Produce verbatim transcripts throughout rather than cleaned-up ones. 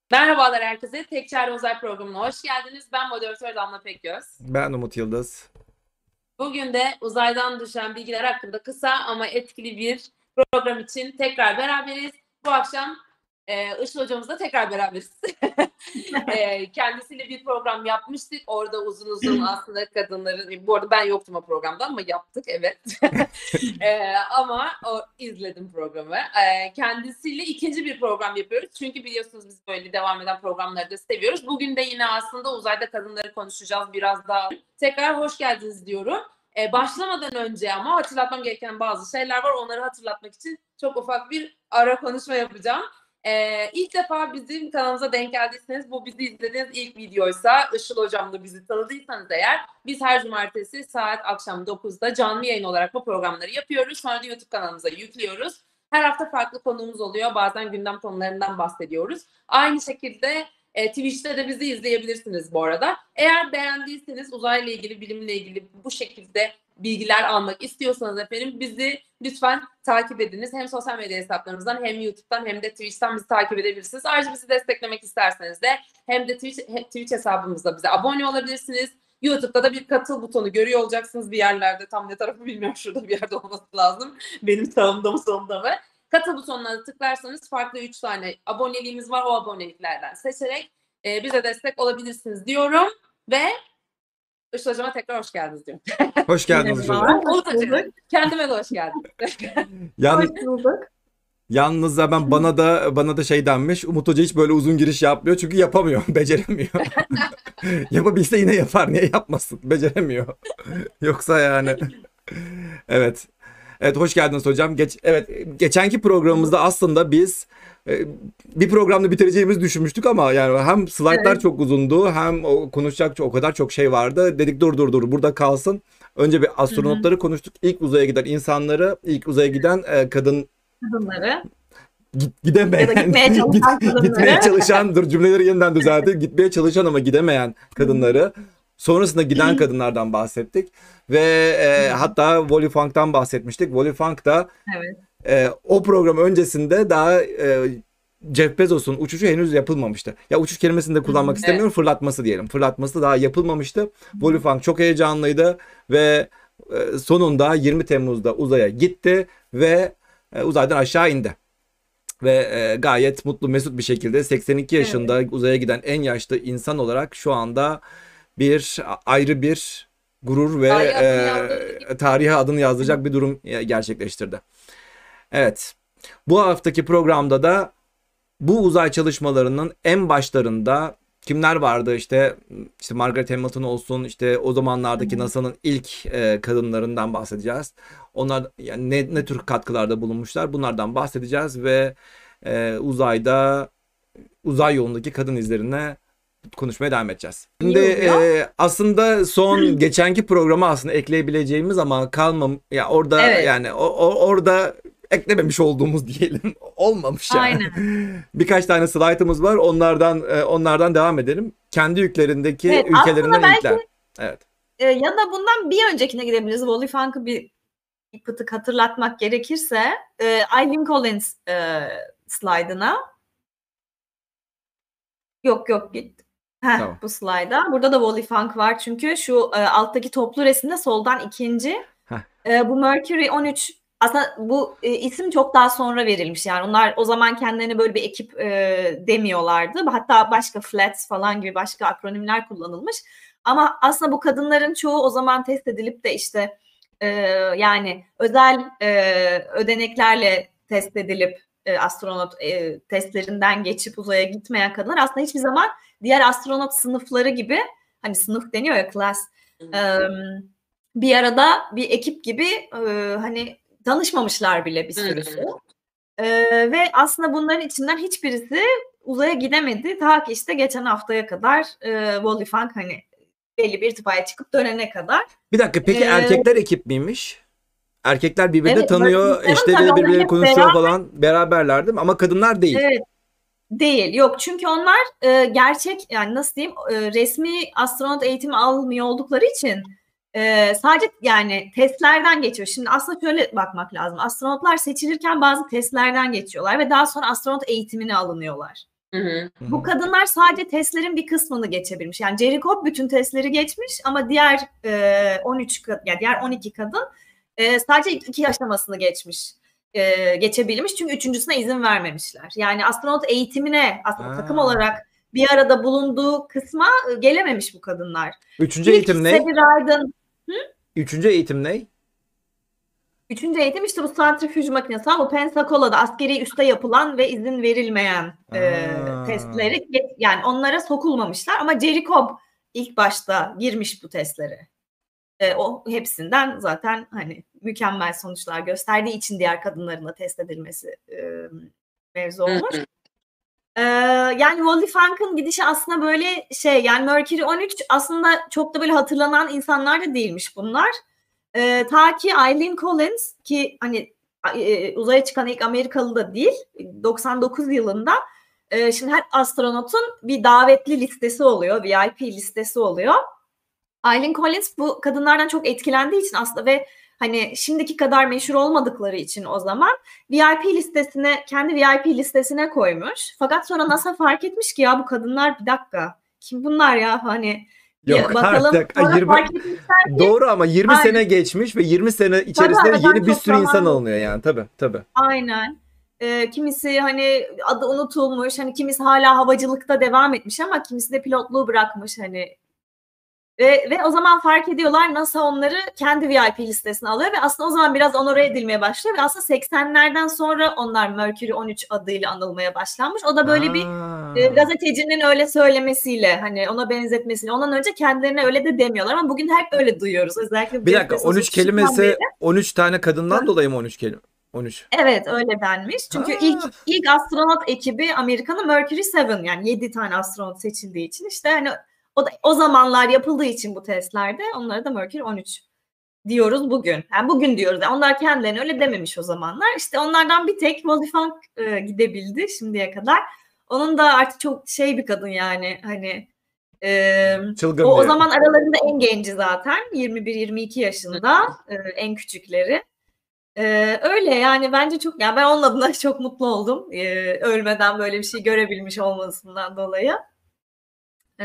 Merhabalar herkese. Tek Çare Uzay programına hoş geldiniz. Ben moderatör Damla Pekgöz. Ben Umut Yıldız. Bugün de uzaydan düşen bilgiler hakkında kısa ama etkili bir program için tekrar beraberiz. Bu akşam e, Işıl hocamızla tekrar beraberiz. e, kendisiyle bir program yapmıştık. Orada uzun uzun aslında kadınların, bu arada ben yoktum o programda ama yaptık, evet. e, ama o izledim programı. E, kendisiyle ikinci bir program yapıyoruz. Çünkü biliyorsunuz biz böyle devam eden programları da seviyoruz. Bugün de yine aslında uzayda kadınları konuşacağız biraz daha. Tekrar hoş geldiniz diyorum. Ee, başlamadan önce ama hatırlatmam gereken bazı şeyler var. Onları hatırlatmak için çok ufak bir ara konuşma yapacağım. Ee, ilk defa bizim kanalımıza denk geldiyseniz, bu bizi izlediğiniz ilk videoysa, Işıl hocamla bizi tanıdıysanız eğer, biz her cumartesi saat akşam dokuzda canlı yayın olarak bu programları yapıyoruz. Sonra da YouTube kanalımıza yüklüyoruz. Her hafta farklı konuğumuz oluyor. Bazen gündem konularından bahsediyoruz. Aynı şekilde e, Twitch'te de bizi izleyebilirsiniz bu arada. Eğer beğendiyseniz, uzayla ilgili, bilimle ilgili bu şekilde bilgiler almak istiyorsanız efendim, bizi lütfen takip ediniz. Hem sosyal medya hesaplarımızdan, hem YouTube'dan, hem de Twitch'ten bizi takip edebilirsiniz. Ayrıca bizi desteklemek isterseniz de hem de Twitch, Twitch hesabımızda bize abone olabilirsiniz. YouTube'da da bir katıl butonu görüyor olacaksınız bir yerlerde. Tam ne tarafı bilmiyorum, şurada bir yerde olması lazım. Benim sağımda mı solumda mı? Katıl butonuna tıklarsanız farklı üç tane aboneliğimiz var. O aboneliklerden seçerek e, bize destek olabilirsiniz diyorum ve Işıl Hocam'a tekrar hoş geldiniz diyorum. Hoş geldiniz Işıl Hocam. Hoş bulduk. Kendime de hoş geldiniz. Yan, Hoş bulduk. yalnız da ben bana da bana da şey denmiş. Umut Hoca hiç böyle uzun giriş yapmıyor çünkü yapamıyor, beceremiyor. Yapabilse yine yapar. Niye yapmasın? Beceremiyor. Yoksa yani. Evet. Evet, hoş geldiniz hocam. Geç, evet, geçenki programımızda aslında biz e, bir programda bitireceğimizi düşünmüştük ama yani hem slaytlar Evet. çok uzundu, hem o konuşacak çok- o kadar çok şey vardı. Dedik dur dur dur burada kalsın. Önce bir Hı hı. astronotları konuştuk. İlk uzaya giden insanları, ilk uzaya giden e, kadın Kadınları git, ya da gidemeyen, gitmeye git, çalışan gitmeye kadınları. çalışan, dur cümleleri yeniden düzeltti. Gitmeye çalışan ama gidemeyen kadınları. Sonrasında giden kadınlardan bahsettik. Ve e, hatta Wally Funk'tan bahsetmiştik. Wally Funk da Evet. e, o program öncesinde daha e, Jeff Bezos'un uçuşu henüz yapılmamıştı. Ya uçuş kelimesini de kullanmak Evet. istemiyorum. Fırlatması diyelim. Fırlatması daha yapılmamıştı. Wally Funk çok heyecanlıydı ve e, sonunda yirmi Temmuz'da uzaya gitti ve e, uzaydan aşağı indi. Ve e, gayet mutlu mesut bir şekilde seksen iki yaşında Evet. uzaya giden en yaşlı insan olarak şu anda bir ayrı bir gurur ve Tarihe adını yazdırdı e, tarihe adını yazdıracak bir durum gerçekleştirdi. Evet. Bu haftaki programda da bu uzay çalışmalarının en başlarında kimler vardı? İşte işte Margaret Hamilton olsun, işte o zamanlardaki NASA'nın ilk e, kadınlarından bahsedeceğiz. Onlar yani ne, ne tür katkılarda bulunmuşlar? Bunlardan bahsedeceğiz ve e, uzayda uzay yolundaki kadın izlerine konuşmaya devam edeceğiz. Şimdi İyi oluyor. e, aslında son geçenki programa aslında ekleyebileceğimiz ama kalmam ya orada Evet. yani o, o- orada eklememiş olduğumuz diyelim olmamış yani. Aynen. Birkaç tane slaytımız var. Onlardan e, onlardan devam edelim. Kendi yüklerindeki Evet, ülkelerinden aslında ilkler. belki Evet. e, ya da bundan bir öncekine gidebiliriz. Wally Funk'ı bir, bir pıtık hatırlatmak gerekirse e, Eileen Collins e, slide'ına. Yok yok git. Heh, Tamam. bu slayda. Burada da Wally Funk var çünkü şu e, alttaki toplu resimde soldan ikinci. Heh. E, bu Mercury on üç aslında bu e, isim çok daha sonra verilmiş. Yani onlar o zaman kendilerine böyle bir ekip e, demiyorlardı. Hatta başka Flats falan gibi başka akronimler kullanılmış. Ama aslında bu kadınların çoğu o zaman test edilip de işte e, yani özel e, ödeneklerle test edilip e, astronot e, testlerinden geçip uzaya gitmeyen kadınlar aslında hiçbir zaman diğer astronot sınıfları gibi, hani sınıf deniyor ya, class, e, bir arada bir ekip gibi e, hani tanışmamışlar bile bir sürüsü. E, ve aslında bunların içinden hiçbirisi uzaya gidemedi. Ta ki işte geçen haftaya kadar e, Wally Funk hani belli bir irtifaya çıkıp dönene kadar. Bir dakika, peki E, erkekler ekip miymiş? Erkekler birbirini evet, böyle tanıyor, tabii eşleriyle onlar birbirleriyle hep konuşuyor beraber. falan, beraberler değil mi? Ama kadınlar değil. Evet. Değil, yok. Çünkü onlar e, gerçek, yani nasıl diyeyim, e, resmi astronot eğitimi almıyor oldukları için e, sadece yani testlerden geçiyor. Şimdi aslında şöyle bakmak lazım. Astronotlar seçilirken bazı testlerden geçiyorlar ve daha sonra astronot eğitimine alınıyorlar. Hı hı. Bu kadınlar sadece testlerin bir kısmını geçebilmiş. Yani Jerry Cobb bütün testleri geçmiş ama diğer e, on üç kadın, yani diğer on iki kadın e, sadece iki aşamasını geçmiş. E, geçebilmiş çünkü üçüncüsüne izin vermemişler. Yani astronot eğitimine aslında Ha. takım olarak bir arada bulunduğu kısma e, gelememiş bu kadınlar. Üçüncü İlk eğitim ne? Sadie Ryden, Üçüncü eğitim ne? üçüncü eğitim işte bu santrifüj makinesi ama bu Pensacola'da askeri üste yapılan ve izin verilmeyen e, Aa. testleri yani onlara sokulmamışlar ama Jerry Cobb ilk başta girmiş bu testlere. E, o hepsinden zaten hani mükemmel sonuçlar gösterdiği için diğer kadınların da test edilmesi e, mevzu olmuş. Ee, yani Wally Funk'ın gidişi aslında böyle şey yani Mercury on üç aslında çok da böyle hatırlanan insanlar da değilmiş bunlar. Ee, ta ki Eileen Collins ki hani e, uzaya çıkan ilk Amerikalı da değil doksan dokuz yılında e, şimdi her astronotun bir davetli listesi oluyor, V I P listesi oluyor. Eileen Collins bu kadınlardan çok etkilendiği için aslında ve hani şimdiki kadar meşhur olmadıkları için o zaman V I P listesine, kendi V I P listesine koymuş. Fakat sonra NASA fark etmiş ki ya bu kadınlar bir dakika kim bunlar ya hani Yok bakalım. artık. Sonra yirmi fark etmişler ki, Doğru ama yirmi Aynen. sene geçmiş ve yirmi sene içerisinde Tabii, yeni bir çok sürü insan zaman- alınıyor yani tabii tabii. aynen. Ee, kimisi hani adı unutulmuş, hani kimisi hala havacılıkta devam etmiş ama kimisi de pilotluğu bırakmış hani. Ve, ve o zaman fark ediyorlar NASA onları kendi V I P listesine alıyor ve aslında o zaman biraz onore edilmeye başlıyor ve aslında seksenlerden sonra onlar Mercury on üç adıyla anılmaya başlanmış. O da böyle bir Aa. e, gazetecinin öyle söylemesiyle hani ona benzetmesiyle. Ondan önce kendilerine öyle de demiyorlar ama bugün hep öyle duyuyoruz. Özellikle Bir Jeff dakika Bezos'un on üç çıkışından kelimesi beri. on üç tane kadından Hı. dolayı mı on üç kelime? on üç. Evet öyle denmiş. Çünkü Ha. ilk ilk astronot ekibi Amerika'nın Mercury yedi yani yedi tane astronot seçildiği için işte hani o da o zamanlar yapıldığı için bu testlerde onlara da Mercury on üç diyoruz bugün. Yani bugün diyoruz. Yani onlar kendilerine öyle dememiş o zamanlar. İşte onlardan bir tek Wally Funk e, gidebildi şimdiye kadar. Onun da artık çok şey bir kadın yani hani e, Çılgın o, o bir- zaman aralarında en genci zaten yirmi bir yirmi iki yaşında e, en küçükleri. Ee, öyle yani bence çok yani ben onun adına çok mutlu oldum. Ee, ölmeden böyle bir şey görebilmiş olmasından dolayı. Ee,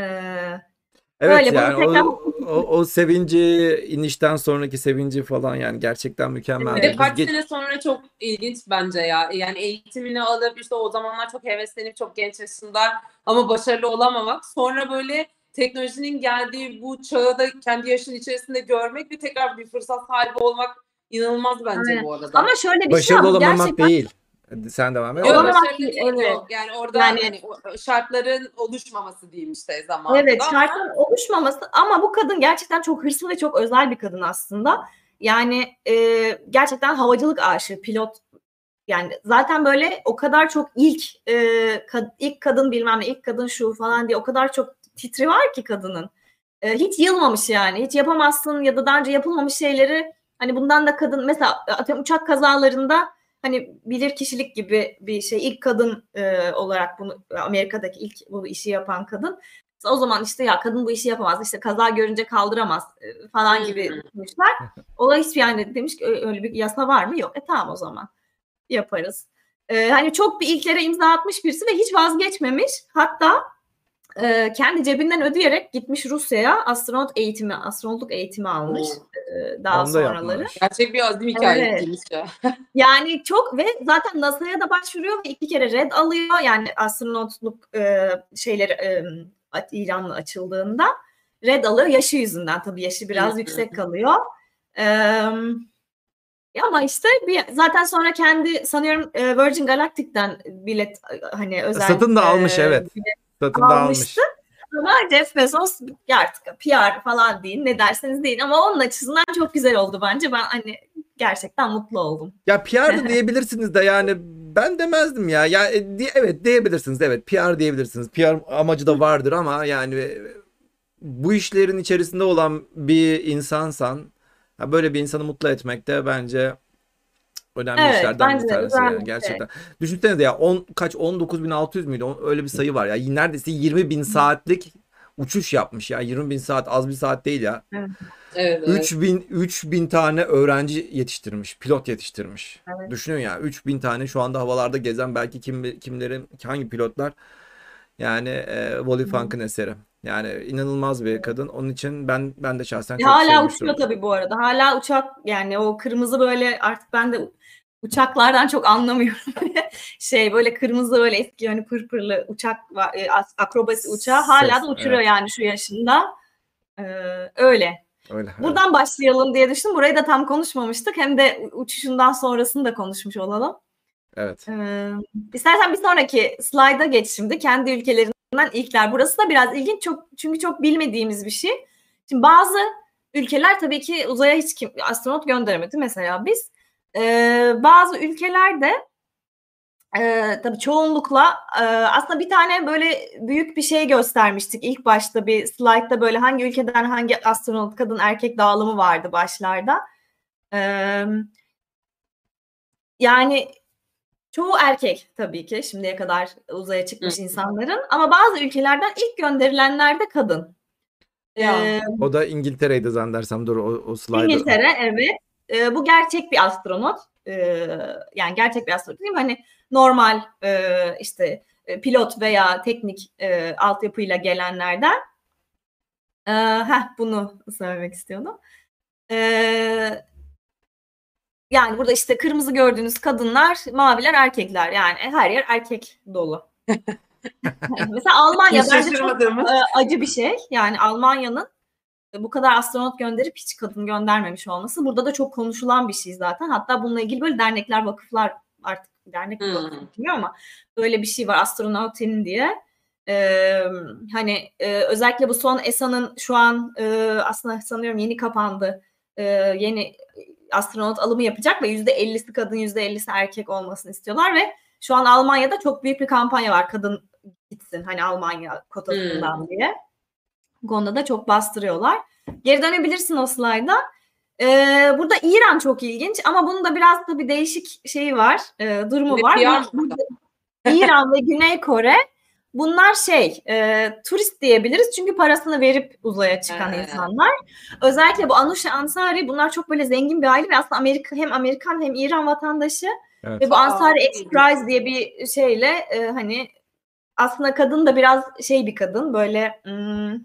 Evet öyle, bunu yani tekrar- o, o, o sevinci inişten sonraki sevinci falan yani gerçekten mükemmel. Bir de Biz kaç geç- sene sonra çok ilginç bence ya. Yani eğitimini alıp işte o zamanlar çok heveslenip çok genç yaşında ama başarılı olamamak. Sonra böyle teknolojinin geldiği bu çağı da kendi yaşının içerisinde görmek ve tekrar bir fırsat sahibi olmak inanılmaz bence Aynen. bu arada. Ama şöyle bir şey Başarılı ama olamamak gerçekten değil. Hadi sen devam et. Yok, Olamamak başarılı değil, değil, evet. yok. Yani orada Yani- hani o şartların oluşmaması diyeyim işte zamanında. evet ama- şartların oluşmaması ama bu kadın gerçekten çok hırslı ve çok özel bir kadın aslında. Yani e, gerçekten havacılık aşığı, pilot. Yani zaten böyle o kadar çok ilk e, kad- ilk kadın bilmem ne, ilk kadın şu falan diye o kadar çok titri var ki kadının. E, hiç yılmamış yani. Hiç yapamazsın ya da daha önce yapılmamış şeyleri hani bundan da kadın mesela atıyorum uçak kazalarında hani bilir kişilik gibi bir şey ilk kadın e, olarak bunu Amerika'daki ilk bu işi yapan kadın. O zaman işte ya kadın bu işi yapamaz. İşte kaza görünce kaldıramaz e, falan Hmm. gibi düşünmüşler. Olay hiçbir yani demiş ki öyle bir yasa var mı? Yok. E tamam o zaman yaparız. Ee, hani çok bir ilklere imza atmış birisi ve hiç vazgeçmemiş. Hatta e, kendi cebinden ödeyerek gitmiş Rusya'ya astronot eğitimi, astronotluk eğitimi almış. E, daha Onu da sonraları. yapmış. Gerçek bir azim hikayesi Evet. değilmiş ya. Yani çok ve zaten NASA'ya da başvuruyor ve iki kere red alıyor. Yani astronotluk e, şeyleri e, ilanı açıldığında red alıyor yaşı yüzünden. Tabii yaşı biraz Hı hı. yüksek kalıyor. Eee ama işte bir, zaten sonra kendi sanıyorum e, Virgin Galactic'ten bilet e, hani özel Satın da almış e, evet. bilet Satın da almış. almıştı. Ama Jeff Bezos ya artık P R falan deyin ne derseniz deyin ama onun açısından çok güzel oldu bence. Ben hani gerçekten mutlu oldum. Ya P R da diyebilirsiniz de yani ben demezdim ya. Ya e, di- evet diyebilirsiniz. Evet P R diyebilirsiniz. P R amacı da vardır ama yani e, bu işlerin içerisinde olan bir insansan ya böyle bir insanı mutlu etmek de bence önemli Evet, işlerden bence bir de tanesi güzel yani bir gerçekten. Düşünsenize ya on kaç on dokuz bin altı yüz müydü? O- Öyle bir sayı var ya. Neredeyse yirmi bin saatlik uçuş yapmış ya. yirmi bin saat az bir saat değil ya. Evet, evet. üç bin üç bin tane öğrenci yetiştirmiş, pilot yetiştirmiş. Evet. Düşünün ya üç bin tane şu anda havalarda gezen belki kim kimlerin hangi pilotlar Yani e, Wally Funk'ın eseri. Yani inanılmaz bir kadın. Onun için ben ben de şahsen çok Hala sevmiş uçuyor durumdayım. tabii bu arada. Hala uçak, yani o kırmızı böyle, artık ben de uçaklardan çok anlamıyorum. Şey böyle kırmızı, böyle eski hani pırpırlı uçak var, e, as- akrobasi uçağı hala Ses, da uçuruyor evet. yani şu yaşında. Ee, öyle. Öyle. Evet. Buradan başlayalım diye düşündüm. Burayı da tam konuşmamıştık. Hem de uçuşundan sonrasını da konuşmuş olalım. Evet. Ee, istersen bir sonraki slayda geç şimdi. Kendi ülkelerinden ilkler. Burası da biraz ilginç, çok çünkü çok bilmediğimiz bir şey. Şimdi bazı ülkeler tabii ki uzaya hiç kim, astronot göndermedi. Mesela biz. Ee, bazı ülkelerde e, tabii çoğunlukla e, aslında bir tane böyle büyük bir şey göstermiştik. İlk başta bir slaytta böyle hangi ülkeden hangi astronot, kadın erkek dağılımı vardı başlarda. Ee, yani çoğu erkek tabii ki şimdiye kadar uzaya çıkmış Hı. insanların, ama bazı ülkelerden ilk gönderilenler de kadın. Ya. Ee, O da İngiltere'ydi zannedersem. Dur o, o slaydı. İngiltere, evet. Ee, bu gerçek bir astronot. Ee, yani gerçek bir astronot değil mi? Hani normal e, işte e, pilot veya teknik e, altyapıyla gelenlerden. Ee, heh, bunu söylemek istiyordum. Ee, yani burada işte kırmızı gördüğünüz kadınlar, maviler erkekler. Yani her yer erkek dolu. Mesela Almanya Hiç bence çok şaşırmadığımız. e, acı bir şey. Yani Almanya'nın bu kadar astronot gönderip hiç kadın göndermemiş olması burada da çok konuşulan bir şey zaten. Hatta bununla ilgili böyle dernekler, vakıflar, artık dernek mi vakıf Hmm. bilmiyorum ama böyle bir şey var, astronautin diye. Ee, hani e, özellikle bu son E S A'nın şu an e, aslında sanıyorum yeni kapandı. E, yeni astronot alımı yapacak ve yüzde ellisi kadın, yüzde ellisi erkek olmasını istiyorlar ve şu an Almanya'da çok büyük bir kampanya var, kadın gitsin hani Almanya kotasından Hmm. diye. Bu konuda da çok bastırıyorlar. Geri dönebilirsin o slayda. Ee, burada İran çok ilginç ama bunun da biraz da bir değişik şeyi var, e, durumu Ne var. P R Bu, mı? İran ve Güney Kore, bunlar şey e, turist diyebiliriz çünkü parasını verip uzaya çıkan He. insanlar. Özellikle bu Anousheh Ansari, bunlar çok böyle zengin bir aile ve aslında Amerika, hem Amerikan hem İran vatandaşı. Evet. Ve bu Aa, Ansari çok X ilginç. Prize diye bir şeyle e, hani aslında kadın da biraz şey bir kadın, böyle hmm,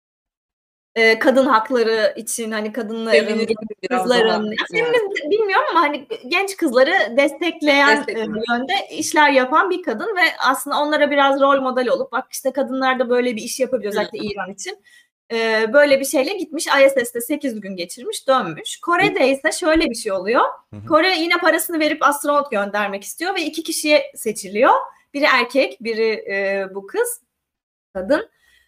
e, kadın hakları için, hani kadınların, Feminist genç biraz kızların, daha. ya Yani. feminist bilmiyorum ama hani genç kızları destekleyen e, Desteklemek. yönde işler yapan bir kadın ve aslında onlara biraz rol model olup, bak işte kadınlar da böyle bir iş yapabiliyor, özellikle İran için. E, böyle bir şeyle gitmiş I S S'te sekiz gün geçirmiş, dönmüş. Kore'de ise şöyle bir şey oluyor. Hı hı. Kore yine parasını verip astronot göndermek istiyor ve iki kişiye seçiliyor. Biri erkek, biri e, bu kız, kadın.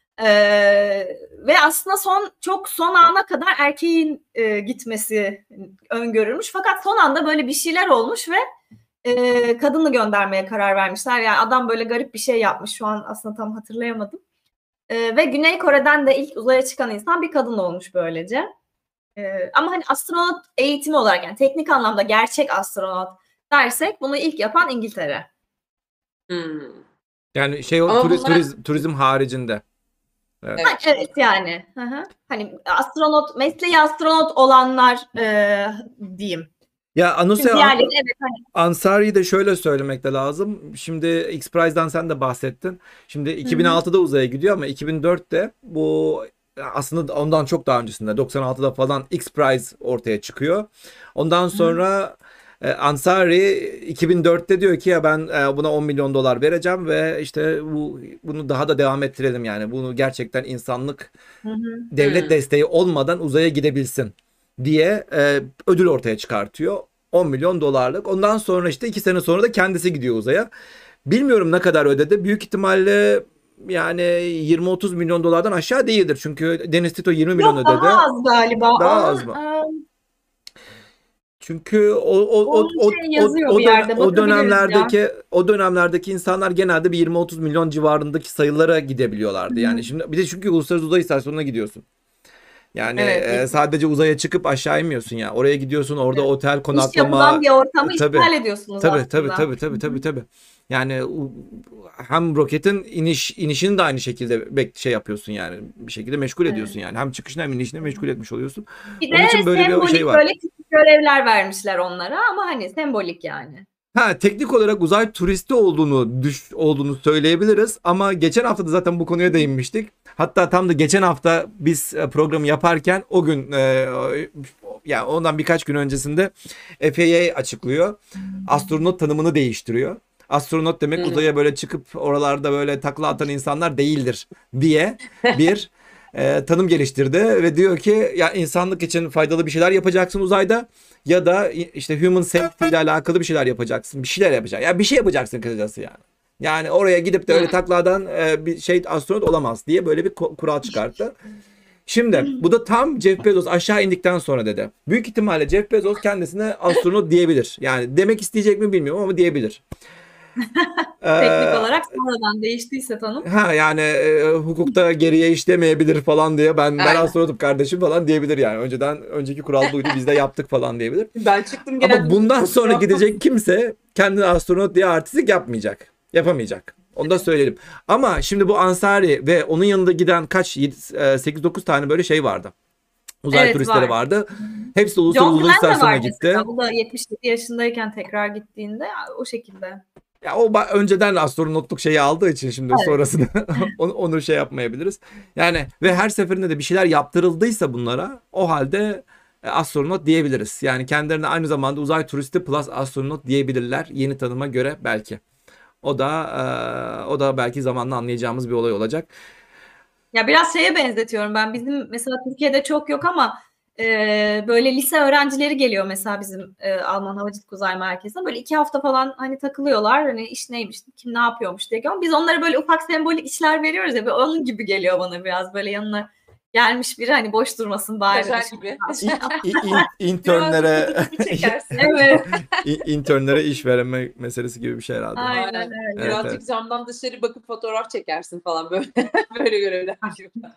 Ee, ve aslında son çok son ana kadar erkeğin e, gitmesi öngörülmüş. Fakat son anda böyle bir şeyler olmuş ve e, kadını göndermeye karar vermişler. Yani adam böyle garip bir şey yapmış. Şu an aslında tam hatırlayamadım. E, ve Güney Kore'den de ilk uzaya çıkan insan bir kadın olmuş böylece. E, ama hani astronot eğitimi olarak, yani teknik anlamda gerçek astronot dersek, bunu ilk yapan İngiltere. Hmm. Yani şey o Ama turi- bunlar- turizm, turizm haricinde. Evet. Evet. Ha, evet yani. Hı hı. Hani astronot, mesleği astronot olanlar e, diyeyim. Ya Çünkü Anousheh diğerleri evet hani Ansari'yi de şöyle söylemek de lazım. Şimdi X Prize'dan sen de bahsettin. Şimdi iki bin altıda uzaya gidiyor ama iki bin dörtte bu aslında ondan çok daha öncesinde doksan altıda falan X Prize ortaya çıkıyor. Ondan sonra e, Ansari iki bin dörtte diyor ki ya ben e, buna on milyon dolar vereceğim ve işte bu bunu daha da devam ettirelim, yani bunu gerçekten insanlık hı hı. devlet Hmm. desteği olmadan uzaya gidebilsin diye e, ödül ortaya çıkartıyor. on milyon dolarlık. Ondan sonra işte iki sene sonra da kendisi gidiyor uzaya. Bilmiyorum ne kadar ödedi. Büyük ihtimalle yani yirmi otuz milyon dolardan aşağı değildir. Çünkü Deniz Tito yirmi milyon Yok, ödedi. daha az galiba. Daha Onun, az mı? e, Çünkü o o o Onun o şey o, yazıyor o, bir dön- yerde, o bakabiliriz dönemlerdeki o dönemlerdeki insanlar genelde bir yirmi otuz milyon civarındaki sayılara gidebiliyorlardı. Yani Hı. şimdi bir de çünkü Uluslararası Uzay İstasyonu'na gidiyorsun. Yani Evet, e, ilk- sadece uzaya çıkıp aşağı inmiyorsun ya. Oraya gidiyorsun, orada Evet. otel, iş konaklama. yapılan bir ortamı e, tabii. işgal ediyorsunuz Tabii aslında. tabii tabii tabii tabii tabii. Yani u- hem roketin iniş inişini de aynı şekilde bek şey yapıyorsun, yani bir şekilde meşgul Evet. ediyorsun yani. Hem çıkışını hem inişini meşgul etmiş oluyorsun. Bir Onun de için böyle bir sembolik şey var. böyle küçük görevler vermişler onlara ama hani sembolik yani. Ha, teknik olarak uzay turisti olduğunu düş olduğunu söyleyebiliriz ama geçen hafta da zaten bu konuya değinmiştik. Hatta tam da geçen hafta biz e, programı yaparken o gün e, yani ondan birkaç gün öncesinde F A A açıklıyor. Astronot tanımını değiştiriyor. Astronot demek Hı. uzaya böyle çıkıp oralarda böyle takla atan insanlar değildir diye bir e, tanım geliştirdi ve diyor ki ya insanlık için faydalı bir şeyler yapacaksın uzayda ya da işte human safety ile alakalı bir şeyler yapacaksın. Bir şeyler yapacaksın. Ya bir şey yapacaksın kısacası yani. Yani oraya gidip de öyle takladan e, bir şey astronot olamaz diye böyle bir ko- kural çıkarttı. Şimdi bu da tam Jeff Bezos aşağı indikten sonra dedi. Büyük ihtimalle Jeff Bezos kendisine astronot diyebilir. Yani demek isteyecek mi bilmiyorum ama diyebilir. Teknik Ee, olarak sonradan değiştiyse tanım. Ha yani e, hukukta geriye işlemeyebilir falan diye ben ben Aynen. astronotum kardeşim falan diyebilir yani. Önceden önceki kural buydu biz de yaptık falan diyebilir. Ben çıktım Ama geldim. bundan sonra gidecek kimse kendini astronot diye artistlik yapmayacak. Yapamayacak. Onu da söyleyelim. Ama şimdi bu Ansari ve onun yanında giden kaç sekiz dokuz tane böyle şey vardı. Uzay Evet, turistleri var. vardı. Hepsi de John Uluslararası Uzay Glenn de İstasyonu'na var gitti. mesela. Bu da yetmiş yedi yaşındayken tekrar gittiğinde o şekilde. Ya o ba- önceden astronotluk şeyi aldığı için şimdi Evet. sonrasında onu, onu şey yapmayabiliriz. Yani ve her seferinde de bir şeyler yaptırıldıysa bunlara o halde e, astronot diyebiliriz. Yani kendilerine aynı zamanda uzay turisti plus astronot diyebilirler yeni tanıma göre belki. O da e, o da belki zamanla anlayacağımız bir olay olacak. Ya biraz şeye benzetiyorum ben. Bizim mesela Türkiye'de çok yok ama e, böyle lise öğrencileri geliyor mesela bizim e, Alman Havacılık Uzay Merkezi'ne. Böyle iki hafta falan hani takılıyorlar. Hani iş neymiş, kim ne yapıyormuş diye. Ama biz onlara böyle ufak sembolik işler veriyoruz ya. Böyle onun gibi geliyor bana biraz. Böyle yanına gelmiş biri hani boş durmasın bari. Stajyer gibi. İ- i- in- internlere Biraz çekersin. Evet. i- internlere iş verme meselesi gibi bir şey herhalde. Aynen Aynen. öyle. Evet, Birazcık evet. camdan dışarı bakıp fotoğraf çekersin falan böyle. Böyle görevler yapıyorlar.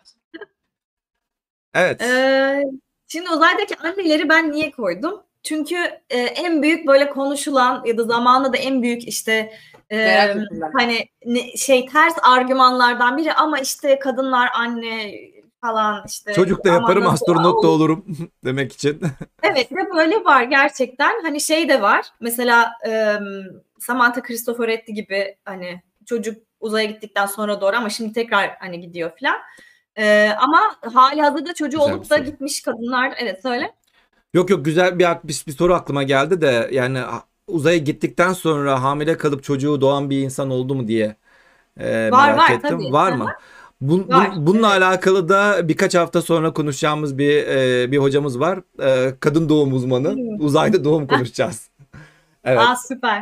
Evet. Ee, şimdi uzaydaki anneleri ben niye koydum? Çünkü e, en büyük böyle konuşulan ya da zamanla da en büyük işte e, Merak ettim ben. hani ne, şey ters argümanlardan biri ama işte kadınlar anne falan işte Çocuk da ama yaparım nasıl astronot da olur? olurum demek için. Evet ve böyle var gerçekten. Hani şey de var. Mesela e, Samantha Cristoforetti gibi hani çocuk uzaya gittikten sonra doğru ama şimdi tekrar hani gidiyor falan. E, ama hali hazırda çocuğu Güzel bir olup da soru. gitmiş kadınlar. Evet söyle. Yok yok güzel bir, bir bir soru aklıma geldi de yani ha- uzaya gittikten sonra hamile kalıp çocuğu doğan bir insan oldu mu diye e, Var merak var ettim. tabii. Var Hı mı? hı. Bun, Var. bun- bununla Evet. alakalı da birkaç hafta sonra konuşacağımız bir e, bir hocamız var. E, kadın doğum uzmanı. Hmm. Uzayda doğum konuşacağız. Evet. Aa süper.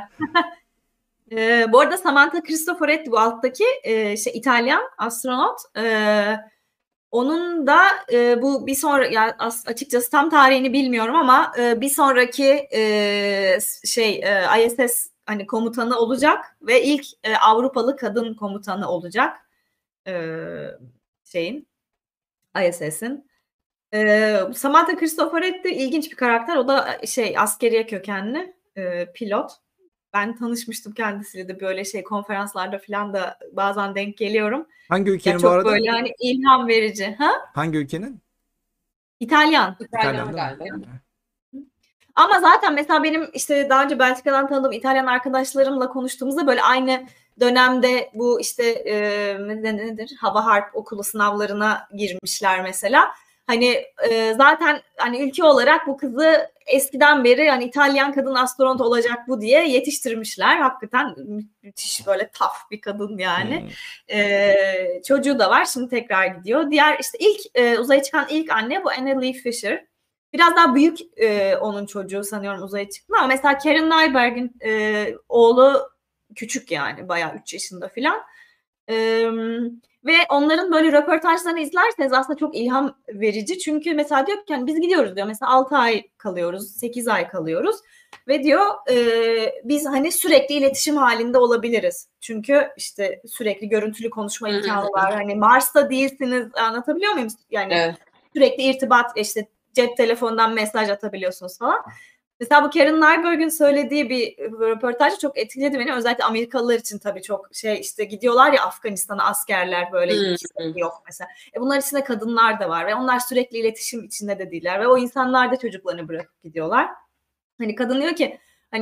Ee, bu arada Samantha Cristoforetti bu alttaki e, şey İtalyan astronot. Ee, onun da e, bu bir sonra ya as- açıkçası tam tarihini bilmiyorum ama e, bir sonraki e, şey e, I S S hani komutanı olacak ve ilk e, Avrupalı kadın komutanı olacak e, şeyin I S S'in. E, Samantha Cristoforetti ilginç bir karakter. O da şey askeriye kökenli e, pilot. Ben tanışmıştım kendisiyle de böyle şey konferanslarda falan da bazen denk geliyorum. Hangi Ya ülkenin bu çok arada? böyle hani ilham verici. Ha? Hangi ülkenin? İtalyan. İtalyan İtalyan değil mi? galiba. Ama zaten mesela benim işte daha önce Belçika'dan tanıdığım İtalyan arkadaşlarımla konuştuğumuzda böyle aynı dönemde bu işte e, ne- nedir hava harp okulu sınavlarına girmişler mesela. Hani e, zaten hani ülke olarak bu kızı eskiden beri hani İtalyan kadın astronot olacak bu diye yetiştirmişler. Hakikaten mü- müthiş böyle tough bir kadın yani. Hmm. E, çocuğu da var şimdi tekrar gidiyor. Diğer işte ilk e, uzaya çıkan ilk anne bu Anna Lee Fisher. Biraz daha büyük e, onun çocuğu sanıyorum uzaya çıktı ama mesela Karen Nyberg'in e, oğlu küçük yani bayağı üç yaşında filan. E, ve onların böyle röportajlarını izlerseniz aslında çok ilham verici. Çünkü mesela diyor ki yani biz gidiyoruz diyor mesela altı ay kalıyoruz, sekiz ay kalıyoruz ve diyor e, biz hani sürekli iletişim halinde olabiliriz. Çünkü işte sürekli görüntülü konuşma imkanı var. Hani Mars'ta değilsiniz anlatabiliyor muyum? Yani Evet. sürekli irtibat işte cep telefonundan mesaj atabiliyorsunuz falan. Mesela bu Karen Nyberg'in söylediği bir röportaj çok etkiledi beni. Özellikle Amerikalılar için tabii çok şey işte gidiyorlar ya Afganistan'a askerler böyle Hmm. iki sene yok mesela. E bunların içinde kadınlar da var ve onlar sürekli iletişim içinde de değiller ve o insanlar da çocuklarını bırakıp gidiyorlar. Hani kadın diyor ki hani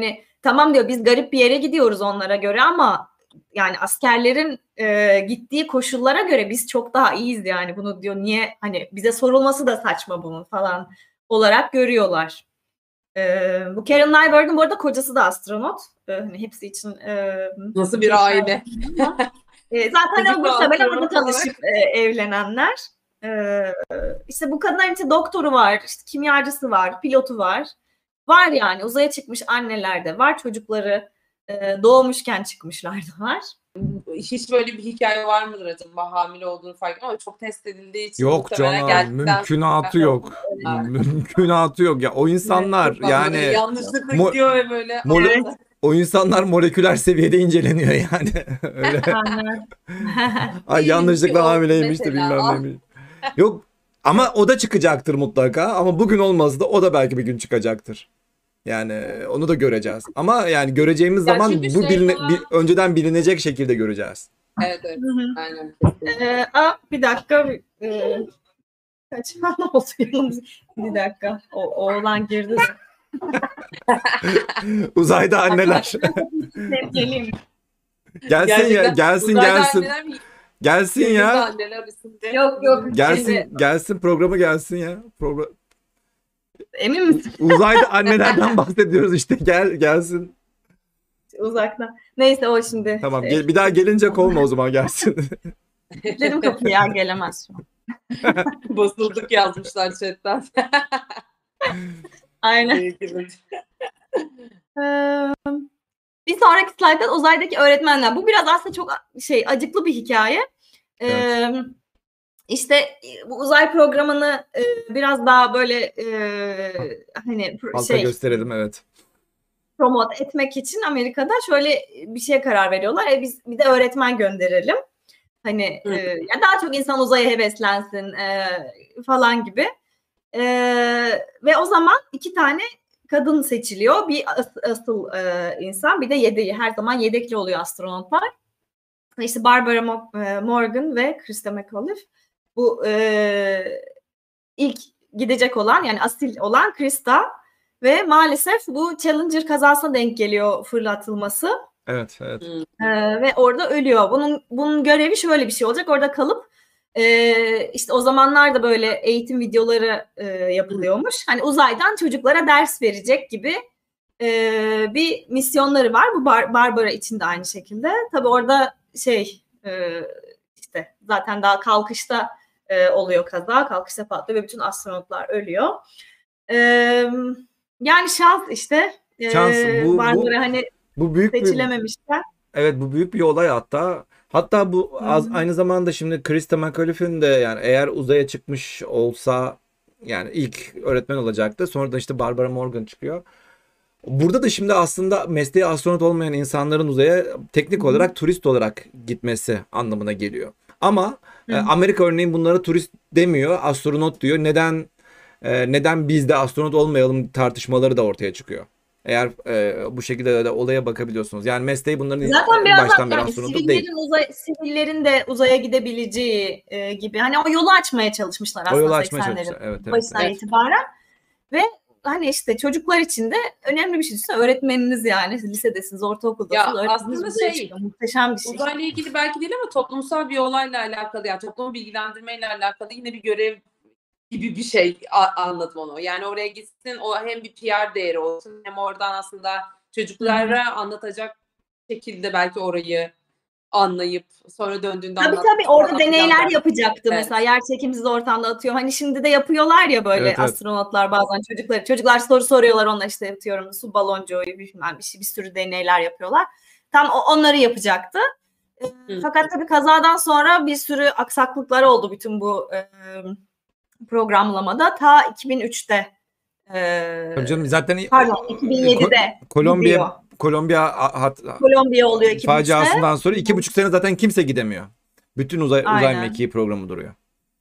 tamam diyor biz garip bir yere gidiyoruz onlara göre ama yani askerlerin e, gittiği koşullara göre biz çok daha iyiyiz yani bunu diyor niye hani bize sorulması da saçma bunun falan olarak görüyorlar. E, bu Karen Nyberg'in bu arada kocası da astronot. E, hani hepsi için e, Nasıl bir aile? e, zaten Çocuk o da muhtemelen orada astronot tanışıp e, evlenenler. E, işte bu kadınların içinde doktoru var, işte kimyacısı var, pilotu var. Var yani uzaya çıkmış anneler de var, çocukları e, doğmuşken çıkmışlar da var. Hiç böyle bir hikaye var mıdır acaba hamile olduğunu fark ama çok test edildiği için Yok muhtemelen canım, gerçekten mümkünatı yok. Mümkünatı yok. Ya o insanlar çok yani yanlışlıkla mo- gidiyor ve böyle mole- arada- o insanlar moleküler seviyede inceleniyor yani. Öyle. Aynen. Ay Diyelim ki yanlışlıkla o hamileymiş de mesela, bilmem ah. neymiş. Yok ama o da çıkacaktır mutlaka ama bugün olmazsa da o da belki bir gün çıkacaktır. Yani onu da göreceğiz. Ama yani göreceğimiz Ya zaman çünkü bu şey biline- falan- bir- önceden bilinecek şekilde göreceğiz. Evet evet. Hı hı. Aynen. Ee, aa, bir dakika. E, kaç an oldu yanımız? Bir dakika. O, oğlan girdi de. Uzayda anneler. Ben geleyim. Gelsin ya, Gerçekten gelsin uzayda gelsin. anneler mi? Gelsin Yakında ya. anneler arasında. Yok yok. Gelsin Şimdi, gelsin programı gelsin ya. Program... emin misin? Uzayda annelerden bahsediyoruz işte. Gel gelsin. Uzaktan. Neyse o şimdi. Tamam. Şey, Gel, bir daha gelince kovma o zaman gelsin. Dedim kapıyı ya gelemez şu an. Basıldık yazmışlar chatten. Aynen. Ee, Ee, bir sonraki slaytta uzaydaki öğretmenler. Bu biraz aslında çok şey acıklı bir hikaye. Ee, Evet. işte bu uzay programını e, biraz daha böyle e, hani Halka şey gösterelim evet. promote etmek için Amerika'da şöyle bir şeye karar veriyorlar. E, biz bir de öğretmen gönderelim. Hani e, yani daha çok insan uzaya heveslensin e, falan gibi. E, ve o zaman iki tane kadın seçiliyor. Bir as- asıl e, insan, bir de yedeği. Her zaman yedekli oluyor astronotlar. İşte Barbara Mo- e, Morgan ve Krista McAuliffe. Bu e, ilk gidecek olan, yani asil olan Krista ve maalesef bu Challenger kazasına denk geliyor fırlatılması. Evet evet. Ee, ve orada ölüyor. Bunun bunun görevi şöyle bir şey olacak. Orada kalıp e, işte o zamanlarda böyle eğitim videoları e, yapılıyormuş. Hani uzaydan çocuklara ders verecek gibi e, bir misyonları var. Bu Bar- Barbara için de aynı şekilde. Tabii orada şey e, işte zaten daha kalkışta e, oluyor kaza. Kalkışta patlıyor ve bütün astronotlar ölüyor. E, yani şans işte. E, Şans. Bu- bu- Barbara hani Bu büyük bir seçilememişler. evet bu büyük bir olay hatta. Hatta bu Hı az hı. aynı zamanda şimdi Krista McAuliffe'in de yani eğer uzaya çıkmış olsa yani ilk öğretmen olacaktı. Sonra da işte Barbara Morgan çıkıyor. Burada da şimdi aslında mesleği astronot olmayan insanların uzaya teknik Hı hı. olarak turist olarak gitmesi anlamına geliyor. Ama Hı e, hı. Amerika örneğin bunlara turist demiyor, astronot diyor. Neden e, neden biz de astronot olmayalım tartışmaları da ortaya çıkıyor. Eğer e, bu şekilde de olaya bakabiliyorsunuz. Yani mesleği bunların Zaten biraz baştan beri yani astronotu değil. sivillerin, uzay, sivillerin de uzaya gidebileceği e, gibi hani o yolu açmaya çalışmışlar O aslında yolu açmaya seksenlerin çalışmışlar. Evet, evet, başından evet. itibaren ve hani işte çocuklar için de önemli bir şey. Düşünsene, öğretmeniniz yani lisedesiniz, ortaokuldasınız, Ya öğretmeniniz aslında uzaya şey, çıkıyor. Muhteşem bir şey. uzayla ilgili belki değil ama toplumsal bir olayla alakalı, yani toplumu bilgilendirmeyle alakalı yine bir görev gibi bir şey a- anladım onu. Yani oraya gitsin, o hem bir P R değeri olsun hem oradan aslında çocuklara anlatacak şekilde belki orayı anlayıp sonra döndüğünde Tabii anlat. tabii orada falan deneyler filan der. yapacaktı Evet. mesela yer çekimsiz ortamda atıyor. Hani şimdi de yapıyorlar ya böyle Evet, evet. astronotlar bazen çocuklar. Çocuklar soru soruyorlar ona işte atıyorum su baloncuğu bilmem bir şey bir sürü deneyler yapıyorlar. Tam o- onları yapacaktı. E, Hı. fakat tabii kazadan sonra bir sürü aksaklıklar oldu bütün bu e, programlamada. Ta iki bin üçte e, Tabii canım zaten pardon iki bin yedide Ko- Kolombiya gidiyor. Kolombiya hat, Kolombiya oluyor iki bin üçte. faciasından sonra iki buçuk sene zaten kimse gidemiyor. Bütün uzay uzay Aynen. mekiği programı duruyor.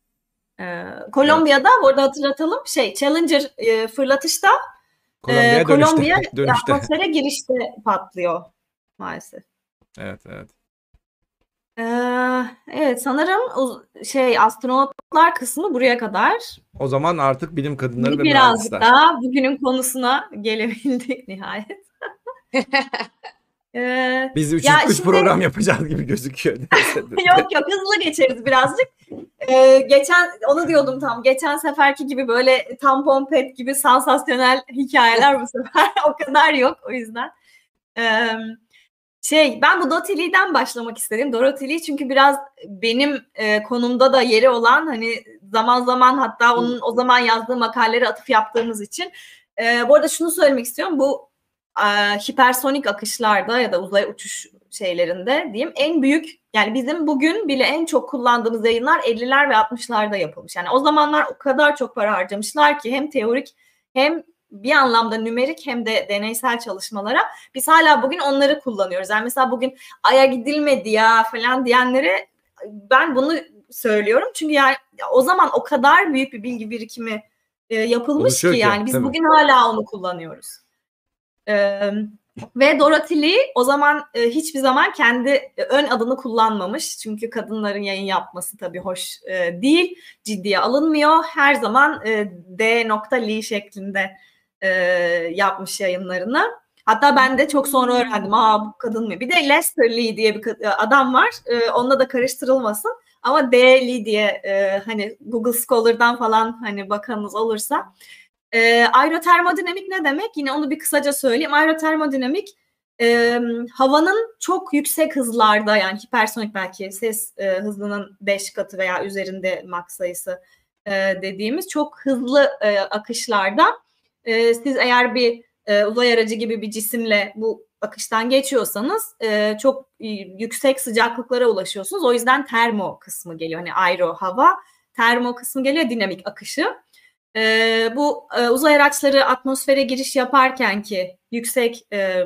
Ee, Kolombiya'da orada hatırlatalım şey Challenger e, fırlatışta Kolombiya'ya e, Kolombiya dönüşte. dönüşte. atmosfere girişte patlıyor maalesef. Evet evet. Ee, evet sanırım uz- şey astronotlar kısmı buraya kadar. O zaman artık bilim kadınları ve Birazcık mühendisler. daha bugünün konusuna gelebildik nihayet. Ee, Biz üç ya üç şimdi- program yapacağız gibi gözüküyor. Yok yok, hızlı geçeriz birazcık. Ee, geçen onu diyordum tam. Geçen seferki gibi böyle tampon pet gibi sansasyonel hikayeler bu sefer o kadar yok, o yüzden. Ee, şey ben bu Dottie Lee'den başlamak istedim. Dorothy Lee çünkü biraz benim e, konumda da yeri olan, hani zaman zaman hatta onun o zaman yazdığı makalelere atıf yaptığımız için. Ee, bu arada şunu söylemek istiyorum. Bu e, hipersonik akışlarda ya da uzay uçuş şeylerinde diyeyim en büyük, yani bizim bugün bile en çok kullandığımız yayınlar elliler ve altmışlarda yapılmış. Yani o zamanlar o kadar çok para harcamışlar ki hem teorik hem bir anlamda nümerik hem de deneysel çalışmalara. Biz hala bugün onları kullanıyoruz. Yani mesela bugün Ay'a gidilmedi ya falan diyenlere ben bunu söylüyorum. Çünkü yani o zaman o kadar büyük bir bilgi birikimi e, yapılmış Oluşuyor ki ki, yani biz tabii. bugün hala onu kullanıyoruz. Ee, ve Dorothy Lee o zaman e, hiçbir zaman kendi e, ön adını kullanmamış. Çünkü kadınların yayın yapması tabii hoş e, değil. Ciddiye alınmıyor. Her zaman e, D. Lee şeklinde e, yapmış yayınlarını. Hatta ben de çok sonra öğrendim. Aa, bu kadın mı? Bir de Lester Lee diye bir adam var. E, onunla da karıştırılmasın. Ama D. Lee diye e, hani Google Scholar'dan falan hani bakanınız olursa. E, aerotermodinamik ne demek? Yine onu bir kısaca söyleyeyim. Aerotermodinamik e, havanın çok yüksek hızlarda, yani hipersonik, belki ses e, hızının beş katı veya üzerinde Mach sayısı e, dediğimiz çok hızlı e, akışlarda e, siz eğer bir e, uzay aracı gibi bir cisimle bu akıştan geçiyorsanız e, çok e, yüksek sıcaklıklara ulaşıyorsunuz. O yüzden termo kısmı geliyor. Hani aero hava, termo kısmı geliyor, dinamik akışı. Ee, bu e, uzay araçları atmosfere giriş yaparken ki yüksek e,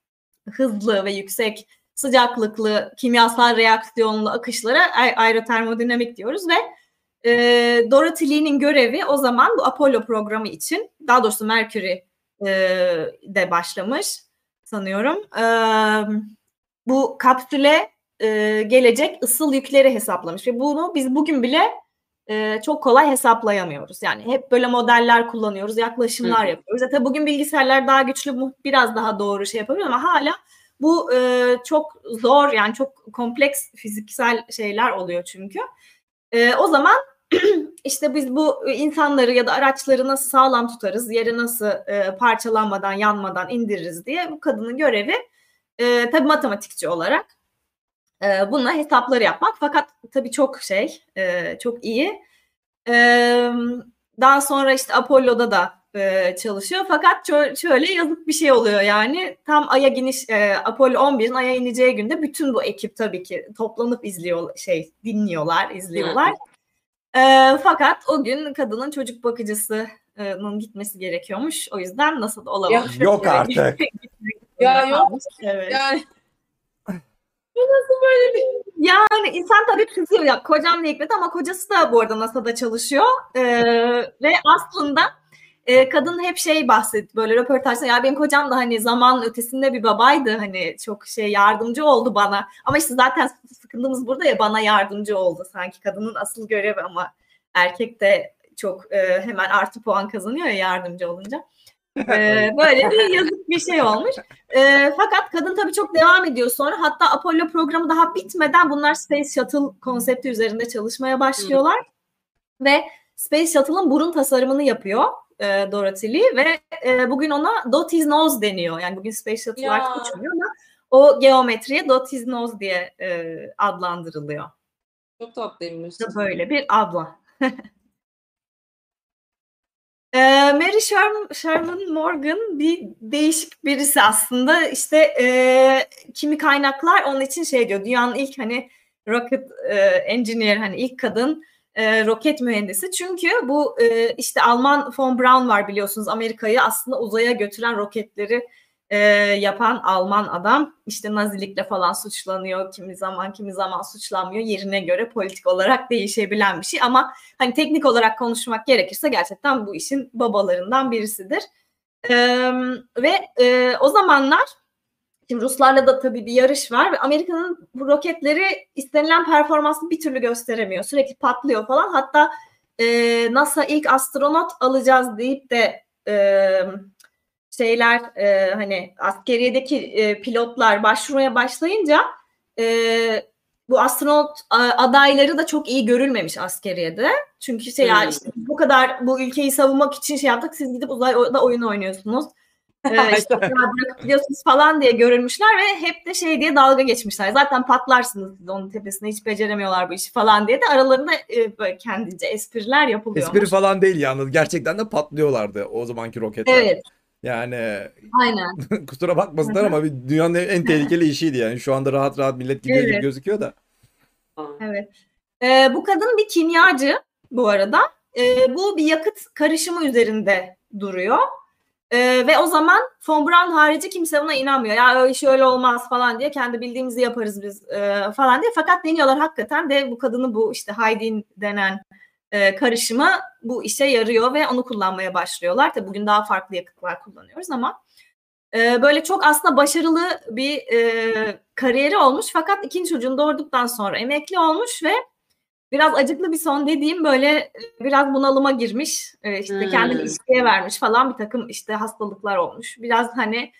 hızlı ve yüksek sıcaklıklı kimyasal reaksiyonlu akışlara aerotermodinamik diyoruz ve e, Dorothy Lee'nin görevi o zaman bu Apollo programı için, daha doğrusu Mercury e, de başlamış sanıyorum. E, bu kapsüle e, gelecek ısıl yükleri hesaplamış ve bunu biz bugün bile Ee, çok kolay hesaplayamıyoruz. Yani hep böyle modeller kullanıyoruz, yaklaşımlar Hı. yapıyoruz. Zaten bugün bilgisayarlar daha güçlü, biraz daha doğru şey yapabiliyor ama hala bu e, çok zor, yani çok kompleks fiziksel şeyler oluyor çünkü. E, o zaman işte biz bu insanları ya da araçları nasıl sağlam tutarız, yere nasıl e, parçalanmadan, yanmadan indiririz diye bu kadının görevi e, tabii matematikçi olarak e, bununla hesapları yapmak. Fakat tabii çok şey, e, çok iyi. E, daha sonra işte Apollo'da da e, çalışıyor. Fakat şöyle, şöyle yazık bir şey oluyor yani. Tam Ay'a iniş, e, Apollo on birin Ay'a ineceği günde bütün bu ekip tabii ki toplanıp izliyor, şey dinliyorlar, izliyorlar. E, fakat o gün kadının çocuk bakıcısının gitmesi gerekiyormuş. O yüzden nasıl da olamamış. Yok artık. Ya yok. Evet. Yani bu nasıl böyle bir... Yani insan tabii kızıyor ya, kocam ne hikmet, ama kocası da bu arada NASA'da çalışıyor ee, ve aslında e, kadın hep şey bahsetti böyle röportajda, ya benim kocam da hani zaman ötesinde bir babaydı, hani çok şey yardımcı oldu bana, ama işte zaten sıkıntımız burada ya, bana yardımcı oldu sanki kadının asıl görevi, ama erkek de çok e, hemen artı puan kazanıyor ya yardımcı olunca. Ee, böyle bir yazık bir şey olmuş. Ee, fakat kadın tabii çok devam ediyor sonra. Hatta Apollo programı daha bitmeden bunlar Space Shuttle konsepti üzerinde çalışmaya başlıyorlar. Hı. Ve Space Shuttle'ın burun tasarımını yapıyor e, Dorothy Lee ve e, bugün ona Dottie's Nose deniyor. Yani bugün Space Shuttle artık uçmuyor ama o geometriye Dottie's Nose diye e, adlandırılıyor. Çok tatlıymış. Böyle bir abla. Ee, Mary Sherman, Sherman Morgan bir değişik birisi aslında. İşte e, kimi kaynaklar onun için şey diyor, dünyanın ilk hani rocket e, engineer, hani ilk kadın e, roket mühendisi. Çünkü bu e, işte Alman von Braun var, biliyorsunuz, Amerika'yı aslında uzaya götüren roketleri e, yapan Alman adam. İşte Nazilikle falan suçlanıyor kimi zaman, kimi zaman suçlanmıyor, yerine göre politik olarak değişebilen bir şey, ama hani teknik olarak konuşmak gerekirse gerçekten bu işin babalarından birisidir. Ee, ve e, o zamanlar şimdi Ruslarla da tabii bir yarış var ve Amerika'nın bu roketleri istenilen performansı bir türlü gösteremiyor. Sürekli patlıyor falan. Hatta e, NASA ilk astronot alacağız deyip de e, şeyler e, hani askeriyedeki e, pilotlar başvurmaya başlayınca e, bu astronot adayları da çok iyi görülmemiş askeriyede. Çünkü şey ya işte bu kadar bu ülkeyi savunmak için şey yaptık, siz gidip uzayda oyun oynuyorsunuz. Ee, işte bırakıp gidiyorsunuz falan diye görülmüşler ve hep de şey diye dalga geçmişler. Zaten patlarsınız siz onun tepesinde, hiç beceremiyorlar bu işi falan diye de aralarında e, böyle kendince espriler yapılıyormuş. Espri falan değil yalnız. Gerçekten de patlıyorlardı o zamanki roketler. Evet. Yani Aynen. kusura bakmasınlar ama bir dünyanın en tehlikeli işiydi yani. Şu anda rahat rahat millet gidiyor Evet. gibi gözüküyor da. Evet. Ee, bu kadın bir kimyacı bu arada. Ee, bu bir yakıt karışımı üzerinde duruyor. Ee, ve o zaman Von Braun harici kimse buna inanmıyor. Ya öyle iş öyle olmaz falan diye, kendi bildiğimizi yaparız biz e, falan diye. Fakat deniyorlar hakikaten de bu kadını, bu işte Heidin denen e, karışımı bu işe yarıyor ve onu kullanmaya başlıyorlar. Tabii bugün daha farklı yakıtlar kullanıyoruz ama e, böyle çok aslında başarılı bir e, kariyeri olmuş. Fakat ikinci çocuğunu doğurduktan sonra emekli olmuş ve biraz acıklı bir son dediğim böyle biraz bunalıma girmiş, işte Hmm. kendini ilişkiye vermiş falan, bir takım işte hastalıklar olmuş. Biraz hani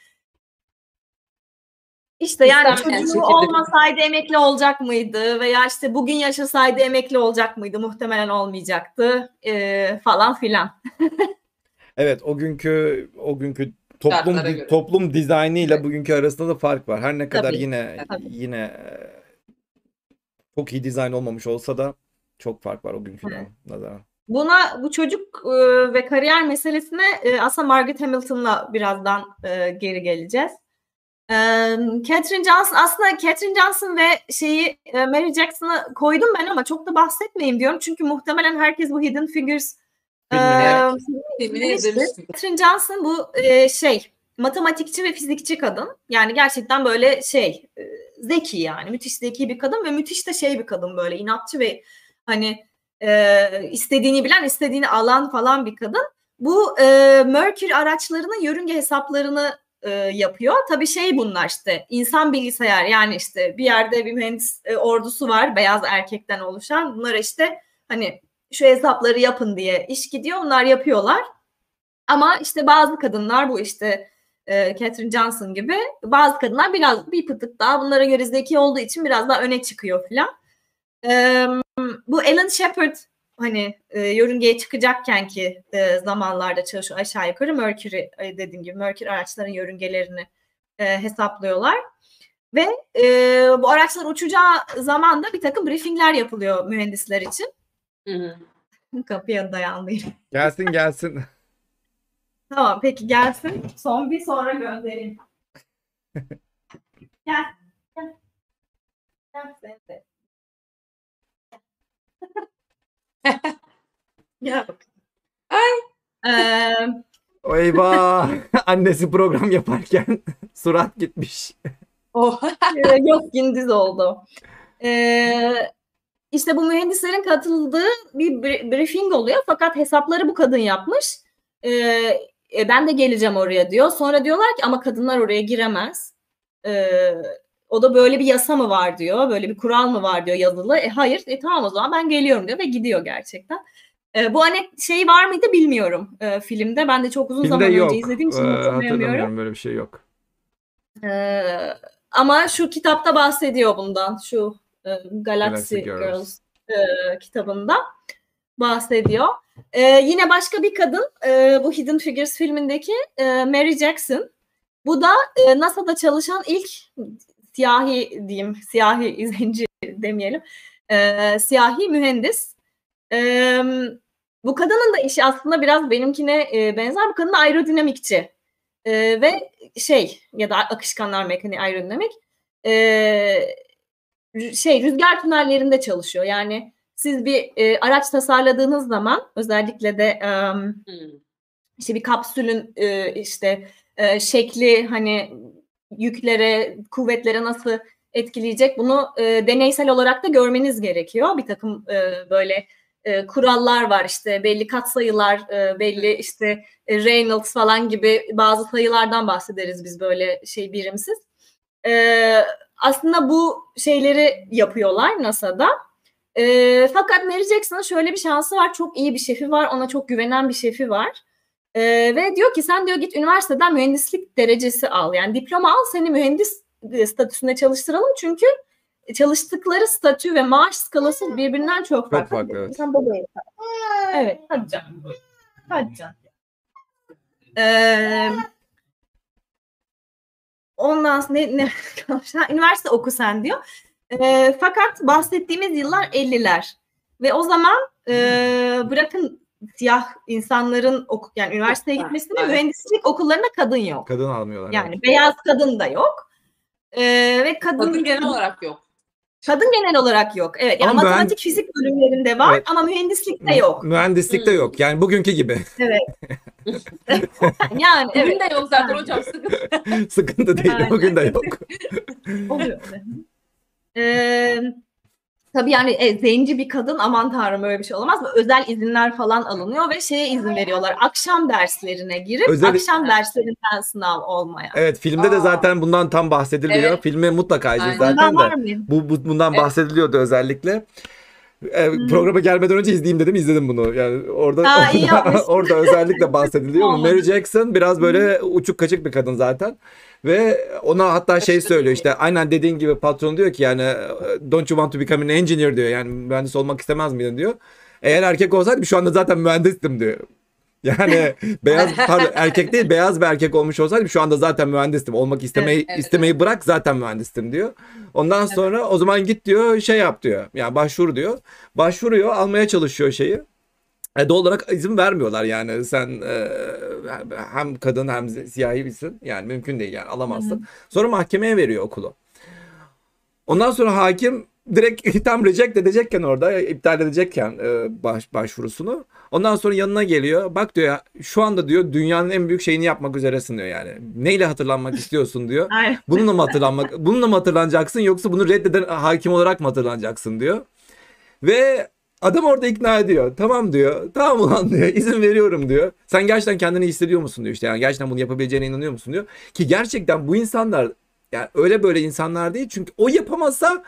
işte yani İstenmeyen çocuğu şekilde. olmasaydı emekli olacak mıydı veya işte bugün yaşasaydı emekli olacak mıydı, muhtemelen olmayacaktı e, falan filan. Evet, o günkü o günkü toplum Şartlara göre. toplum dizaynıyla bugünkü arasında da fark var. Her ne kadar Tabii, yine tabii. yine e, çok iyi dizayn olmamış olsa da çok fark var o günküne Evet. nazaran. Buna, bu çocuk e, ve kariyer meselesine e, aslında Margaret Hamilton'la birazdan e, geri geleceğiz. E, Katherine Johnson, aslında Katherine Johnson ve şeyi e, Mary Jackson'ı koydum ben ama çok da bahsetmeyeyim diyorum. Çünkü muhtemelen herkes bu Hidden Figures e, Filmini Filmini izlemiştir. izlemiştim. Katherine Johnson bu e, şey matematikçi ve fizikçi kadın. Yani gerçekten böyle şey e, zeki, yani müthiş zeki bir kadın ve müthiş de şey bir kadın, böyle inatçı ve hani e, istediğini bilen, istediğini alan falan bir kadın. Bu e, Mercury araçlarının yörünge hesaplarını e, yapıyor. Tabii şey, bunlar işte insan bilgisayar, yani işte bir yerde bir mühendis e, ordusu var, beyaz erkekten oluşan. Bunlara işte hani şu hesapları yapın diye iş gidiyor. Onlar yapıyorlar. Ama işte bazı kadınlar, bu işte e, Katherine Johnson gibi bazı kadınlar biraz bir pıtık daha bunlara göre zeki olduğu için biraz daha öne çıkıyor filan. E, bu Alan Shepard hani e, yörüngeye çıkacakken ki e, zamanlarda çalışıyor aşağı yukarı. Mercury, e, dediğim gibi Mercury araçların yörüngelerini e, hesaplıyorlar. Ve e, bu araçlar uçacağı zaman da bir takım briefingler yapılıyor mühendisler için. Hı hı. Kapıya dayanmayayım. gelsin gelsin. Tamam, peki gelsin. Son bir sonra göndereyim. Gel. Gel. Gel sen de. Gel bak. Ay. Ee, O eyvah. Annesi program yaparken surat gitmiş. Oh. e, yok, gündüz oldu. Ee, işte bu mühendislerin katıldığı bir br- briefing oluyor. Fakat hesapları bu kadın yapmış. Ee, e, ben de geleceğim oraya diyor. Sonra diyorlar ki ama kadınlar oraya giremez. Ee, o da böyle bir yasa mı var diyor. Böyle bir kural mı var diyor, yazılı. E, hayır. E, tamam o zaman ben geliyorum diyor ve gidiyor gerçekten. E, bu hani şey var mıydı bilmiyorum e, filmde. Ben de çok uzun Filmde zaman önce yok. izlediğim Ee, için hatırlayamıyorum. hatırlamıyorum, böyle bir şey yok. E, ama şu kitapta bahsediyor bundan. Şu e, Galaxy Galaxy Girls. Girls e, kitabında bahsediyor. E, yine başka bir kadın e, bu Hidden Figures filmindeki e, Mary Jackson. Bu da e, NASA'da çalışan ilk siyahi diyeyim, siyahi izlenci demeyelim, e, siyahi mühendis. E, bu kadının da işi aslında biraz benimkine e, benzer. Bu kadın da aerodinamikçi e, ve şey ya da akışkanlar mekaniği, aerodinamik e, şey rüzgar tünellerinde çalışıyor. Yani siz bir e, araç tasarladığınız zaman özellikle de e, Hmm. işte bir kapsülün e, işte e, şekli hani yüklere, kuvvetlere nasıl etkileyecek, bunu e, deneysel olarak da görmeniz gerekiyor. Bir takım e, böyle e, kurallar var, işte belli katsayılar, e, belli işte e, Reynolds falan gibi bazı sayılardan bahsederiz biz böyle şey birimsiz. E, aslında bu şeyleri yapıyorlar NASA'da. E, fakat Mary Jackson'ın şöyle bir şansı var, çok iyi bir şefi var, ona çok güvenen bir şefi var. Ee, ve diyor ki sen diyor git üniversiteden mühendislik derecesi al. Yani diploma al, seni mühendis statüsünde çalıştıralım. Çünkü çalıştıkları statü ve maaş skalası birbirinden çok farklı. Çok farklı, evet. Sen babaya sor. Evet, hadi canım. Hadi canım. Ee, ondan sonra ne, ne üniversite oku sen diyor. Ee, fakat bahsettiğimiz yıllar elliler ve o zaman e, bırakın siyah insanların oku, yani üniversiteye gitmesini, Evet. mühendislik okullarına kadın yok. Kadın almıyorlar. Yani evet. beyaz kadın da yok. Ee, ve kadın, Kadın genel olarak yok. kadın genel olarak yok. Evet. Yani Ama matematik, mühend- fizik bölümlerinde var Evet. ama mühendislikte yok. Mühendislikte Hmm. yok. Yani bugünkü gibi. Evet. Yani Bugün evet. de yok zaten Aynen. hocam, sıkıntı. Sıkıntı değil. Aynen. Bugün de yok. Oluyor öyle. Ee, tabii yani e, zenci bir kadın, aman tanrım öyle bir şey olamaz. Özel izinler falan alınıyor ve şeye izin veriyorlar. Akşam derslerine girip Özel- akşam derslerinden sınav olmaya. Evet, filmde de Aa. zaten bundan tam bahsediliyor. Evet. Filmi mutlaka izleyin Aynen. zaten Bundan de. var mıydı? Bu, bu bundan Evet. bahsediliyordu özellikle. Ee, Hmm. Programa gelmeden önce izleyeyim dedim, izledim bunu. Yani orada Aa, iyi orada, yapmışsın. orada özellikle bahsediliyor ama Olmadı. Mary Jackson biraz böyle uçuk kaçık bir kadın zaten. Ve ona hatta şey söylüyor, işte aynen dediğin gibi, patron diyor ki yani don't you want to become an engineer diyor. Yani mühendis olmak istemez miydin diyor. Eğer erkek olsaydı şu anda zaten mühendistim diyor. Yani beyaz, pardon, erkek değil, beyaz bir erkek olmuş olsaydım şu anda zaten mühendistim. Olmak istemeyi Evet, istemeyi bırak, zaten mühendistim diyor. Ondan sonra o zaman git diyor, şey yap diyor. Yani başvur diyor. Başvuruyor, almaya çalışıyor şeyi. E, doğal olarak izin vermiyorlar yani, sen e, hem kadın hem siyahi birisin. Yani mümkün değil, yani alamazsın. Sonra mahkemeye veriyor okulu. Ondan sonra hakim direkt tam reject edecekken, orada iptal edecekken e, baş, başvurusunu. Ondan sonra yanına geliyor. Bak diyor, şu anda diyor dünyanın en büyük şeyini yapmak üzeresin diyor yani. Neyle hatırlanmak istiyorsun diyor. Aynen. Bununla mı hatırlanmak, bununla mı hatırlanacaksın, yoksa bunu reddeden hakim olarak mı hatırlanacaksın diyor. Ve adam orada ikna ediyor. Tamam diyor. Tamam ulan diyor. İzin veriyorum diyor. Sen gerçekten kendini hissediyor musun diyor işte. Yani gerçekten bunu yapabileceğine inanıyor musun diyor. Ki gerçekten bu insanlar yani öyle böyle insanlar değil. Çünkü o yapamazsa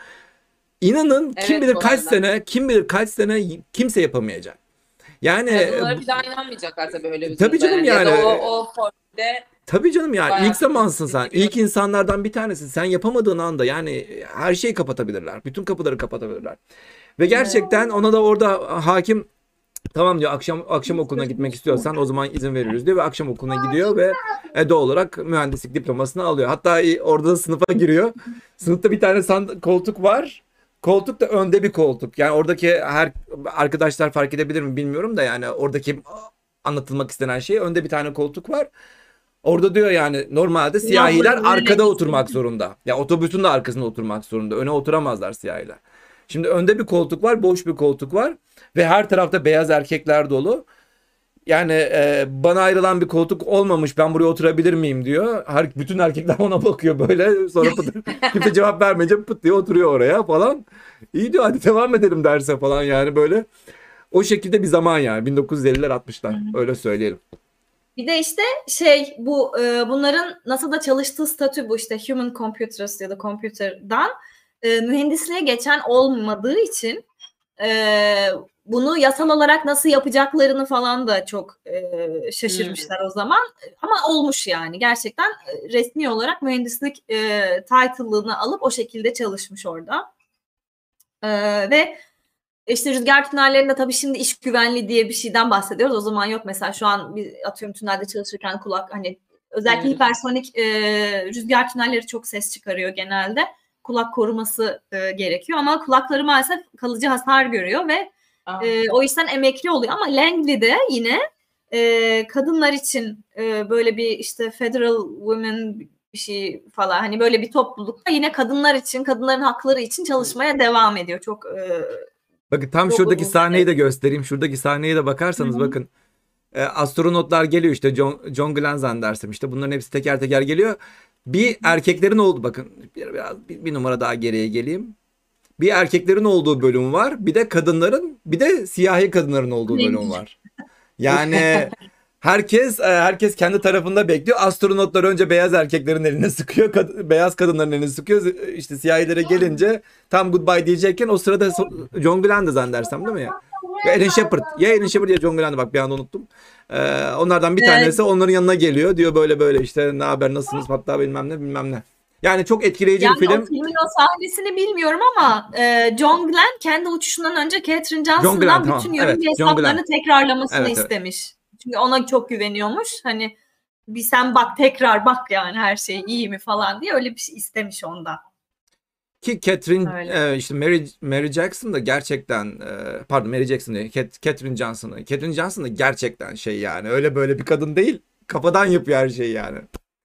inanın kim Evet, bilir kaç kolaylar. sene, kim bilir kaç sene kimse yapamayacak. Yani Kadınlara bir daha inanmayacaklar tabii öyle bir Tabii durumda canım Ya da yani. o, o formülde tabii canım, yani Bayağı ilk zamansın bir- sen. İlk insanlardan bir tanesi. Sen yapamadığın anda yani her şeyi kapatabilirler. Bütün kapıları kapatabilirler. Ve gerçekten ona da orada hakim tamam diyor, akşam akşam okuluna gitmek istiyorsan o zaman izin veririz diyor ve akşam okuluna gidiyor ve e, doğal olarak mühendislik diplomasını alıyor. Hatta e, orada da sınıfa giriyor. Sınıfta bir tane sand- koltuk var. Koltuk da önde bir koltuk. Yani oradaki her arkadaşlar fark edebilir mi bilmiyorum da, yani oradaki anlatılmak istenen şey, önde bir tane koltuk var. Orada diyor yani normalde siyahiler böyle arkada geçti. oturmak zorunda. Ya otobüsün de arkasında oturmak zorunda. Öne oturamazlar siyahiler. Şimdi önde bir koltuk var, boş bir koltuk var ve her tarafta beyaz erkekler dolu. Yani e, bana ayrılan bir koltuk olmamış, ben buraya oturabilir miyim diyor. Her, bütün erkekler ona bakıyor böyle, sonra pıt, kimse cevap vermeyince pıt diye oturuyor oraya falan. İyi diyor, hadi devam edelim derse falan, yani böyle. O şekilde bir zaman yani bin dokuz yüz elliler altmışlar, öyle söyleyelim. Bir de işte şey bu e, bunların NASA'da çalıştığı statü bu, işte Human Computers ya da Computer'dan e, mühendisliğe geçen olmadığı için e, bunu yasal olarak nasıl yapacaklarını falan da çok e, şaşırmışlar o zaman. Ama olmuş yani, gerçekten e, resmi olarak mühendislik e, title'ını alıp o şekilde çalışmış orada. E, ve İşte rüzgar tünellerinde tabii şimdi iş güvenliği diye bir şeyden bahsediyoruz. O zaman yok mesela, şu an bir atıyorum tünelde çalışırken kulak, hani özellikle Evet. hipersonik e, rüzgar tünelleri çok ses çıkarıyor genelde. Kulak koruması e, gerekiyor ama kulakları maalesef kalıcı hasar görüyor ve Aa, e, o yüzden emekli oluyor. Ama Langley'de yine e, kadınlar için e, böyle bir işte Federal Women bir şey falan, hani böyle bir toplulukta yine kadınlar için, kadınların hakları için çalışmaya devam ediyor. Çok e, Bakın tam Çok şuradaki uzun sahneyi süre. de göstereyim. Şuradaki sahneye de bakarsanız Hı hı. bakın. E, astronotlar geliyor işte, John, John Glenn zannedersem, işte bunların hepsi teker teker geliyor. Bir erkeklerin oldu, bakın bir, biraz bir, bir numara daha geriye geleyim. Bir erkeklerin olduğu bölüm var. Bir de kadınların, bir de siyahi kadınların olduğu bölüm var. Yani herkes e, herkes kendi tarafında bekliyor. Astronotlar önce beyaz erkeklerin eline sıkıyor. kad- beyaz kadınların elini sıkıyor. İşte siyahilere gelince tam goodbye diyecekken o sırada so- John Glenn de zannedersem değil mi ya? Ya Alan Shepard. Ya Alan Shepard ya John Glenn, bak bir anda unuttum. Ee, onlardan bir Evet. tanesi onların yanına geliyor. Diyor böyle böyle işte ne haber, nasılsınız, hatta bilmem ne bilmem ne. Yani çok etkileyici Yani bir film. o filmin o sahnesini bilmiyorum ama e, John Glenn kendi uçuşundan önce Catherine Johnson'dan Glenn, bütün tamam. yorum Evet, ve John hesaplarını Glenn. tekrarlamasını Evet, evet. istemiş. Çünkü ona çok güveniyormuş. Hani bir sen bak, tekrar bak yani her şey iyi mi falan diye öyle bir şey istemiş ondan. Ki Catherine Öyle. e, işte Mary, Mary Jackson da gerçekten e, pardon Mary Jackson değil, Cat, Catherine Johnson'ı. Catherine Johnson da gerçekten şey yani öyle böyle bir kadın değil. Kafadan yapıyor her şeyi yani.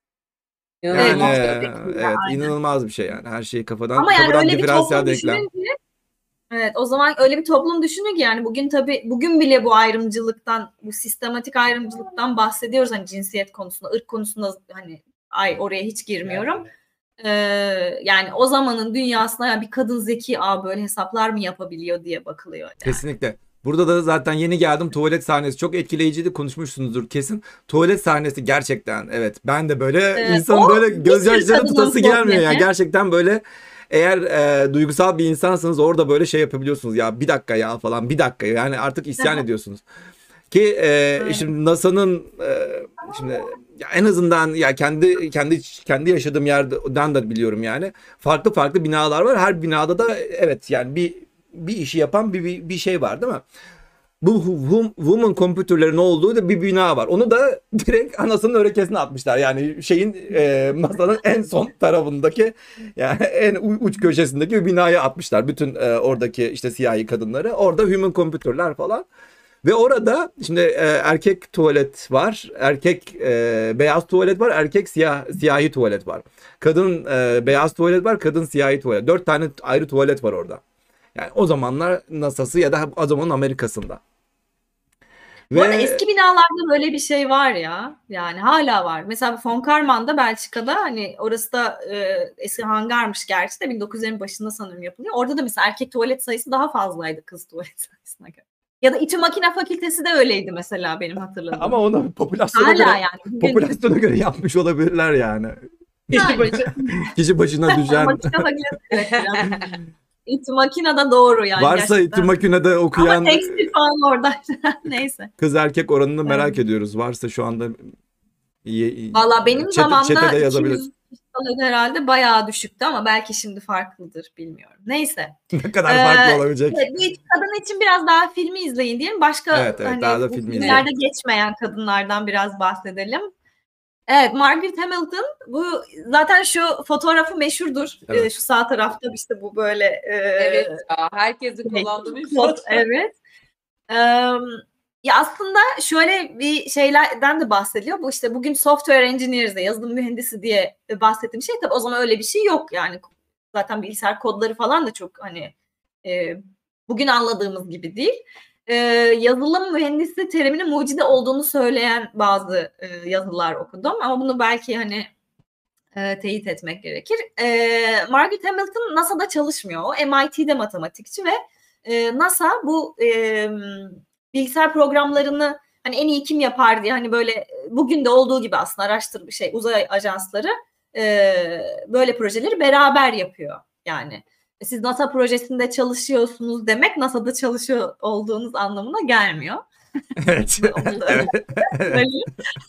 Yani İnanılmaz e, bir- evet, inanılmaz bir şey yani. Her şeyi kafadan Ama yani kafadan öyle bir diferansiyel toplum denklem. düşününce, evet, o zaman öyle bir toplum düşünün ki yani bugün tabii bugün bile bu ayrımcılıktan, bu sistematik ayrımcılıktan bahsediyoruz hani cinsiyet konusunda, ırk konusunda, hani ay oraya hiç girmiyorum. Ee, yani o zamanın dünyasına ya bir kadın zeki, a böyle hesaplar mı yapabiliyor diye bakılıyor. Yani. Kesinlikle. Burada da zaten yeni geldim. Tuvalet sahnesi çok etkileyiciydi. Konuşmuşsunuzdur kesin. Tuvalet sahnesi gerçekten, evet. Ben de böyle Ee, insan o böyle bir gözyaşları sürü kadının tutası gelmiyor problemi. ya. Gerçekten böyle eğer e, duygusal bir insansanız orada böyle şey yapabiliyorsunuz. Ya bir dakika ya falan, bir dakika yani artık isyan ediyorsunuz. Ki e, Aynen. şimdi NASA'nın e, şimdi ya en azından ya kendi kendi kendi yaşadığım yerden de biliyorum yani. Farklı farklı binalar var. Her binada da evet yani bir bir işi yapan bir bir, bir şey var değil mi? Bu hum- woman kompütürlerin olduğu da bir bina var. Onu da direkt anasının örekesine atmışlar. Yani şeyin e, NASA'nın en son tarafındaki yani en u- uç köşesindeki bir binaya atmışlar. Bütün e, oradaki işte siyahi kadınları. Orada human kompütürler falan. Ve orada şimdi e, erkek tuvalet var, erkek e, beyaz tuvalet var, erkek siyah siyahi tuvalet var. Kadın e, beyaz tuvalet var, kadın siyahi tuvalet. Dört tane ayrı tuvalet var orada. Yani o zamanlar NASA'sı ya da o zamanın Amerika'sında. Bu arada Ve eski binalarda böyle bir şey var ya. Yani hala var. Mesela Von Karman'da, Belçika'da, hani orası da e, eski hangarmış gerçi de bin dokuz yüzlerin başında sanırım yapılıyor. Orada da mesela erkek tuvalet sayısı daha fazlaydı kız tuvalet sayısına göre. Ya da İTÜ Makine Fakültesi de öyleydi mesela benim hatırladığım. ama onu popülasyona Hala göre yani. Bugün popülasyona göre yapmış olabilirler yani. Kişi, başı, kişi başına düşen Makine Fakültesi, evet, biraz. İTÜ Makine de doğru yani varsa gerçekten. İTÜ Makine'de Ama okuyan tekstil falan orada. Neyse. kız erkek oranını merak Evet. ediyoruz. Varsa şu anda ye- Valla benim çete, zamanımda çetede iki yazabilir. yüz falan herhalde bayağı düşüktü ama belki şimdi farklıdır, bilmiyorum. Neyse. Ne kadar farklı Ee, olabilecek. evet, bu iki kadın için biraz daha filmi izleyin diyelim. Başka Evet, evet, hani daha da bu filmi filmlerde geçmeyen kadınlardan biraz bahsedelim. Evet, Margaret Hamilton, bu zaten şu fotoğrafı meşhurdur. Evet. Ee, şu sağ tarafta işte bu böyle e, Evet ya, herkesin şey, kullandığı bir kod, fotoğraf. evet. Ee, ya aslında şöyle bir şeylerden de bahsediliyor. Bu işte bugün software engineers de, yazılım mühendisi diye bahsettiğim şey, tabii o zaman öyle bir şey yok yani. Zaten bilgisayar kodları falan da çok hani e, bugün anladığımız gibi değil. E, yazılım mühendisi teriminin mucide olduğunu söyleyen bazı e, yazılar okudum ama bunu belki hani e, teyit etmek gerekir. E, Margaret Hamilton NASA'da çalışmıyor. O M I T'de matematikçi ve e, NASA bu e, bilgisayar programlarını hani en iyi kim yapar diye, hani böyle bugün de olduğu gibi aslında araştır bir şey, uzay ajansları e, böyle projeleri beraber yapıyor yani. Siz NASA projesinde çalışıyorsunuz demek NASA'da çalışıyor olduğunuz anlamına gelmiyor. Evet. Onu da Evet. söyleyeyim.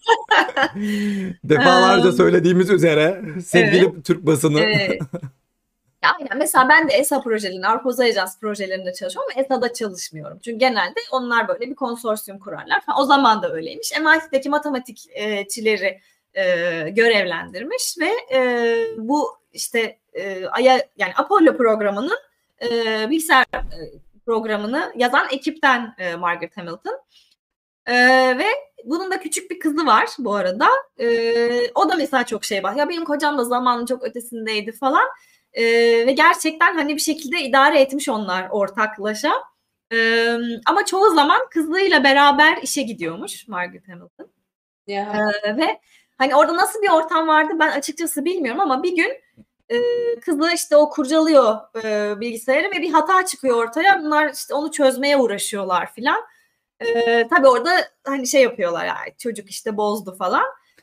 Defalarca Eee, söylediğimiz üzere sevgili evet. Türk basını. Evet. Yani mesela ben de E S A projelerinde, Avrupa Uzay Ajansı projelerinde çalışıyorum ama E S A'da çalışmıyorum. Çünkü genelde onlar böyle bir konsorsiyum kurarlar falan. O zaman da öyleymiş. M I T'deki matematikçileri e, görevlendirmiş ve e, bu işte e, Ay'a, yani Apollo programının e, bilgisayar e, programını yazan ekipten e, Margaret Hamilton. E, ve bunun da küçük bir kızı var bu arada. E, o da mesela çok şey var. Ya benim kocam da zamanın çok ötesindeydi falan. Ee, ve gerçekten hani bir şekilde idare etmiş onlar ortaklaşa. Ee, ama çoğu zaman kızıyla beraber işe gidiyormuş Margaret Hamilton. Ya. Ee, ve hani orada nasıl bir ortam vardı ben açıkçası bilmiyorum ama bir gün e, kızı işte o kurcalıyor e, bilgisayarı ve bir hata çıkıyor ortaya. Bunlar işte onu çözmeye uğraşıyorlar filan. Ee, tabii orada hani şey yapıyorlar, yani çocuk işte bozdu falan.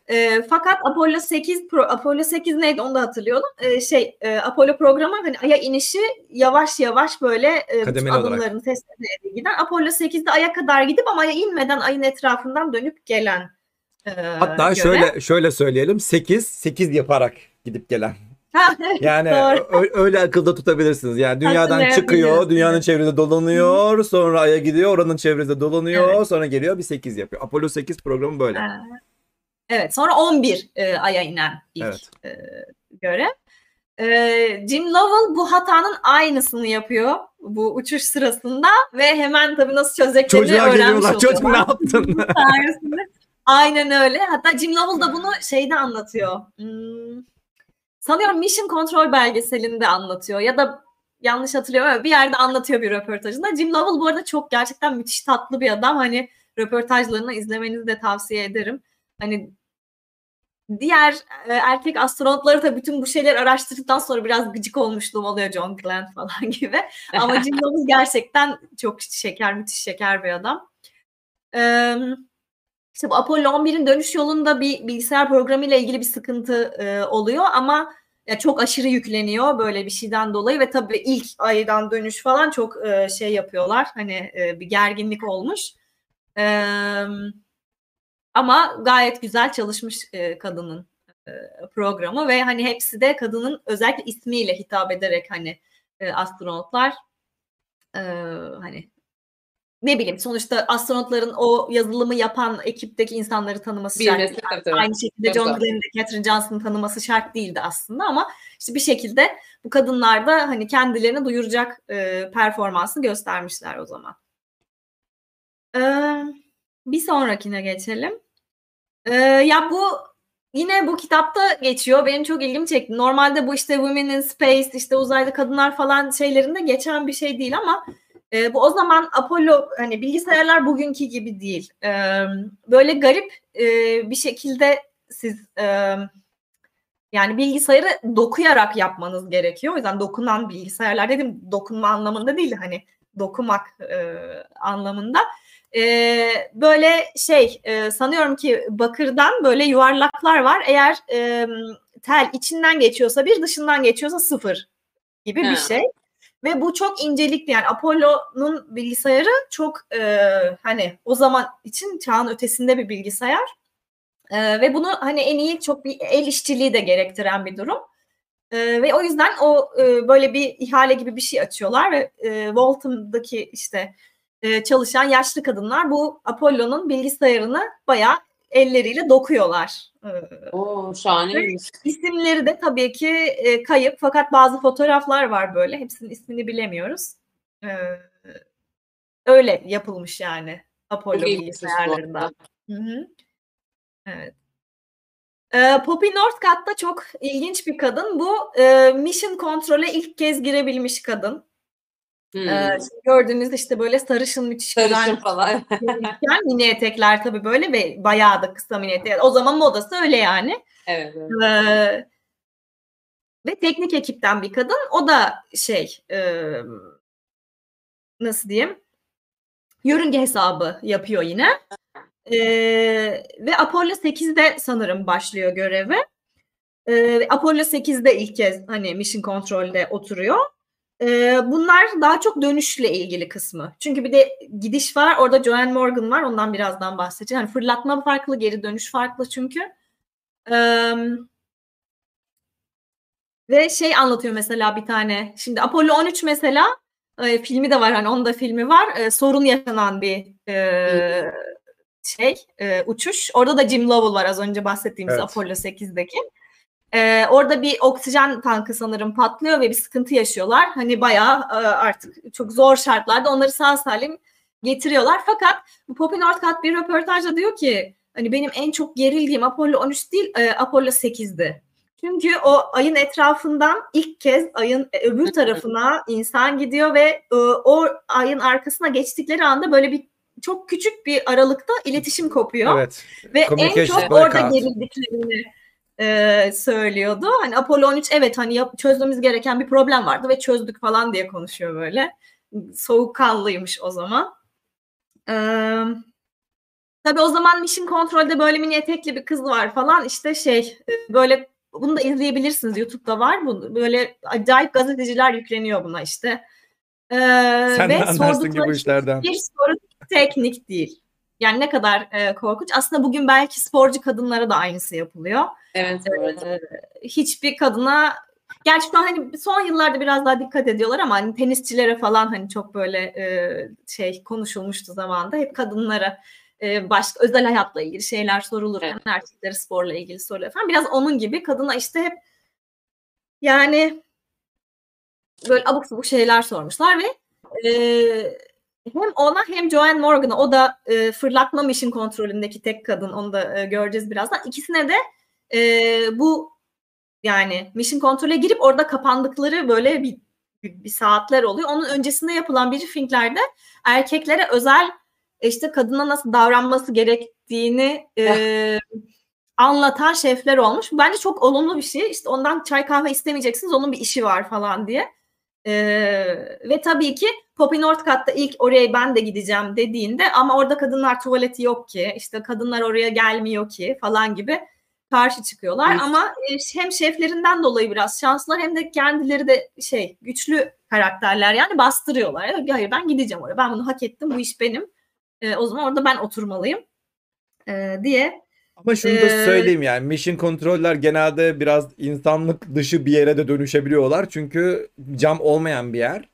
E, fakat Apollo sekiz pro, Apollo sekiz neydi onu da hatırlıyorum. E, şey e, Apollo programı hani Ay'a inişi yavaş yavaş böyle e, Kademeli adımlarını test ederek giden. Apollo sekizde Ay'a kadar gidip ama Ay'a inmeden Ay'ın etrafından dönüp gelen e, Hatta görev. şöyle şöyle söyleyelim. sekiz sekiz yaparak gidip gelen. Ha, evet, Yani doğru. ö- öyle akılda tutabilirsiniz. Yani dünyadan çıkıyor, dünyanın çevresinde dolanıyor, sonra Ay'a gidiyor, oranın çevresinde dolanıyor, Evet. sonra geliyor bir sekiz yapıyor. Apollo sekiz programı böyle. Ha, evet, sonra on bir e, Ay'a inen ilk Evet. e, görev. E, Jim Lovell bu hatanın aynısını yapıyor bu uçuş sırasında ve hemen tabii nasıl çözeceklerini Çocuğa öğrenmiş geliyorlar. oluyorlar. Çocuk ne yaptın? Sayesinde. Aynen öyle. Hatta Jim Lovell da bunu şeyde anlatıyor. Hmm, sanıyorum Mission Control belgeselinde anlatıyor ya da yanlış hatırlıyorum ama bir yerde anlatıyor bir röportajında. Jim Lovell bu arada çok gerçekten müthiş tatlı bir adam. Hani röportajlarını izlemenizi de tavsiye ederim. Hani diğer e, erkek astronotları da bütün bu şeyleri araştırdıktan sonra biraz gıcık olmuşluğum oluyor, John Glenn falan gibi. Ama Jim Lovell gerçekten çok şeker, müthiş şeker bir adam. Ee, işte bu Apollo on birin dönüş yolunda bir bilgisayar programıyla ilgili bir sıkıntı e, oluyor ama ya çok aşırı yükleniyor böyle bir şeyden dolayı ve tabii ilk aydan dönüş falan çok e, şey yapıyorlar. Hani e, bir gerginlik olmuş. Eee Ama gayet güzel çalışmış e, kadının e, programı ve hani hepsi de kadının özellikle ismiyle hitap ederek hani e, astronotlar e, hani ne bileyim sonuçta astronotların o yazılımı yapan ekipteki insanları tanıması şart Bilmesi değil. tabii, tabii. Aynı şekilde Çok John zor. Glenn'in de Katherine Johnson'ın tanıması şart değildi aslında ama işte bir şekilde bu kadınlar da hani kendilerini duyuracak e, performansı göstermişler o zaman. E, bir sonrakine geçelim. Ee, ya bu yine bu kitapta geçiyor. Benim çok ilgimi çekti. Normalde bu işte Women in Space, işte uzayda kadınlar falan şeylerinde geçen bir şey değil ama e, bu o zaman Apollo hani bilgisayarlar bugünkü gibi değil. E, böyle garip e, bir şekilde siz e, yani bilgisayarı dokuyarak yapmanız gerekiyor. O yüzden dokunan bilgisayarlar dedim, dokunma anlamında değil, hani dokumak e, anlamında. Ee, böyle şey e, sanıyorum ki bakırdan böyle yuvarlaklar var. Eğer e, tel içinden geçiyorsa bir, dışından geçiyorsa sıfır gibi Ha. bir şey. Ve bu çok incelikli, yani Apollo'nun bilgisayarı çok e, hani o zaman için çağın ötesinde bir bilgisayar. E, ve bunu hani en iyi çok bir el işçiliği de gerektiren bir durum. E, ve o yüzden o e, böyle bir ihale gibi bir şey açıyorlar ve e, Waltham'daki işte e, çalışan yaşlı kadınlar bu Apollo'nun bilgisayarını bayağı elleriyle dokuyorlar. E, Oo, şahaneymiş. isimleri de tabii ki e, kayıp, fakat bazı fotoğraflar var böyle. Hepsinin ismini bilemiyoruz. E, öyle yapılmış yani Apollo Çok ilginçmiş bu bilgisayarlarında. arada. Hı hı. Evet. E, Poppy Northcutt da çok ilginç bir kadın. Bu e, Mission Control'e ilk kez girebilmiş kadın. Hmm. Ee, gördüğünüz işte böyle sarışın müthiş Sarışın güzel falan. yani mini etekler tabii böyle ve bayağı da kısa mini etek. O zaman modası öyle yani. Evet, evet. Ee, ve teknik ekipten bir kadın. O da şey e, nasıl diyeyim, yörünge hesabı yapıyor yine. Ee, ve Apollo sekizde sanırım başlıyor göreve. Ee, Apollo sekizde ilk kez hani Mission Control'de oturuyor. Ee, bunlar daha çok dönüşle ilgili kısmı. Çünkü bir de gidiş var. Orada Joanne Morgan var. Ondan birazdan bahsedeceğim. Yani fırlatma farklı, geri dönüş farklı çünkü. Ee, ve şey anlatıyor mesela bir tane. Şimdi Apollo on üç mesela e, filmi de var. Hani onun da filmi var. E, sorun yaşanan bir e, şey e, uçuş. Orada da Jim Lovell var, az önce bahsettiğimiz Evet. Apollo sekizdeki. Ee, orada bir oksijen tankı sanırım patlıyor ve bir sıkıntı yaşıyorlar. Hani bayağı e, artık çok zor şartlarda onları sağ salim getiriyorlar. Fakat bu Poppy Northcutt bir röportajda diyor ki hani benim en çok gerildiğim Apollo on üç değil e, Apollo sekizdi. Çünkü o ayın etrafından ilk kez ayın öbür tarafına insan gidiyor ve e, o ayın arkasına geçtikleri anda böyle bir çok küçük bir aralıkta iletişim kopuyor. Evet. Ve en Communication çok blackout. orada gerildiklerini e, söylüyordu. Hani Apollo on üç evet hani yap, çözmemiz gereken bir problem vardı ve çözdük falan diye konuşuyor böyle. Soğukkanlıymış o zaman. Ee, Tabii o zaman Mission Control'de böyle mini etekli bir kız var falan işte şey böyle bunu da izleyebilirsiniz, YouTube'da var bu, böyle acayip gazeteciler yükleniyor buna işte. Ee, Sen ne ve anlarsın ki bu sordukları işlerden? bir soru teknik değil. Yani ne kadar e, korkunç. Aslında bugün belki sporcu kadınlara da aynısı yapılıyor. Evet. Ee, hiçbir kadına, gerçi şu an hani son yıllarda biraz daha dikkat ediyorlar ama hani tenisçilere falan hani çok böyle e, şey konuşulmuştu zamanında. Hep kadınlara e, başka özel hayatla ilgili şeyler sorulurken Evet. erkeklere sporla ilgili sorular falan. Biraz onun gibi kadına işte hep yani böyle abuk sabuk şeyler sormuşlar ve e, hem ona hem Joanne Morgan'a, o da e, fırlatma mission kontrolündeki tek kadın, onu da e, göreceğiz birazdan. İkisine de e, bu yani mission kontrole girip orada kapandıkları böyle bir, bir, bir saatler oluyor. Onun öncesinde yapılan briefinglerde erkeklere özel işte kadına nasıl davranması gerektiğini e, anlatan şefler olmuş. Bence çok olumlu bir şey. İşte ondan çay kahve istemeyeceksiniz, onun bir işi var falan diye. Ee, ve tabii ki Poppy Northcutt'ta ilk oraya ben de gideceğim dediğinde ama orada kadınlar tuvaleti yok ki, işte kadınlar oraya gelmiyor ki falan gibi karşı çıkıyorlar. Evet. Ama hem şeflerinden dolayı biraz şanslılar hem de kendileri de şey güçlü karakterler, yani bastırıyorlar. Hayır, ben gideceğim oraya, ben bunu hak ettim, bu iş benim. Ee, o zaman orada ben oturmalıyım ee, diye. Ama şunu da söyleyeyim, yani mission kontroller genelde biraz insanlık dışı bir yere de dönüşebiliyorlar. Çünkü cam olmayan bir yer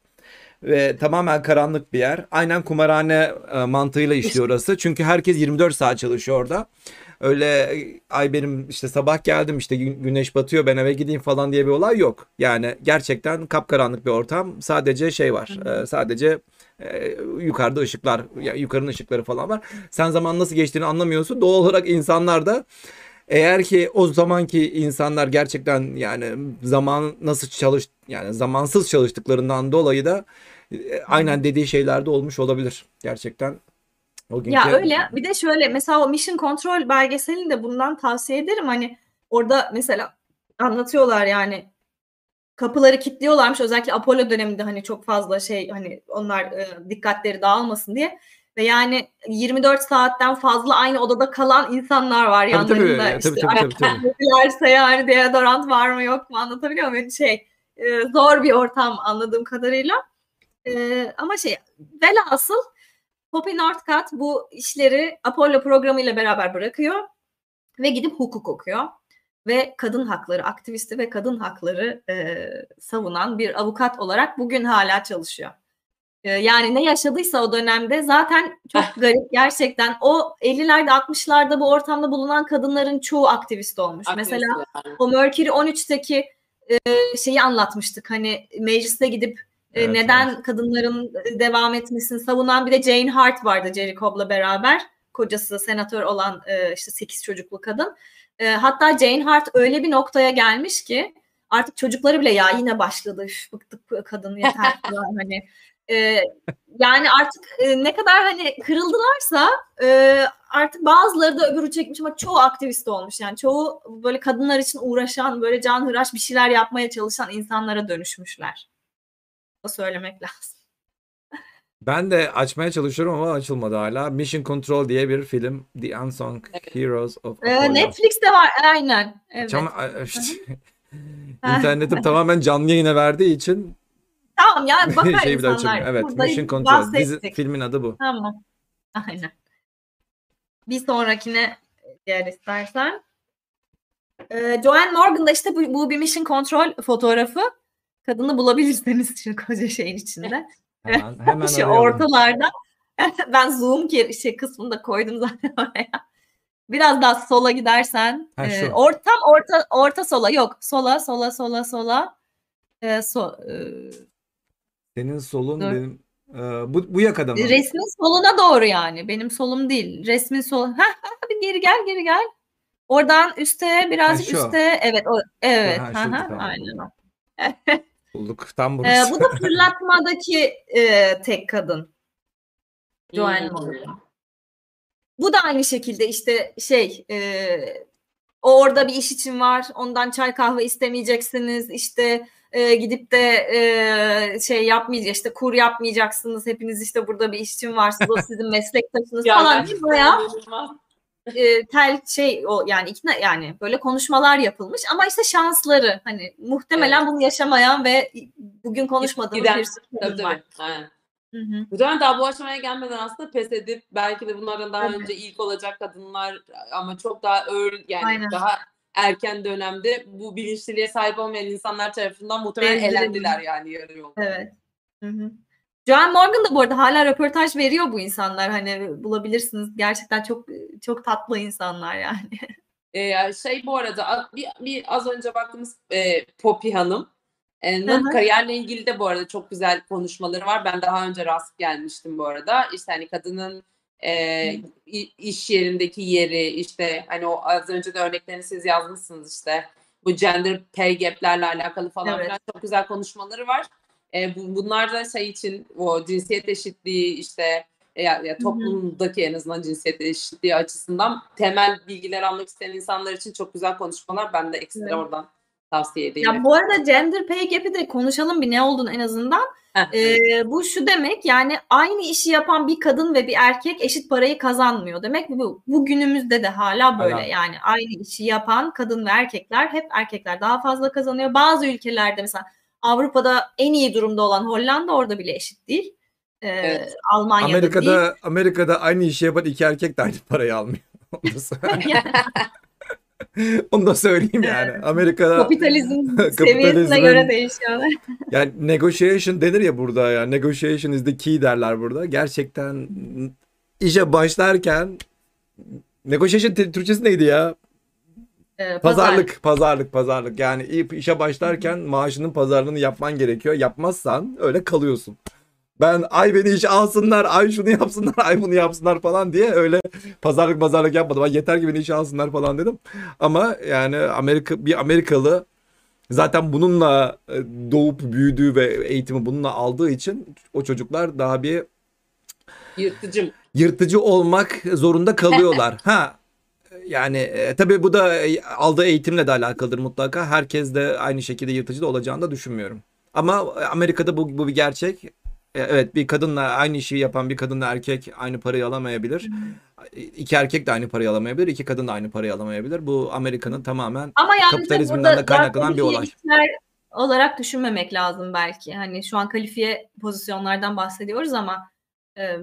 ve tamamen karanlık bir yer. Aynen kumarhane e, mantığıyla işliyor orası. Çünkü herkes yirmi dört saat çalışıyor orada. Öyle ay benim işte sabah geldim işte gü- güneş batıyor ben eve gideyim falan diye bir olay yok. Yani gerçekten kapkaranlık bir ortam. Sadece şey var. e, sadece e, yukarıda ışıklar, ya yukarının ışıkları falan var. Sen zaman nasıl geçtiğini anlamıyorsun. Doğal olarak insanlar da, eğer ki o zamanki insanlar gerçekten yani zaman nasıl çalış yani zamansız çalıştıklarından dolayı da e, aynen dediği şeyler de olmuş olabilir gerçekten. O günkü Ya öyle, bir de şöyle mesela o Mission Control belgeselini de bundan tavsiye ederim. Hani orada mesela anlatıyorlar yani kapıları kilitliyorlarmış, özellikle Apollo döneminde hani çok fazla şey, hani onlar e, dikkatleri dağılmasın diye. Ve yani yirmi dört saatten fazla aynı odada kalan insanlar var tabii tabii yanlarında. tabii İşte tabii tabii tabii. Dilerse yani deodorant var mı yok mu, anlatabiliyor muyum? Şey e, zor bir ortam anladığım kadarıyla. E, ama şey velhasıl Poppy Northcutt bu işleri Apollo programıyla beraber bırakıyor ve gidip hukuk okuyor. Ve kadın hakları aktivisti ve kadın hakları e, savunan bir avukat olarak bugün hala çalışıyor. E, yani ne yaşadıysa o dönemde zaten çok garip gerçekten. O ellilerde altmışlarda bu ortamda bulunan kadınların çoğu aktivist olmuş. Aktivist Mesela yani. o Mercury on üçteki e, şeyi anlatmıştık. Hani mecliste gidip e, Evet, neden evet. kadınların devam etmesini savunan bir de Jane Hart vardı Jerry Cobb'la beraber. Kocası senatör olan e, işte sekiz çocuklu kadın. E, hatta Jane Hart öyle bir noktaya gelmiş ki artık çocukları bile ya yine başladı, üf, bıktık kadın yeter falan hani. E, yani artık e, ne kadar hani kırıldılarsa e, artık bazıları da öbürü çekmiş ama çoğu aktivist olmuş. Yani çoğu böyle kadınlar için uğraşan, böyle canhıraş bir şeyler yapmaya çalışan insanlara dönüşmüşler. O söylemek lazım. Ben de açmaya çalışıyorum ama açılmadı hala. Mission Control diye bir film. The Unsung Heroes of Ee, Apollo. Netflix'te var aynen. Evet. Çam- İnternetim tamamen canlı yayına verdiği için Tamam ya, bakar şey bir daha insanlar. açamıyorum. Evet, Burada Mission Control. Dizi, bahsettik. filmin adı bu. Tamam. Aynen. Bir sonrakine gel istersen. Ee, Joanne Morgan da işte bu, bu bir Mission Control fotoğrafı. Kadını bulabilirseniz şu koca şeyin içinde. Hemen hemen Şu arayalım. ortalarda. Ben zoom ki şey kısmını da koydum zaten oraya. Biraz daha sola gidersen. Ha, E, şu. or, tam orta orta sola, yok. Sola sola sola sola. E, so, e, Senin solun dur. benim e, bu bu yakada mı? Resmin soluna doğru yani. Benim solum değil. Resmin sol. Ha, bir geri gel, geri gel. Oradan üste, birazcık Ha, şu. üste. Evet, o, evet. Ha, Ha, şurada, ha, tamam, aynen buldum. o. Bulduk. Tam E, burası. bu da fırlatmadaki e, tek kadın. Joanne Hmm. Morgan. Bu da aynı şekilde işte şey e, o orada bir iş için var. Ondan çay kahve istemeyeceksiniz. İşte e, gidip de e, şey yapmayacak, işte kur yapmayacaksınız, hepiniz işte burada bir işçim var, siz o sizin meslektaşınız Ya falan ben diye bayağı inanılmaz. e, tel şey o yani ikna yani böyle konuşmalar yapılmış ama işte şansları hani muhtemelen Evet. bunu yaşamayan ve bugün konuşmadığımız Giden, bir sürü tabii kadın var. tabii. Aynen. Hı hı. Muhtemelen daha bu aşamaya gelmeden aslında pes edip belki de bunlardan daha Evet. önce ilk olacak kadınlar ama çok daha ağır yani Aynen. daha erken dönemde bu bilinçliliğe sahip olmayan insanlar tarafından muhtemelen Ezdirildi. elendiler yani yarı yolda. Evet. Hı hı. Joanne Morgan da bu arada hala röportaj veriyor bu insanlar. Hani bulabilirsiniz. Gerçekten çok çok tatlı insanlar yani. Ee, şey bu arada bir, bir az önce baktığımız e, Poppy Hanım e, Hı hı. kariyerle ilgili de bu arada çok güzel konuşmaları var. Ben daha önce rast gelmiştim bu arada. İşte hani kadının e, iş yerindeki yeri, işte hani o az önce de örneklerini siz yazmışsınız, işte bu gender pay gap'lerle alakalı falan Evet. filan çok güzel konuşmaları var. E, bu, bunlar da şey için, o cinsiyet eşitliği işte ya, ya toplumdaki en azından cinsiyet eşitliği açısından temel bilgiler almak isteyen insanlar için çok güzel konuşmalar. Ben de ekstra Evet. oradan tavsiye edeyim. Ya bu arada gender pay gap'i de konuşalım bir, ne olduğunu en azından. Heh, Ee, evet. bu şu demek, yani aynı işi yapan bir kadın ve bir erkek eşit parayı kazanmıyor demek. Bu, bu günümüzde de hala böyle. Hala. Yani aynı işi yapan kadın ve erkekler, hep erkekler daha fazla kazanıyor. Bazı ülkelerde mesela Avrupa'da en iyi durumda olan Hollanda, orada bile eşit değil. Ee, Evet. Almanya'da Amerika'da değil. Amerika'da aynı işi yapan iki erkek de aynı parayı almıyor. Onu da söyleyeyim. Onu da söyleyeyim yani. Amerika'da Kapitalizm seviyesine kapitalizmin- göre değişiyor. Yani negotiation denir ya burada ya. Negotiation is the key derler burada. Gerçekten işe başlarken negotiation te- Türkçesi neydi ya? Ee, Pazarlık, pazarlık, pazarlık. Yani işe başlarken maaşının pazarlığını yapman gerekiyor. Yapmazsan öyle kalıyorsun. Ben ay beni işe alsınlar, ay şunu yapsınlar, ay bunu yapsınlar falan diye öyle pazarlık pazarlık yapmadım. Ay yeter ki beni işe alsınlar falan dedim. Ama yani Amerika, bir Amerikalı zaten bununla e, doğup büyüdüğü ve eğitimi bununla aldığı için o çocuklar daha bir Yırtıcım. yırtıcı olmak zorunda kalıyorlar. Ha yani e, tabii bu da e, aldığı eğitimle de alakalıdır mutlaka. Herkes de aynı şekilde yırtıcı da olacağını da düşünmüyorum. Ama Amerika'da bu, bu bir gerçek. E, Evet, bir kadınla aynı işi yapan bir kadınla erkek aynı parayı alamayabilir. İki erkek de aynı parayı alamayabilir. İki kadın da aynı parayı alamayabilir. Bu Amerika'nın tamamen Ama yani kapitalizminden burada de kaynaklanan bir kalifiye olay. işler olarak düşünmemek lazım belki. Hani şu an kalifiye pozisyonlardan bahsediyoruz ama e,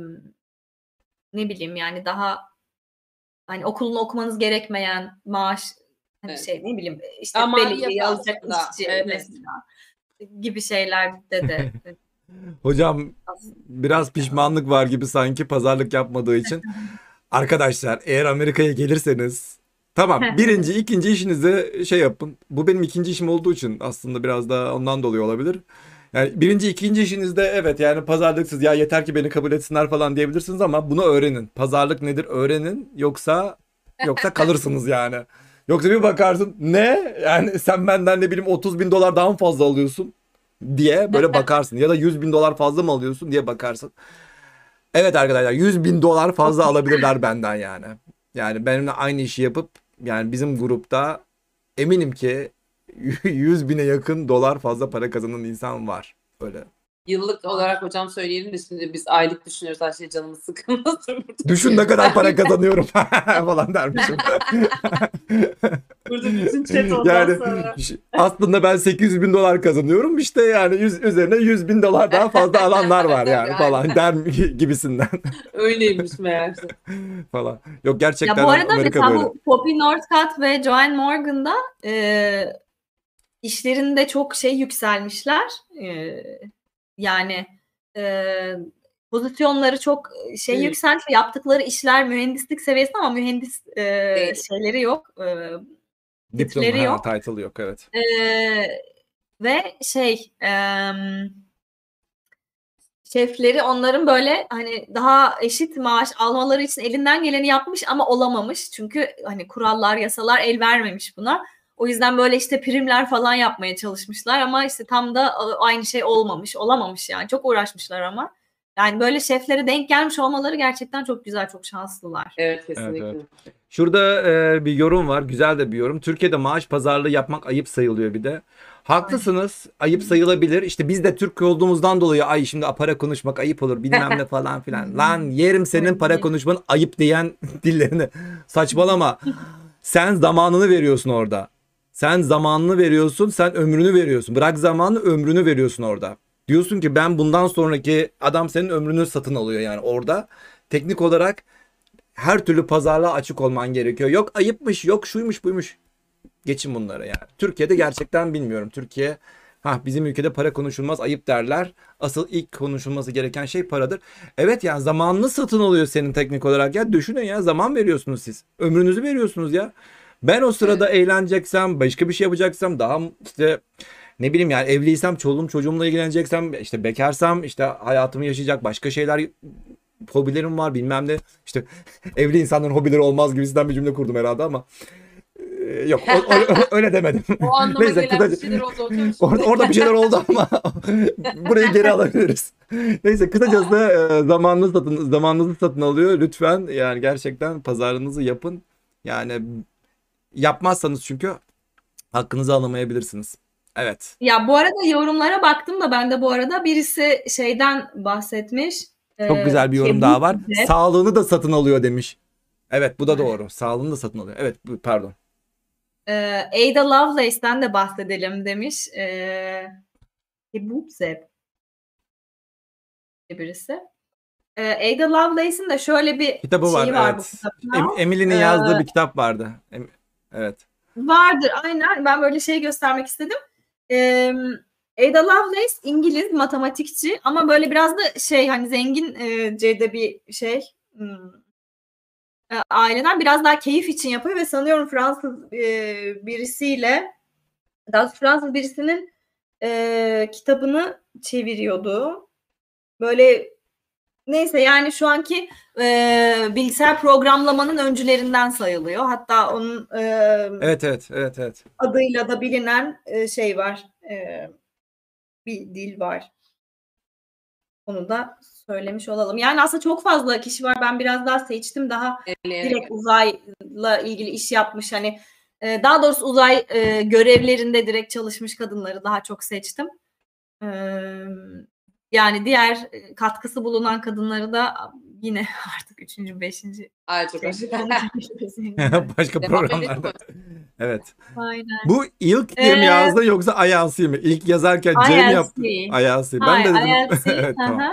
ne bileyim yani daha hani okulunu okumanız gerekmeyen maaş, hani Evet. şey ne bileyim işte Ama belediyeyi yasa alacak aslında, işçi evet. mesela gibi şeylerde de Hocam biraz pişmanlık var gibi sanki pazarlık yapmadığı için. Arkadaşlar eğer Amerika'ya gelirseniz tamam, birinci ikinci işinizi şey yapın. Bu benim ikinci işim olduğu için aslında biraz da ondan dolayı olabilir. Yani birinci ikinci işinizde evet yani pazarlıksız, ya yeter ki beni kabul etsinler falan diyebilirsiniz ama bunu öğrenin. Pazarlık nedir öğrenin, yoksa yoksa kalırsınız yani. Yoksa bir bakarsın ne yani sen benden ne bileyim otuz bin dolar daha mı fazla alıyorsun diye böyle bakarsın. Ya da yüz bin dolar fazla mı alıyorsun diye bakarsın. Evet arkadaşlar, yüz bin dolar fazla alabilirler benden yani. Yani benimle aynı işi yapıp yani bizim grupta eminim ki yüz bine yakın dolar fazla para kazanan insan var. Öyle. Yıllık olarak hocam söyleyelim de şimdi biz aylık düşünüyoruz, her şey canımız sıkılmasın. Düşün ne kadar para kazanıyorum falan dermişim. Burada bütün chat ondan Yani sonra. aslında ben sekiz yüz bin dolar kazanıyorum, işte yani yüz, üzerine yüz bin dolar daha fazla alanlar var yani falan der gibisinden Öyleymiş meğerse. falan. Yok gerçekten ya bu arada Amerika mesela böyle. bu Poppy Northcutt ve Joanne Morgan'da e, işlerinde çok şey yükselmişler. E, yani e, pozisyonları çok şey Hı. yükselmiş ve yaptıkları işler mühendislik seviyesinde ama mühendis e, Değil. şeyleri yok. E, Diploma, titleri ha, yok. title yok evet. E, ve şey e, şefleri onların böyle hani daha eşit maaş almaları için elinden geleni yapmış ama olamamış. Çünkü hani kurallar, yasalar el vermemiş buna. O yüzden böyle işte primler falan yapmaya çalışmışlar ama işte tam da aynı şey olmamış, olamamış yani. Çok uğraşmışlar ama. Yani böyle şeflere denk gelmiş olmaları gerçekten çok güzel, çok şanslılar. Evet kesinlikle. Evet, evet. Şurada e, bir yorum var. Güzel de bir yorum. Türkiye'de maaş pazarlığı yapmak ayıp sayılıyor bir de. Haklısınız. Ayıp sayılabilir. İşte biz de Türk olduğumuzdan dolayı ay şimdi para konuşmak ayıp olur bilmem ne falan filan. Lan yerim senin para konuşmanın ayıp diyen dillerini. Saçmalama. Sen zamanını veriyorsun orada. Sen zamanını veriyorsun, sen ömrünü veriyorsun. Bırak zamanı, ömrünü veriyorsun orada. Diyorsun ki ben bundan sonraki adam senin ömrünü satın alıyor yani orada. Teknik olarak her türlü pazarlığa açık olman gerekiyor. Yok ayıpmış, yok şuymuş buymuş. Geçin bunları yani. Türkiye'de gerçekten bilmiyorum. Türkiye, ha bizim ülkede para konuşulmaz, ayıp derler. Asıl ilk konuşulması gereken şey paradır. Evet yani zamanını satın alıyor senin teknik olarak ya. Düşünün ya, zaman veriyorsunuz siz. Ömrünüzü veriyorsunuz ya. Ben o sırada eğleneceksem, başka bir şey yapacaksam, daha işte ne bileyim yani evliysem, çoluğum çocuğumla ilgileneceksem, işte bekarsam, işte hayatımı yaşayacak başka şeyler, hobilerim var bilmem ne. İşte evli insanların hobileri olmaz gibisinden bir cümle kurdum herhalde ama e, yok o, o, öyle demedim. O anlama Neyse, gelen kısaca- bir şeyler oldu hocam. şimdi. Orada, orada bir şeyler oldu ama burayı geri alabiliriz. Neyse kısacası e, zamanınızı satın zamanınızı satın alıyor. Lütfen yani gerçekten pazarlığınızı yapın. Yani yapmazsanız çünkü hakkınızı alamayabilirsiniz. Evet. Ya bu arada yorumlara baktım da ben de bu arada birisi şeyden bahsetmiş. Çok Ee, güzel bir yorum şey, daha var. bu bize- Sağlığını da satın alıyor demiş. Evet bu da doğru. Sağlığını da satın alıyor. Evet bu- pardon. Ee, Ada Lovelace'den de bahsedelim demiş. Ee, Hebubzeb birisi. Ee, Ada Lovelace'in de şöyle bir Kitabı var, şeyi var bu evet. kitapta. Em- Emily'nin Ee, yazdığı bir kitap vardı. Em- evet. Vardır aynen. Ben böyle şey göstermek istedim. Ee, Ada Lovelace İngiliz matematikçi ama böyle biraz da şey hani zengince de bir şey hmm, e, aileden biraz daha keyif için yapıyor ve sanıyorum Fransız e, birisiyle daha doğrusu Fransız birisinin e, kitabını çeviriyordu. Böyle neyse yani şu anki e, bilgisayar programlamanın öncülerinden sayılıyor. Hatta onun e, Evet evet evet evet. adıyla da bilinen e, şey var. E, bir dil var. Onu da söylemiş olalım. Yani aslında çok fazla kişi var. Ben biraz daha seçtim. Daha Eleyerek. direkt uzayla ilgili iş yapmış. Hani e, daha doğrusu uzay e, görevlerinde direkt çalışmış kadınları daha çok seçtim. E, yani diğer e, katkısı bulunan kadınları da yine artık üçüncü, beşinci Ay çok hoş. şeyde konuşabiliriz. Başka Devam programlarda. Evet. Aynen. Bu ilk diye mi Ee, yazdın yoksa I L C mi? İlk yazarken C mi yaptın? I L C. I L C. Ben Hayır, de dedim. I L C. Evet, tamam.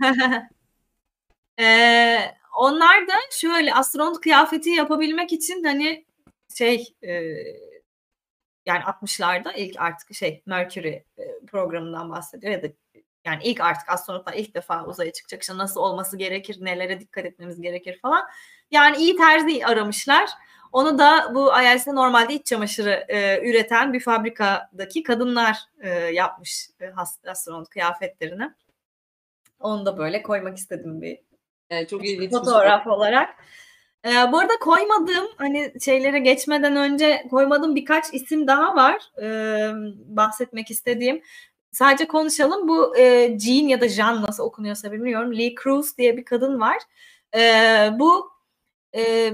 Ee, onlar da şöyle astronot kıyafeti yapabilmek için hani şey e, yani altmışlarda ilk artık şey Mercury e, programından bahsediyor ya da yani ilk artık astronotlar ilk defa uzaya çıkacak, işte nasıl olması gerekir, nelere dikkat etmemiz gerekir falan. Yani iyi terzi aramışlar. Onu da bu I L C'de normalde iç çamaşırı e, üreten bir fabrikadaki kadınlar e, yapmış e, astronot kıyafetlerini. Onu da böyle koymak istedim bir Evet, çok ilginç bir şey. fotoğraf olarak. Ee, bu arada koymadığım hani şeylere geçmeden önce koymadığım birkaç isim daha var ee, bahsetmek istediğim. Sadece konuşalım. Bu e, Jean ya da Jean nasıl okunuyorsa bilmiyorum. Lee Cruz diye bir kadın var. Ee, bu e,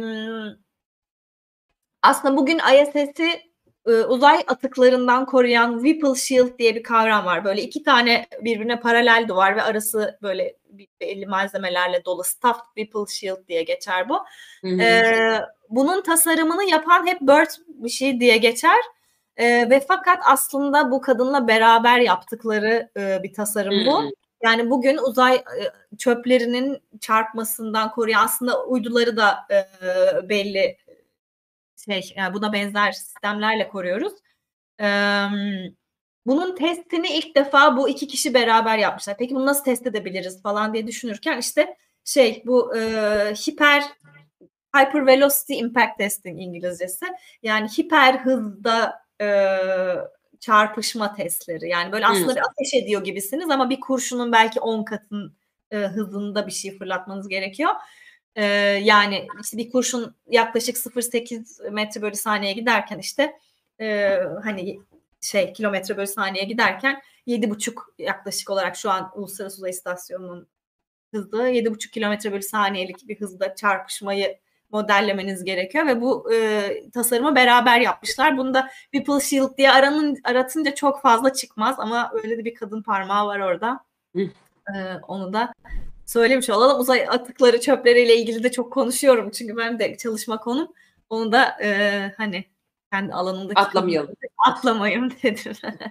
aslında bugün I S S'i e, uzay atıklarından koruyan Whipple Shield diye bir kavram var. Böyle iki tane birbirine paralel duvar ve arası böyle belli malzemelerle dolu. Stuffed Whipple Shield diye geçer bu. Hı hı. Ee, bunun tasarımını yapan hep Bird bir şey diye geçer. Ee, ve fakat aslında bu kadınla beraber yaptıkları e, bir tasarım bu. Hı. Yani bugün uzay e, çöplerinin çarpmasından koruyan aslında uyduları da e, belli şey yani buna benzer sistemlerle koruyoruz. Ee, bunun testini ilk defa bu iki kişi beraber yapmışlar. Peki bunu nasıl test edebiliriz falan diye düşünürken işte şey bu e, hiper hyper velocity impact testing İngilizcesi. Yani hiper hızda e, çarpışma testleri. Yani böyle aslında Hmm. bir ateş ediyor gibisiniz ama bir kurşunun belki on katın e, hızında bir şey fırlatmanız gerekiyor. Ee, yani işte bir kurşun yaklaşık sıfır virgül sekiz metre bölü saniye giderken işte e, hani şey kilometre bölü saniye giderken yedi buçuk yaklaşık olarak şu an Uluslararası Uzay İstasyonu'nun hızı yedi buçuk kilometre bölü saniyelik bir hızda çarpışmayı modellemeniz gerekiyor ve bu e, tasarımı beraber yapmışlar. Bunu da Whipple Shield diye aranın, aratınca çok fazla çıkmaz ama öyle de bir kadın parmağı var orada. e, onu da söylemiş olalım. Uzay atıkları, çöpleriyle ilgili de çok konuşuyorum çünkü ben de çalışma konum. Onu da e, hani kendi alanındaki Atlamayalım. atlamayayım dedim.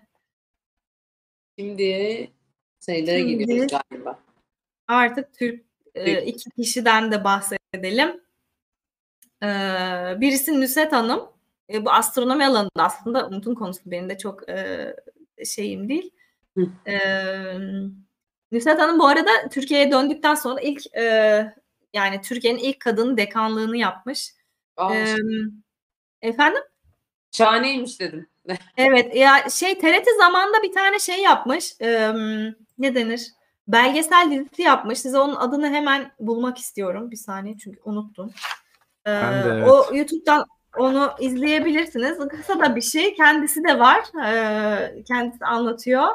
Şimdi şeylere Şimdi- gidiyoruz galiba. Artık Türk e, iki kişiden de bahsedelim. E, birisi Nusret Hanım. E, bu astronomi alanında aslında Umut'un konusu benim de çok e, şeyim değil. Hı. E, Nusret Hanım bu arada Türkiye'ye döndükten sonra ilk e, yani Türkiye'nin ilk kadın dekanlığını yapmış. Aa, E, efendim? şahaneymiş dedim. Evet ya şey T R T zamanında bir tane şey yapmış. E, ne denir? Belgesel dizisi yapmış. Size onun adını hemen bulmak istiyorum. Bir saniye çünkü unuttum. Ee, Ben de, evet. O YouTube'dan onu izleyebilirsiniz. Kısa da bir şey. Kendisi de var. Ee, kendisi anlatıyor.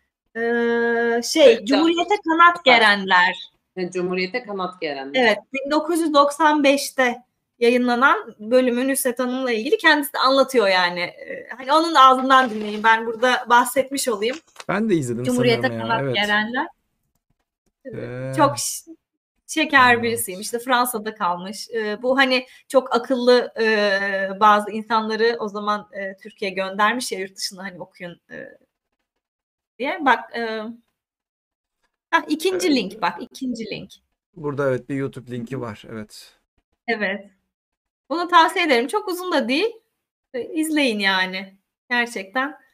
Ee, şey Evet, Cumhuriyete Kanat Gerenler. Yani Cumhuriyete kanat geren. Evet. bin dokuz yüz doksan beşte yayınlanan bölümün Nusret Hanım'la ilgili kendisi de anlatıyor yani. Ee, hani onun ağzından dinleyin. Ben burada bahsetmiş olayım. Ben de izledim Cumhuriyete sanırım ya. Kanat Evet. Gerenler. Ee, Çok ş- şeker evet. birisiymiş. İşte Fransa'da kalmış. Ee, bu hani çok akıllı e, bazı insanları o zaman e, Türkiye göndermiş ya yurt dışına hani okuyun e, diye. Bak e, heh, ikinci Evet. link bak ikinci link. Burada evet bir YouTube linki var. Evet. Evet. Bunu tavsiye ederim. Çok uzun da değil. E, İzleyin yani. Gerçekten.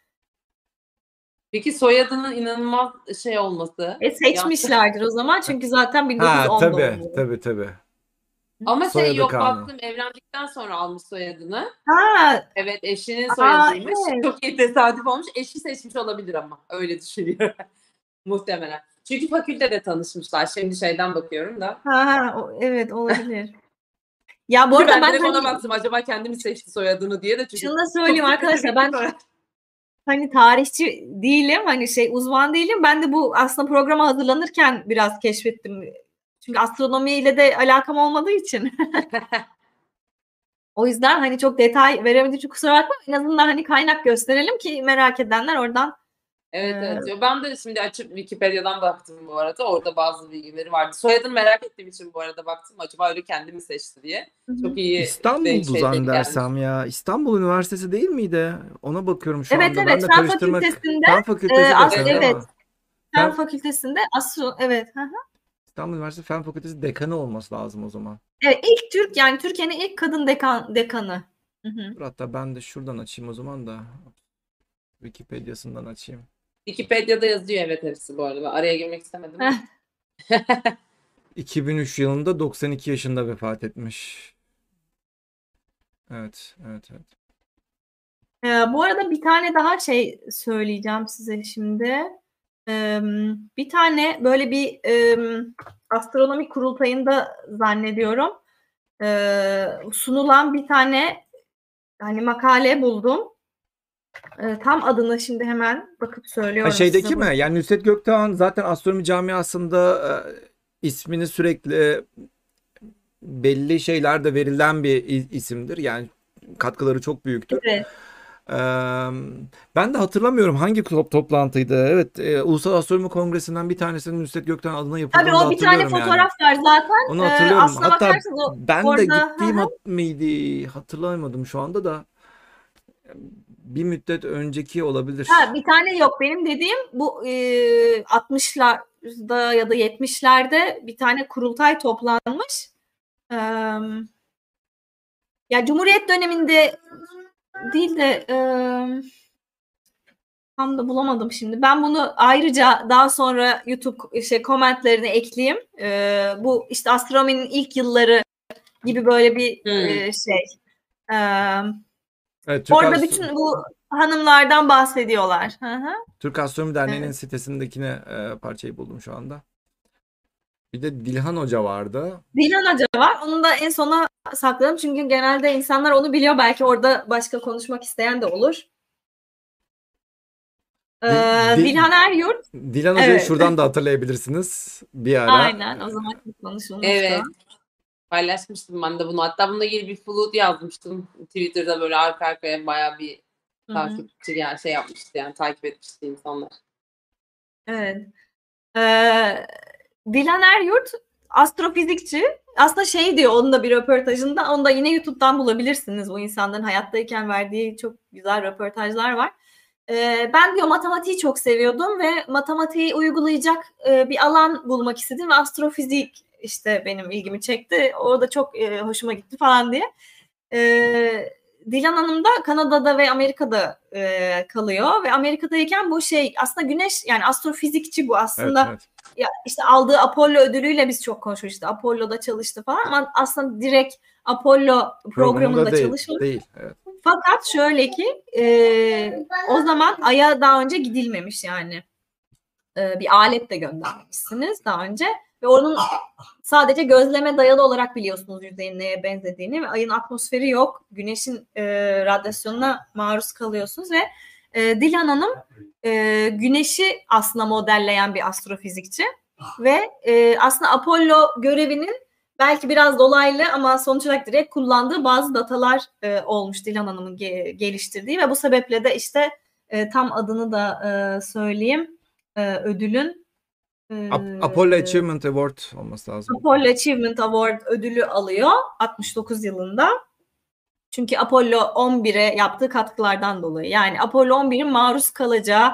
Peki soyadının inanılmaz şey olması. E, seçmişlerdir o zaman çünkü zaten bin dokuz yüz Ha on tabii doğumlu. tabii tabii. Ama şey Soyadı yok kanunu. baktım evlendikten sonra almış soyadını. Ha, Evet eşinin Aa, soyadıymış. evet. Çok iyi tesadüf olmuş. Eşi seçmiş olabilir ama. Öyle düşünüyorum. Muhtemelen. Çünkü fakültede tanışmışlar. Şimdi şeyden bakıyorum da. ha, o- evet olabilir. Ya bu Çünkü arada ben ben direkt ona hani baktım. Acaba kendi mi seçti soyadını diye de. Çünkü şunu da söyleyeyim çok arkadaşlar ben hani tarihçi değilim hani şey uzman değilim. Ben de bu aslında programa hazırlanırken biraz keşfettim. Çünkü astronomiyle de alakam olmadığı için. O yüzden hani çok detay veremediğim için kusura bakma. En azından hani kaynak gösterelim ki merak edenler oradan. Evet Ee, evet. Ben de şimdi açıp Wikipedia'dan baktım bu arada. Orada bazı bilgileri vardı. Soyadını merak ettiğim için bu arada baktım. Acaba öyle kendi mi seçti diye. Çok iyi. İstanbul'du şey zannedersem ya. İstanbul Üniversitesi değil miydi? Ona bakıyorum şu Evet anda. evet Ben de Fen karıştırmak. Fakültesi'nde Fen Fakültesi e, de as- sanırım evet ama. Fen Fen- Fakültesi'nde astro evet. Hı hı. İstanbul Üniversitesi Fen Fakültesi dekanı olması lazım o zaman. Evet ilk Türk yani Türkiye'nin ilk kadın dekan dekanı. Hı hı. Dur hatta ben de şuradan açayım o zaman da. Wikipedia'sından açayım. Wikipedia'da yazıyor evet hepsi bu arada. Ben araya girmek istemedim. Heh. iki bin üç yılında doksan iki yaşında vefat etmiş. Evet, evet, evet. Ee, bu arada bir tane daha şey söyleyeceğim size şimdi. Ee, bir tane böyle bir e, astronomi kurultayında zannediyorum e, sunulan bir tane hani makale buldum. E, tam adını şimdi hemen bakıp söylüyorum Ha, şeydeki size. mi? Yani Nusret Gökteağ'ın zaten astronomi camiasında e, ismini sürekli belli şeylerde verilen bir i- isimdir. Yani katkıları çok büyüktür. Evet. Ee, ben de hatırlamıyorum hangi top toplantıydı. Evet, e, Ulusal Astronomi Kongresi'nden bir tanesinin Nusret Gökteağ adına yapıldığını Tabii da o bir tane hatırlıyorum yani. fotoğraf var zaten. Onu Ee, hatırlıyorum. aslına Hatta bakarsanız o ben de orada gittiğim hı hı. hat mıydı? Hatırlayamadım şu anda da. Bir müddet önceki olabilir. Ha, bir tane yok. Benim dediğim bu e, altmışlarda ya da yetmişlerde bir tane kurultay toplanmış. Ee, ya Cumhuriyet döneminde değil de e, tam da bulamadım şimdi. Ben bunu ayrıca daha sonra YouTube şey komentlerine ekleyeyim. Ee, bu işte astronominin ilk yılları gibi böyle bir Hmm. e, şey. Ee, Evet, Türk, orada Astro- bütün bu hanımlardan bahsediyorlar. Hı hı. Türk Astronomi Derneği'nin Evet. sitesindekine e, parçayı buldum şu anda. Bir de Dilhan Hoca vardı. Dilan Hoca var. Onu da en sona sakladım. Çünkü genelde insanlar onu biliyor. Belki orada başka konuşmak isteyen de olur. Ee, Dil- Dil- Dilhan Eryurt. Dilan Hoca'yı Evet. şuradan da hatırlayabilirsiniz bir ara. Aynen. O zaman konuşulmuştu. Evet. Paylaşmıştım ben de bunu. Hatta bununla ilgili bir flood yazmıştım. Twitter'da böyle arka arkaya bayağı bir Hı hı. takipçi yani şey yapmıştı yani takip etmişti insanlar. Evet. Ee, Dilan Eryurt astrofizikçi. Aslında şey diyor onun da bir röportajında. Onu da yine YouTube'dan bulabilirsiniz. Bu insanların hayattayken verdiği çok güzel röportajlar var. Ee, ben diyor matematiği çok seviyordum ve matematiği uygulayacak e, bir alan bulmak istedim ve astrofizik işte benim ilgimi çekti. O da çok e, hoşuma gitti falan diye. Ee, Dilan Hanım da Kanada'da ve Amerika'da e, kalıyor ve Amerika'dayken bu şey aslında güneş yani astrofizikçi bu aslında. Evet, evet. Ya işte aldığı Apollo ödülüyle biz çok konuşuyoruz. İşte Apollo'da çalıştı falan ama aslında direkt Apollo programında değil, çalışmadı. değil. Evet. Fakat şöyle ki e, o zaman Ay'a daha önce gidilmemiş yani. E, bir alet de göndermişsiniz daha önce ve onun sadece gözleme dayalı olarak biliyorsunuz yüzeyin neye benzediğini ve Ay'ın atmosferi yok. Güneşin e, radyasyonuna maruz kalıyorsunuz ve e, Dilan Hanım e, güneşi aslında modelleyen bir astrofizikçi ve e, aslında Apollo görevinin belki biraz dolaylı ama sonuç olarak direkt kullandığı bazı datalar e, olmuş Dilan Hanım'ın ge- geliştirdiği ve bu sebeple de işte e, tam adını da e, söyleyeyim e, ödülün e, Apollo Achievement Award olması lazım. Apollo Achievement Award ödülü alıyor altmış dokuz yılında. Çünkü Apollo on bire yaptığı katkılardan dolayı. Yani Apollo on birin maruz kalacağı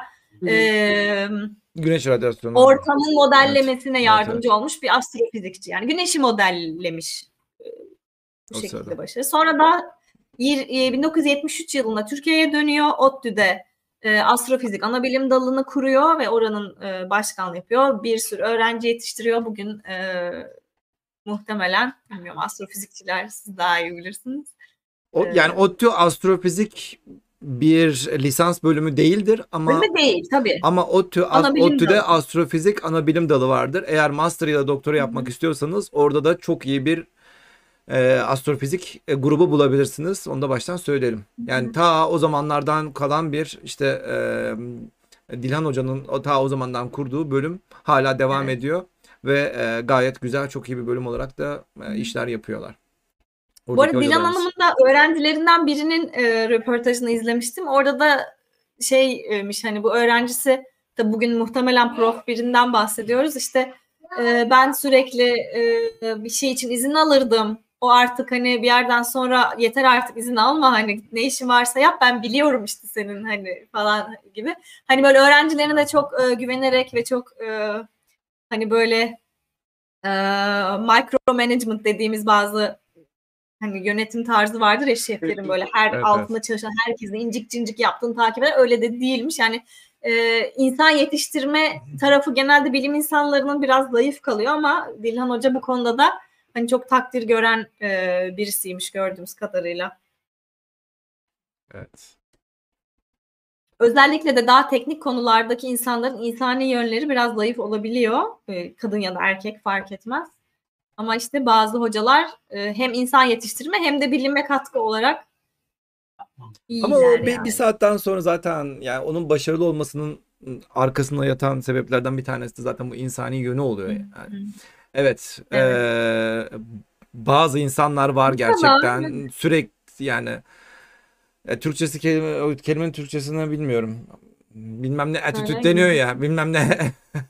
e, Güneş radyasyonu. ortamın modellemesine Evet. yardımcı Evet, evet. olmuş bir astrofizikçi. Yani güneşi modellemiş e, bu O şekilde sırada. başarı. Sonra da yir- e, bin dokuz yüz yetmiş üç yılında Türkiye'ye dönüyor. ODTÜ'de e, astrofizik anabilim dalını kuruyor ve oranın e, başkanlığı yapıyor. Bir sürü öğrenci yetiştiriyor. Bugün e, muhtemelen bilmiyorum astrofizikçiler siz daha iyi bilirsiniz. O, yani Ee, ODTÜ astrofizik bir lisans bölümü değildir ama Bölümü değil tabii. ama ODTÜ Anabilim ODTÜ'de dalı. astrofizik anabilim dalı vardır. Eğer master ya da doktora yapmak Hı hı. istiyorsanız orada da çok iyi bir e, astrofizik e, grubu bulabilirsiniz. Onu da baştan söyleyelim. Yani ta o zamanlardan kalan bir işte e, Dilan Hoca'nın o ta o zamandan kurduğu bölüm hala devam Evet. ediyor ve e, gayet güzel, çok iyi bir bölüm olarak da e, işler yapıyorlar. Bu Oradaki arada Dilan hocalarımız. Hanım'ın da öğrencilerinden birinin e, röportajını izlemiştim. Orada da şeymiş hani bu öğrencisi de bugün muhtemelen prof birinden bahsediyoruz. İşte e, ben sürekli e, bir şey için izin alırdım. O artık hani bir yerden sonra yeter artık izin alma hani ne işin varsa yap ben biliyorum işte senin hani falan gibi. Hani böyle öğrencilerine de çok e, güvenerek ve çok e, hani böyle e, micro management dediğimiz bazı hani yönetim tarzı vardır ya şeflerin böyle her Evet, altında evet. çalışan herkesin incik cincik yaptığını takip eder. Öyle de değilmiş. Yani e, insan yetiştirme tarafı genelde bilim insanlarının biraz zayıf kalıyor ama Dilhan Hoca bu konuda da hani çok takdir gören e, birisiymiş gördüğümüz kadarıyla. Evet. Özellikle de daha teknik konulardaki insanların insani yönleri biraz zayıf olabiliyor. E, kadın ya da erkek fark etmez. Ama işte bazı hocalar e, hem insan yetiştirme hem de bilime katkı olarak iyiler Ama o bir, yani. bir saatten sonra zaten yani onun başarılı olmasının arkasında yatan sebeplerden bir tanesi de zaten bu insani yönü oluyor. Yani. Evet. Evet. eee, bazı insanlar var gerçekten sürekli yani e, Türkçesi kelime, o kelimenin Türkçesini bilmiyorum. Bilmem ne attitude deniyor ya. Bilmem ne.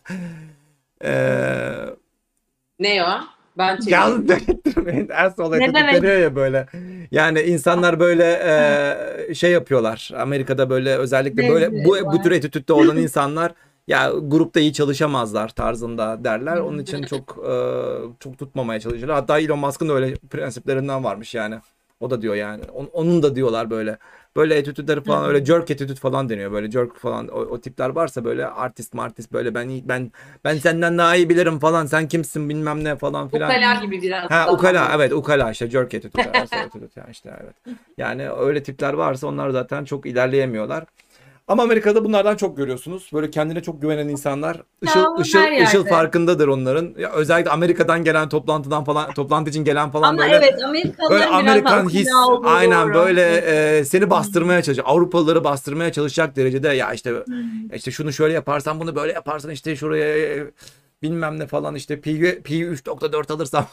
Eee Ne o? Ben çevireyim. Yalnız ettirmeyin. En sol Ne attitude demek? deniyor ya böyle. Yani insanlar böyle e, şey yapıyorlar. Amerika'da böyle özellikle böyle bu bu tür attitude'de olan insanlar ya grupta iyi çalışamazlar tarzında derler. Onun için çok e, çok tutmamaya çalışıyorlar. Hatta Elon Musk'ın da öyle prensiplerinden varmış yani. O da diyor yani. On- onun da diyorlar böyle. Böyle attitude'leri falan Hı hı. öyle jerk attitude falan deniyor. Böyle jerk falan o, o tipler varsa böyle artist martist böyle ben iyi- ben ben senden daha iyi bilirim falan. Sen kimsin bilmem ne falan filan. Ukala gibi biraz. Ha daha. ukala evet ukala işte jerk attitude. Asshole attitude yani işte evet. Yani öyle tipler varsa onlar zaten çok ilerleyemiyorlar. Ama Amerika'da bunlardan çok görüyorsunuz. Böyle kendine çok güvenen insanlar. Işıl Ya, ışıl her ışıl yerde. farkındadır onların. Ya özellikle Amerika'dan gelen toplantıdan falan toplantı için gelen falan Ama böyle evet böyle Amerikalıların biraz daha Amerikan his ukala olduğu aynen doğru. böyle Evet. e, seni bastırmaya çalışacak. Avrupalıları bastırmaya çalışacak derecede ya işte Hı. işte şunu şöyle yaparsan bunu böyle yaparsan işte şuraya bilmem ne falan işte pi, pi üç nokta dört alırsam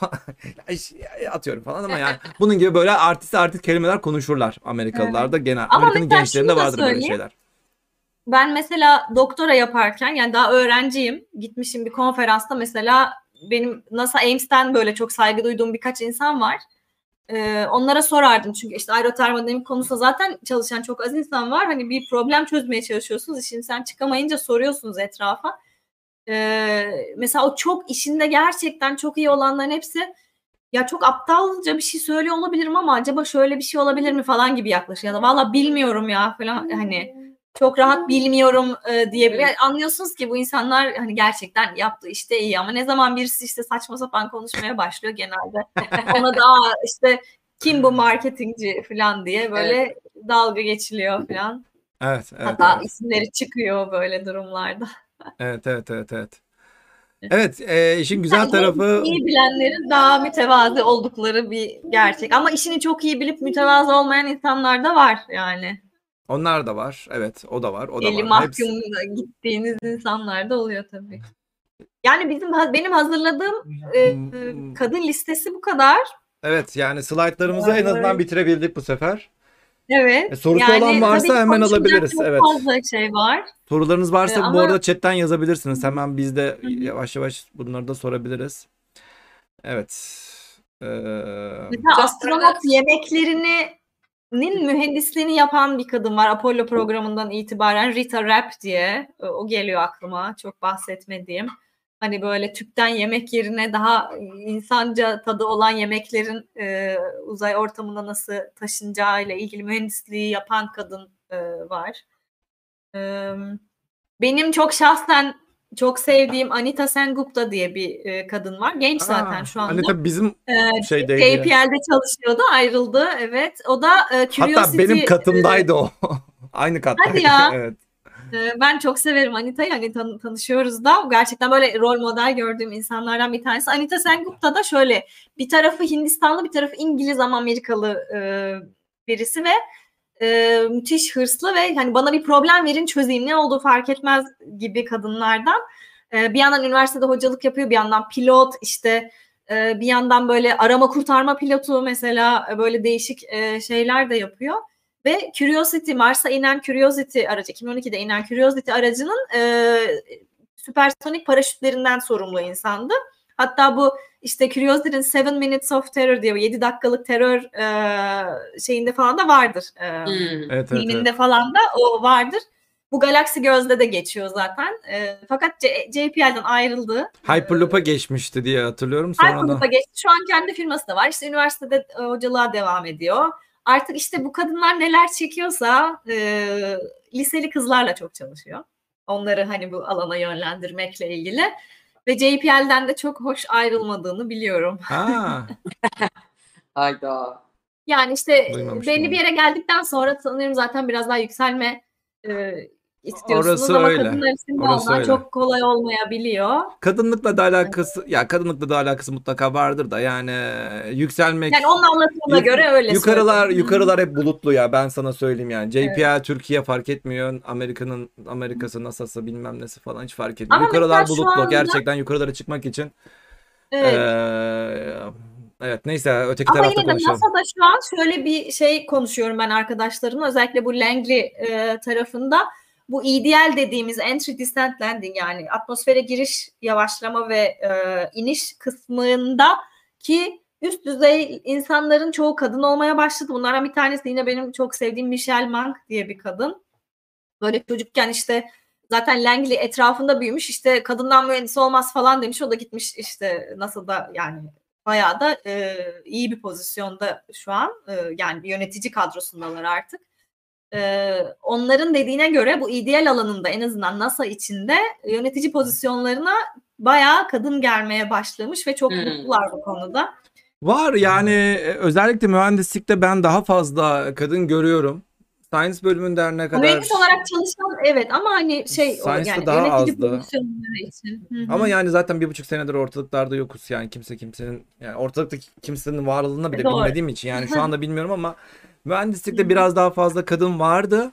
atıyorum falan ama yani bunun gibi böyle artist artist kelimeler konuşurlar Amerikalılar da genel. Ama Amerika'nın mesela gençlerinde şunu da vardır böyle söyleyeyim. şeyler. Ben mesela doktora yaparken yani daha öğrenciyim. Gitmişim bir konferansta mesela benim NASA Ames'ten böyle çok saygı duyduğum birkaç insan var. Ee, onlara sorardım çünkü işte aerotermodinamik konusunda zaten çalışan çok az insan var. Hani bir problem çözmeye çalışıyorsunuz. İşin sen çıkamayınca soruyorsunuz etrafa. Ee, mesela o çok işinde gerçekten çok iyi olanların hepsi ya çok aptalca bir şey söylüyor olabilirim ama acaba şöyle bir şey olabilir mi falan gibi yaklaşıyor. Ya da valla bilmiyorum ya falan hani çok rahat bilmiyorum e, diyebilir. Yani anlıyorsunuz ki bu insanlar hani gerçekten yaptığı işte iyi ama ne zaman birisi işte saçma sapan konuşmaya başlıyor genelde. Ona da "Aa, işte kim bu marketingci falan diye böyle Evet. dalga geçiliyor falan. Evet, evet, Hatta evet. isimleri çıkıyor böyle durumlarda. Evet, evet, evet, evet. Evet, e, işin güzel Bence tarafı iyi bilenlerin daha mütevazı oldukları bir gerçek. Ama işini çok iyi bilip mütevazı olmayan insanlar da var yani. onlar da var. Evet, o da var, o da Eli var. mahkum Hepsi. gittiğiniz insanlar da oluyor tabii. Yani bizim benim hazırladığım e, kadın listesi bu kadar. Evet, yani slaytlarımızı en azından bitirebildik bu sefer. E, Evet. sorusu olan Yani tabii varsa ki hemen konuşulacak alabiliriz. çok Evet. fazla şey var. Sorularınız E, varsa bu ama arada chatten yazabilirsiniz. Hemen biz de Hı hı. yavaş yavaş bunları da sorabiliriz. Evet. Ee, mesela Çok astronot arada- yemeklerinin mühendisliğini yapan bir kadın var. Apollo programından itibaren Rita Rapp diye. E, O geliyor aklıma. Çok bahsetmediğim. Hani böyle tüpten yemek yerine daha insanca tadı olan yemeklerin e, uzay ortamında nasıl taşınacağıyla ilgili mühendisliği yapan kadın e, var. E, benim çok şahsen çok sevdiğim Anita Sengupta diye bir e, kadın var. Genç zaten aa, şu anda. Anita bizim Ee, şeydeydi ya. J P L'de çalışıyordu, ayrıldı. Evet. O da e, Hatta Curiosity. benim katımdaydı o. Aynı Hadi kattaydı. ya. Evet. e, ben çok severim Anita'yı. Hani tan- tanışıyoruz da. Gerçekten böyle rol model gördüğüm insanlardan bir tanesi. Anita Sengupta da şöyle bir tarafı Hindistanlı, bir tarafı İngiliz ama Amerikalı e, birisi ve e, müthiş hırslı ve hani bana bir problem verin çözeyim ne olduğu fark etmez gibi kadınlardan. E, bir yandan üniversitede hocalık yapıyor, bir yandan pilot işte e, bir yandan böyle arama kurtarma pilotu mesela e, böyle değişik e, şeyler de yapıyor. Ve Curiosity, Mars'a inen Curiosity aracı, iki bin on ikide inen Curiosity aracının e, süpersonik paraşütlerinden sorumlu insandı. Hatta bu işte Curiosity'nin Seven Minutes of Terror diye yedi dakikalık terör e, şeyinde falan da vardır. E, Hmm. Evet, evet, filminde evet. falan da o vardır. Bu Galaxy Girls'de de geçiyor zaten. E, fakat C- JPL'den ayrıldı. Hyperloop'a geçmişti diye hatırlıyorum. Sonra da Hyperloop'a geçti. Şu an kendi firması da var. İşte üniversitede e, hocalığa devam ediyor. Artık işte bu kadınlar neler çekiyorsa e, liseli kızlarla çok çalışıyor. Onları hani bu alana yönlendirmekle ilgili. Ve J P L'den de çok hoş ayrılmadığını biliyorum. ha, Hayda. Yani işte duymamıştım belli bir onu. yere geldikten sonra sanıyorum zaten biraz daha yükselme e, istiyorsunuz Orası ama öyle. kadınlar için Orası bazen öyle. çok kolay olmayabiliyor. Kadınlıkla da alakası ya kadınlıkla da alakası mutlaka vardır da yani yükselmek Yani onun anlatımına yuk- göre öyle yukarılar söyleyeyim. Hı hı. yukarılar hep bulutlu ya ben sana söyleyeyim yani. Evet. J P L Türkiye fark etmiyor. Amerika'nın Amerika'sı NASA'sı bilmem nesi falan hiç fark etmiyor. Ama mesela Yukarılar şu bulutlu. anda Gerçekten yukarılara çıkmak için evet. eee, evet neyse öteki Ama tarafta yine de konuşalım. NASA'da şu an şöyle bir şey konuşuyorum ben arkadaşlarımla. Özellikle bu Langley e, tarafında bu E D L dediğimiz Entry Descent Landing yani atmosfere giriş, yavaşlama ve e, iniş kısmında ki üst düzey insanların çoğu kadın olmaya başladı. Bunlardan bir tanesi yine benim çok sevdiğim Michelle Monk diye bir kadın. Böyle çocukken işte zaten Langley etrafında büyümüş işte kadından mühendis olmaz falan demiş. O da gitmiş işte NASA'da yani bayağı da e, iyi bir pozisyonda şu an. E, yani bir yönetici kadrosundalar artık. E, onların dediğine göre bu E D L alanında en azından NASA içinde yönetici pozisyonlarına bayağı kadın gelmeye başlamış ve çok Hmm. mutlular bu konuda. Var yani e, özellikle mühendislikte ben daha fazla kadın görüyorum. Science bölümünde her ne kadar Mühendis olarak çalışan evet ama hani şey o Science'da yani daha yönetici azdı. pozisyonları için. Hı hı. Ama yani zaten bir buçuk senedir ortalıklarda yokuz yani kimse kimsenin yani ortalıkta kimsenin varlığını bile Doğru. bilmediğim için yani şu anda bilmiyorum ama Hı mühendislikte hı. biraz daha fazla kadın vardı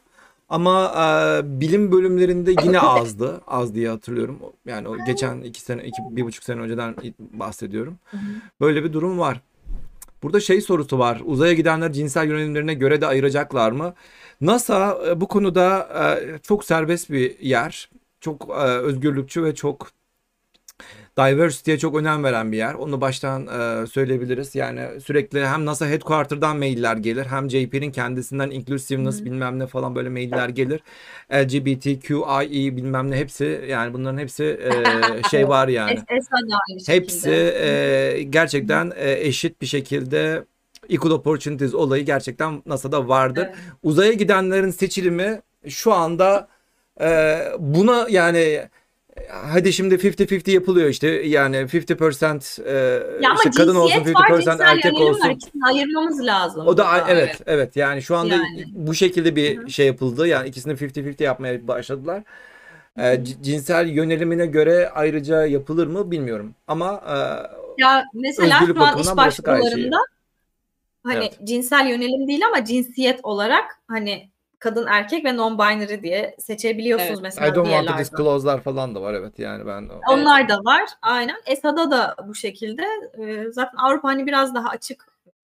Ama e, bilim bölümlerinde yine azdı. Az diye hatırlıyorum. Yani o geçen iki sene, iki, bir buçuk sene önceden bahsediyorum. Böyle bir durum var. Burada şey sorusu var. Uzaya gidenler cinsel yönelimlerine göre de ayıracaklar mı? NASA e, bu konuda e, çok serbest bir yer. Çok e, özgürlükçü ve çok diversity'ye çok önem veren bir yer. Onu baştan e, söyleyebiliriz. Yani sürekli hem NASA Headquarter'dan mailler gelir, hem J P L'nin kendisinden inclusiveness Hı. bilmem ne falan böyle mailler gelir. L G B T Q I E bilmem ne hepsi, yani bunların hepsi e, şey var yani. Es- ESA da aynı Hepsi şekilde. e, gerçekten e, eşit bir şekilde equal opportunities olayı gerçekten NASA'da vardır. Evet. Uzaya gidenlerin seçilimi şu anda e, buna yani hadi şimdi elli elli yapılıyor işte, yani elli percent e, Ya ama işte kadın olsun, cinsiyet elli var, percent cinsel erkek yönelim var. olsun. İkisini ayırmamız lazım O da burada. evet Evet. evet yani şu anda Yani. bu şekilde Hı bir hı. şey yapıldı. Yani ikisini elli elli yapmaya başladılar. Hı E, hı. c- cinsel yönelimine göre ayrıca yapılır mı bilmiyorum. Ama e, Ya mesela özgürlük şu an iş bakımından burası gayet iyi. başvurularında hani Evet. cinsel yönelim değil ama cinsiyet olarak hani kadın erkek ve non-binary diye seçebiliyorsunuz Evet. I mesela don't want to diğerlerde. disclose'lar falan da var, evet yani ben Evet. Onlar da var. Aynen. ESA'da da bu şekilde. Ee, zaten Avrupa hani biraz daha açık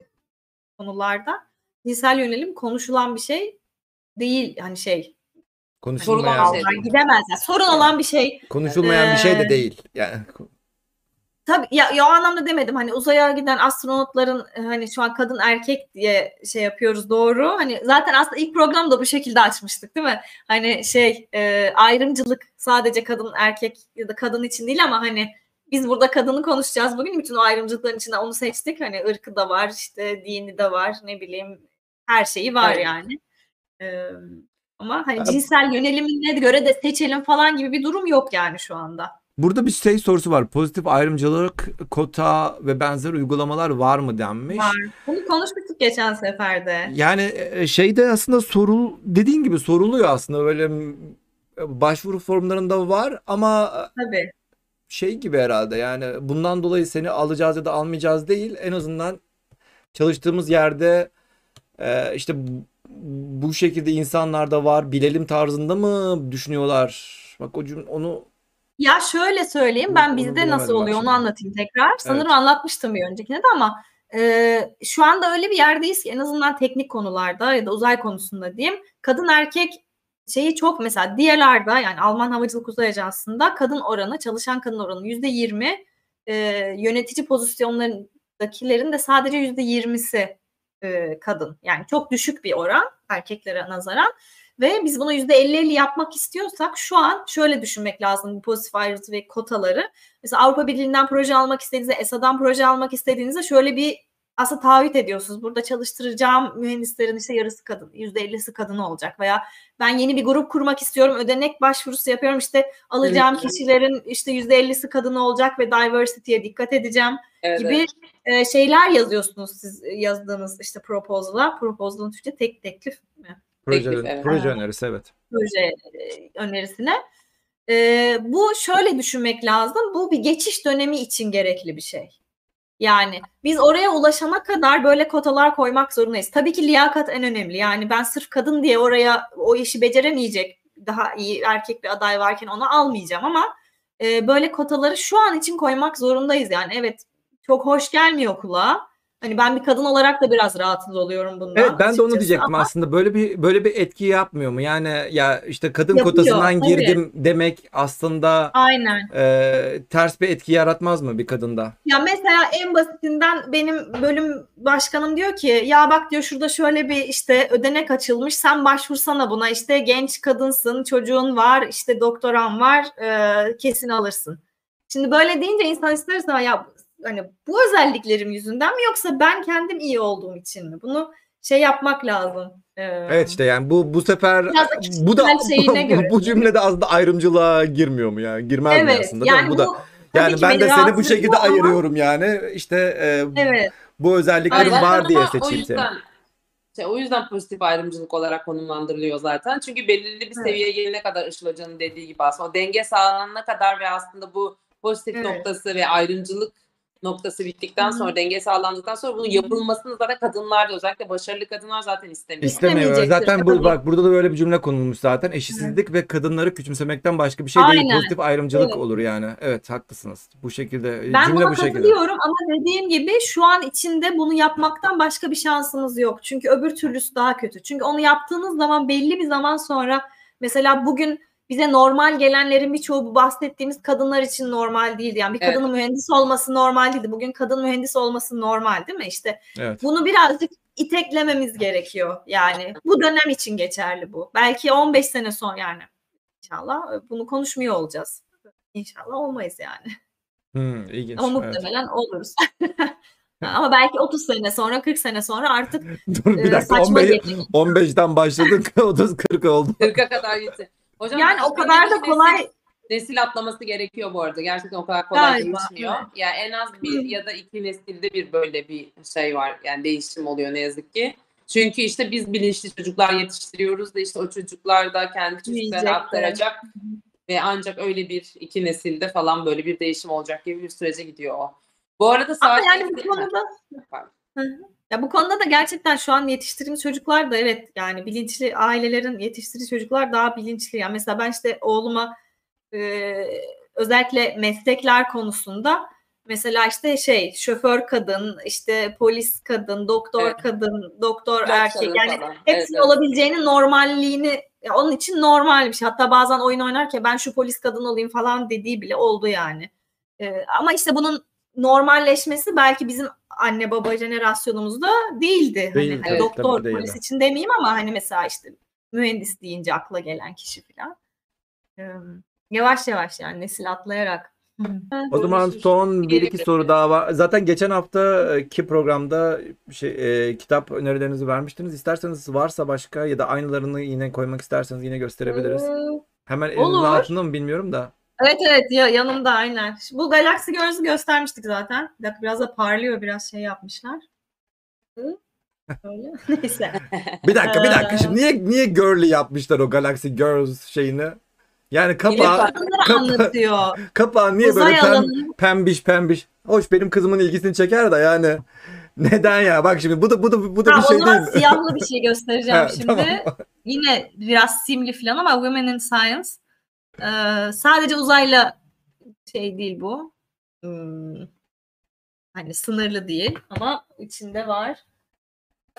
konularda. Cinsel yönelim konuşulan bir şey değil. Hani şey hani konuşulmayan Sorulan bir bir aldılar şey. gidemezler. Sorun olan bir şey. konuşulmayan bir şey de Ee, değil. Yani Tabii ya, ya o anlamda demedim. Hani uzaya giden astronotların e, hani şu an kadın erkek diye şey yapıyoruz, doğru. Hani zaten aslında ilk programda bu şekilde açmıştık değil mi? Hani şey e, ayrımcılık sadece kadın erkek ya da kadın için değil ama hani biz burada kadını konuşacağız bugün. Bütün o ayrımcılıkların içinde onu seçtik. Hani ırkı da var, işte dini de var, ne bileyim her şeyi var Evet. yani. Ee, ama hani e, cinsel yönelimine göre de seçelim falan gibi bir durum yok yani şu anda. burada bir şey sorusu var. Pozitif ayrımcılık, kota ve benzer uygulamalar var mı denmiş. Var. Bunu konuşmuştuk geçen seferde. Yani e, şeyde aslında sorul dediğin gibi soruluyor aslında, böyle e, başvuru formlarında var ama Tabii. şey gibi herhalde, yani bundan dolayı seni alacağız ya da almayacağız değil, en azından çalıştığımız yerde e, işte bu, bu şekilde insanlar da var bilelim tarzında mı düşünüyorlar? Bak o cüm- onu Ya şöyle söyleyeyim, onu, ben onu bizde nasıl bilemedim bak oluyor onu şimdi. anlatayım tekrar. Sanırım Evet. anlatmıştım bir öncekine de ama e, şu anda öyle bir yerdeyiz ki en azından teknik konularda ya da uzay konusunda diyeyim. Kadın erkek şeyi çok, mesela diğerlerde yani Alman Havacılık Uzay Ajansı'nda kadın oranı, çalışan kadın oranı yüzde yirmi, e, yönetici pozisyonlarındakilerin de sadece yüzde yirmisi e, kadın. Yani çok düşük bir oran erkeklere nazaran. Ve biz bunu yüzde elli elli yapmak istiyorsak şu an şöyle düşünmek lazım bu pozitif ayrıntı ve kotaları. Mesela Avrupa Birliği'nden proje almak istediğinizde, ESA'dan proje almak istediğinizde şöyle bir aslında taahhüt ediyorsunuz. Burada çalıştıracağım mühendislerin işte yarısı kadın, yüzde ellisi kadın olacak veya ben yeni bir grup kurmak istiyorum, ödenek başvurusu yapıyorum, işte alacağım kişilerin işte yüzde ellisi kadın olacak ve diversity'ye dikkat edeceğim Evet, gibi evet. e, şeyler yazıyorsunuz siz yazdığınız işte proposal'a. Proposal'ın Türkçe tek teklif mi? Proje, Teklif, evet. proje Aa, önerisi, evet. proje e, önerisine. E, bu şöyle düşünmek lazım. Bu bir geçiş dönemi için gerekli bir şey. Yani biz oraya ulaşana kadar böyle kotalar koymak zorundayız. Tabii ki liyakat en önemli. Yani ben sırf kadın diye oraya o işi beceremeyecek daha iyi erkek bir aday varken onu almayacağım ama e, böyle kotaları şu an için koymak zorundayız. Yani evet, çok hoş gelmiyor kulağa. Hani ben bir kadın olarak da biraz rahatsız oluyorum bundan Evet, ben de onu açıkçası diyecektim ama aslında. Böyle bir böyle bir etki yapmıyor mu? Yani ya işte kadın yapıyor. kotasından Tabii. girdim demek aslında Aynen. e, ters bir etki yaratmaz mı bir kadında? Ya mesela en basitinden benim bölüm başkanım diyor ki ya bak diyor şurada şöyle bir işte ödenek açılmış, sen başvursana buna, işte genç kadınsın, çocuğun var, işte doktoran var, e, kesin alırsın. Şimdi böyle deyince insan ister istemez ya hani bu özelliklerim yüzünden mi yoksa ben kendim iyi olduğum için mi? Bunu şey yapmak lazım. E, Evet işte yani bu bu sefer biraz da bu da kişisel şeyine göre. bu cümle de aslında ayrımcılığa girmiyor mu yani? Girmez mi Evet aslında, değil mi? yani Bu da bu tabii yani ki ben beni de seni bu rahatsız ediyor şekilde ama ayırıyorum yani. İşte e, evet. bu Ay özelliklerim zaten var diye ama o seçeyim seni. yüzden şey, o yüzden pozitif ayrımcılık olarak konumlandırılıyor zaten. Çünkü belirli bir Evet. seviyeye gelene kadar Işıl Hoca'nın dediği gibi aslında o denge sağlanana kadar ve aslında bu pozitif Evet. noktası ve ayrımcılık noktası bittikten sonra, Hı-hı. denge sağlandıktan sonra bunun yapılmasını zaten kadınlar da, özellikle başarılı kadınlar zaten istemiyor. İstemiyor. İstemeyecektir Zaten bu, tabii. bak burada da böyle bir cümle konulmuş zaten. Eşitsizlik ve kadınları küçümsemekten başka bir şey değil. Aynen. Pozitif ayrımcılık Evet. olur yani. Evet, haklısınız. Bu şekilde Ben cümle buna bu şekilde. katılıyorum ama dediğim gibi şu an içinde bunu yapmaktan başka bir şansınız yok. Çünkü öbür türlüsü daha kötü. Çünkü onu yaptığınız zaman belli bir zaman sonra, mesela bugün bize normal gelenlerin birçoğu bu bahsettiğimiz kadınlar için normal değildi. Yani bir Evet. kadının mühendis olması normal değildi. Bugün kadın mühendis olması normal, değil mi? İşte Evet. bunu birazcık iteklememiz gerekiyor. Yani bu dönem için geçerli bu. Belki on beş sene sonra, yani inşallah bunu konuşmuyor olacağız. İnşallah olmayız yani. Hmm, ilginç. Ama Evet. muhtemelen oluruz. Ama belki otuz sene sonra, kırk sene sonra artık Dur bir e, dakika, saçma on beş, gelecek. on beşten başladık, otuz kırk oldu. kırka kadar gitti. Hocam Yani o işte kadar da nesil- kolay nesil atlaması gerekiyor bu arada. Gerçekten o kadar kolay galiba. değişmiyor. Evet. Yani en az bir ya da iki nesilde bir böyle bir şey var. Yani değişim oluyor ne yazık ki. Çünkü işte biz bilinçli çocuklar yetiştiriyoruz da işte o çocuklar da kendi çocuklarına Büyüyecekler. aktaracak ve ancak öyle bir iki nesilde falan böyle bir değişim olacak gibi bir sürece gidiyor o. Bu arada Ama saat yani bu konuda Hı hı. Ya bu konuda da gerçekten şu an yetiştirdiğimiz çocuklar da, evet, yani bilinçli ailelerin yetiştirdiği çocuklar daha bilinçli. Yani mesela ben işte oğluma e, özellikle meslekler konusunda, mesela işte şey, şoför kadın, işte polis kadın, doktor Evet. kadın, doktor Pilot erkek, kadın yani falan. hepsinin Evet, evet. olabileceğinin normalliğini, ya onun için normal bir şey. Hatta bazen oyun oynarken ben şu polis kadın olayım falan dediği bile oldu yani. E, ama işte bunun normalleşmesi belki bizim anne baba jenerasyonumuzda değildi. Değil, Hani tabii, doktor, tabii ki değildi. polis için demeyeyim ama hani mesela işte mühendis deyince akla gelen kişi falan. Ee, yavaş yavaş yani nesil atlayarak. O zaman son bir iki soru daha var. Zaten geçen haftaki programda şey, e, kitap önerilerinizi vermiştiniz. İsterseniz varsa başka ya da aynılarını yine koymak isterseniz yine gösterebiliriz. Ee, Hemen elinizin olur. altında mı bilmiyorum da. Evet evet, ya, yanımda aynen. Bu Galaxy Girls'ü göstermiştik zaten. Bir dakika, biraz da parlıyor, biraz şey yapmışlar. Hı? Öyle. Neyse. Bir dakika bir dakika. Ee, Şimdi niye niye girly yapmışlar o Galaxy Girls şeyini? Yani kapağı, Kadınları kapağı, anlatıyor. kapağı niye Uzay böyle pem, alanı. pembiş pembiş? Hoş, benim kızımın ilgisini çeker de yani. Neden ya? Bak şimdi bu da bu da bu da Ha, bir o şey zaman değil. siyahlı bir şey göstereceğim Ha, şimdi. tamam. Yine biraz simli falan ama Women in Science. Ee, sadece uzayla şey değil bu. Hmm, hani sınırlı değil ama içinde var. Ee,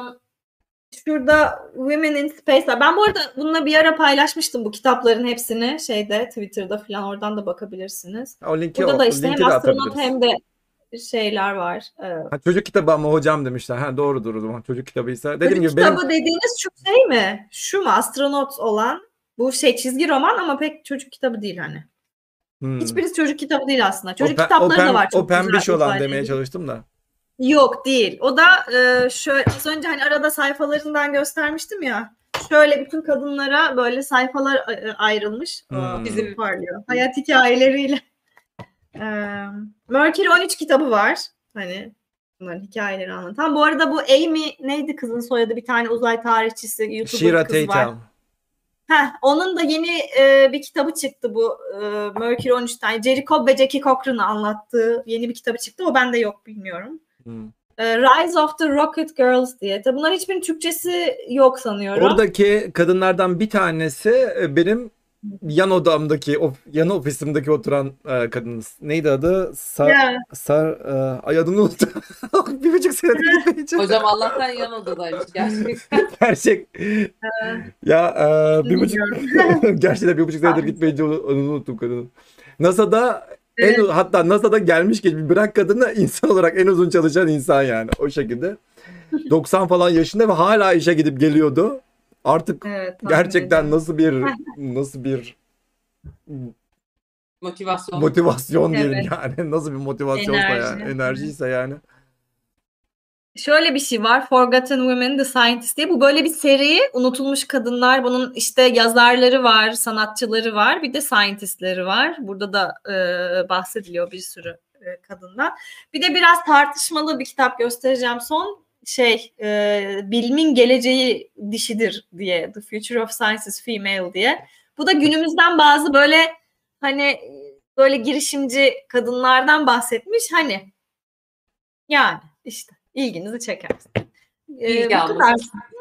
şurada Women in Space var. Ben bu arada bununla bir ara paylaşmıştım bu kitapların hepsini şeyde, Twitter'da falan, oradan da bakabilirsiniz. O linki Burada o, da işte linki hem de astronot atabiliriz. hem de şeyler var. Ee, Ha, çocuk kitabı ama hocam demişler. Ha, doğrudur o zaman, çocuk kitabıysa. Dediğim çocuk gibi benim kitabı dediğiniz şu şey mi? Şu mu? Astronot olan. Bu şey çizgi roman ama pek çocuk kitabı değil hani. hmm. Hiçbirisi çocuk kitabı değil aslında. o, Çocuk pe- o, kitapları da pem, var o çok pembiş güzel olan uzayla demeye ilgili. çalıştım da. Yok değil. O da e, şöyle az önce hani arada sayfalarından göstermiştim ya. Şöyle bütün kadınlara böyle sayfalar e, ayrılmış. Hmm. Aa, Bizim parlıyor. Hayat hikayeleriyle. E, Mercury on üç kitabı var. Hani bunların hikayeleri anlatan. Bu arada bu Amy neydi kızın soyadı? Bir tane uzay tarihçisi, YouTuber Shira kız var. Teitel. Heh, onun da yeni e, bir kitabı çıktı bu e, Mercury on üçten. Jerry Cobb ve Jackie Cochran'ı anlattığı yeni bir kitabı çıktı. O bende yok, bilmiyorum. Hmm. E, Rise of the Rocket Girls diye. Tabii bunların hiçbirinin Türkçesi yok sanıyorum. Oradaki kadınlardan bir tanesi e, benim yan odamdaki, of, yan ofisimdeki oturan e, kadınız. Neydi adı? Sar, Ya. Sar, e, ay adını unuttum. Bir buçuk senedir gitmeyince. hocam Allah'tan yan odadaymış gerçekten. Gerçek. Ya e, bir buçuk, Bilmiyorum. gerçekten bir buçuk senedir gitmeyince onu, onu unuttum kadının. NASA'da en, Evet. hatta NASA'da gelmiş geçmiş, bırak kadını, insan olarak en uzun çalışan insan yani o şekilde. doksan falan yaşında ve hala işe gidip geliyordu. Artık Evet, gerçekten nasıl bir nasıl bir Motivasyon. motivasyon diyelim Evet. yani. Nasıl bir motivasyonsa Enerji. yani. Enerjiyse yani. Şöyle bir şey var. Forgotten Women, The Scientist diye. Bu böyle bir seri. Unutulmuş kadınlar. Bunun işte yazarları var, sanatçıları var. Bir de scientistleri var. Burada da e, bahsediliyor bir sürü e, kadından. Bir de biraz tartışmalı bir kitap göstereceğim son. Şey, e, bilimin geleceği dişidir diye. The Future of Science is Female diye. Bu da günümüzden bazı böyle hani böyle girişimci kadınlardan bahsetmiş. Hani yani işte ilginizi çeker. Ee, İlgi bu almış. kadar.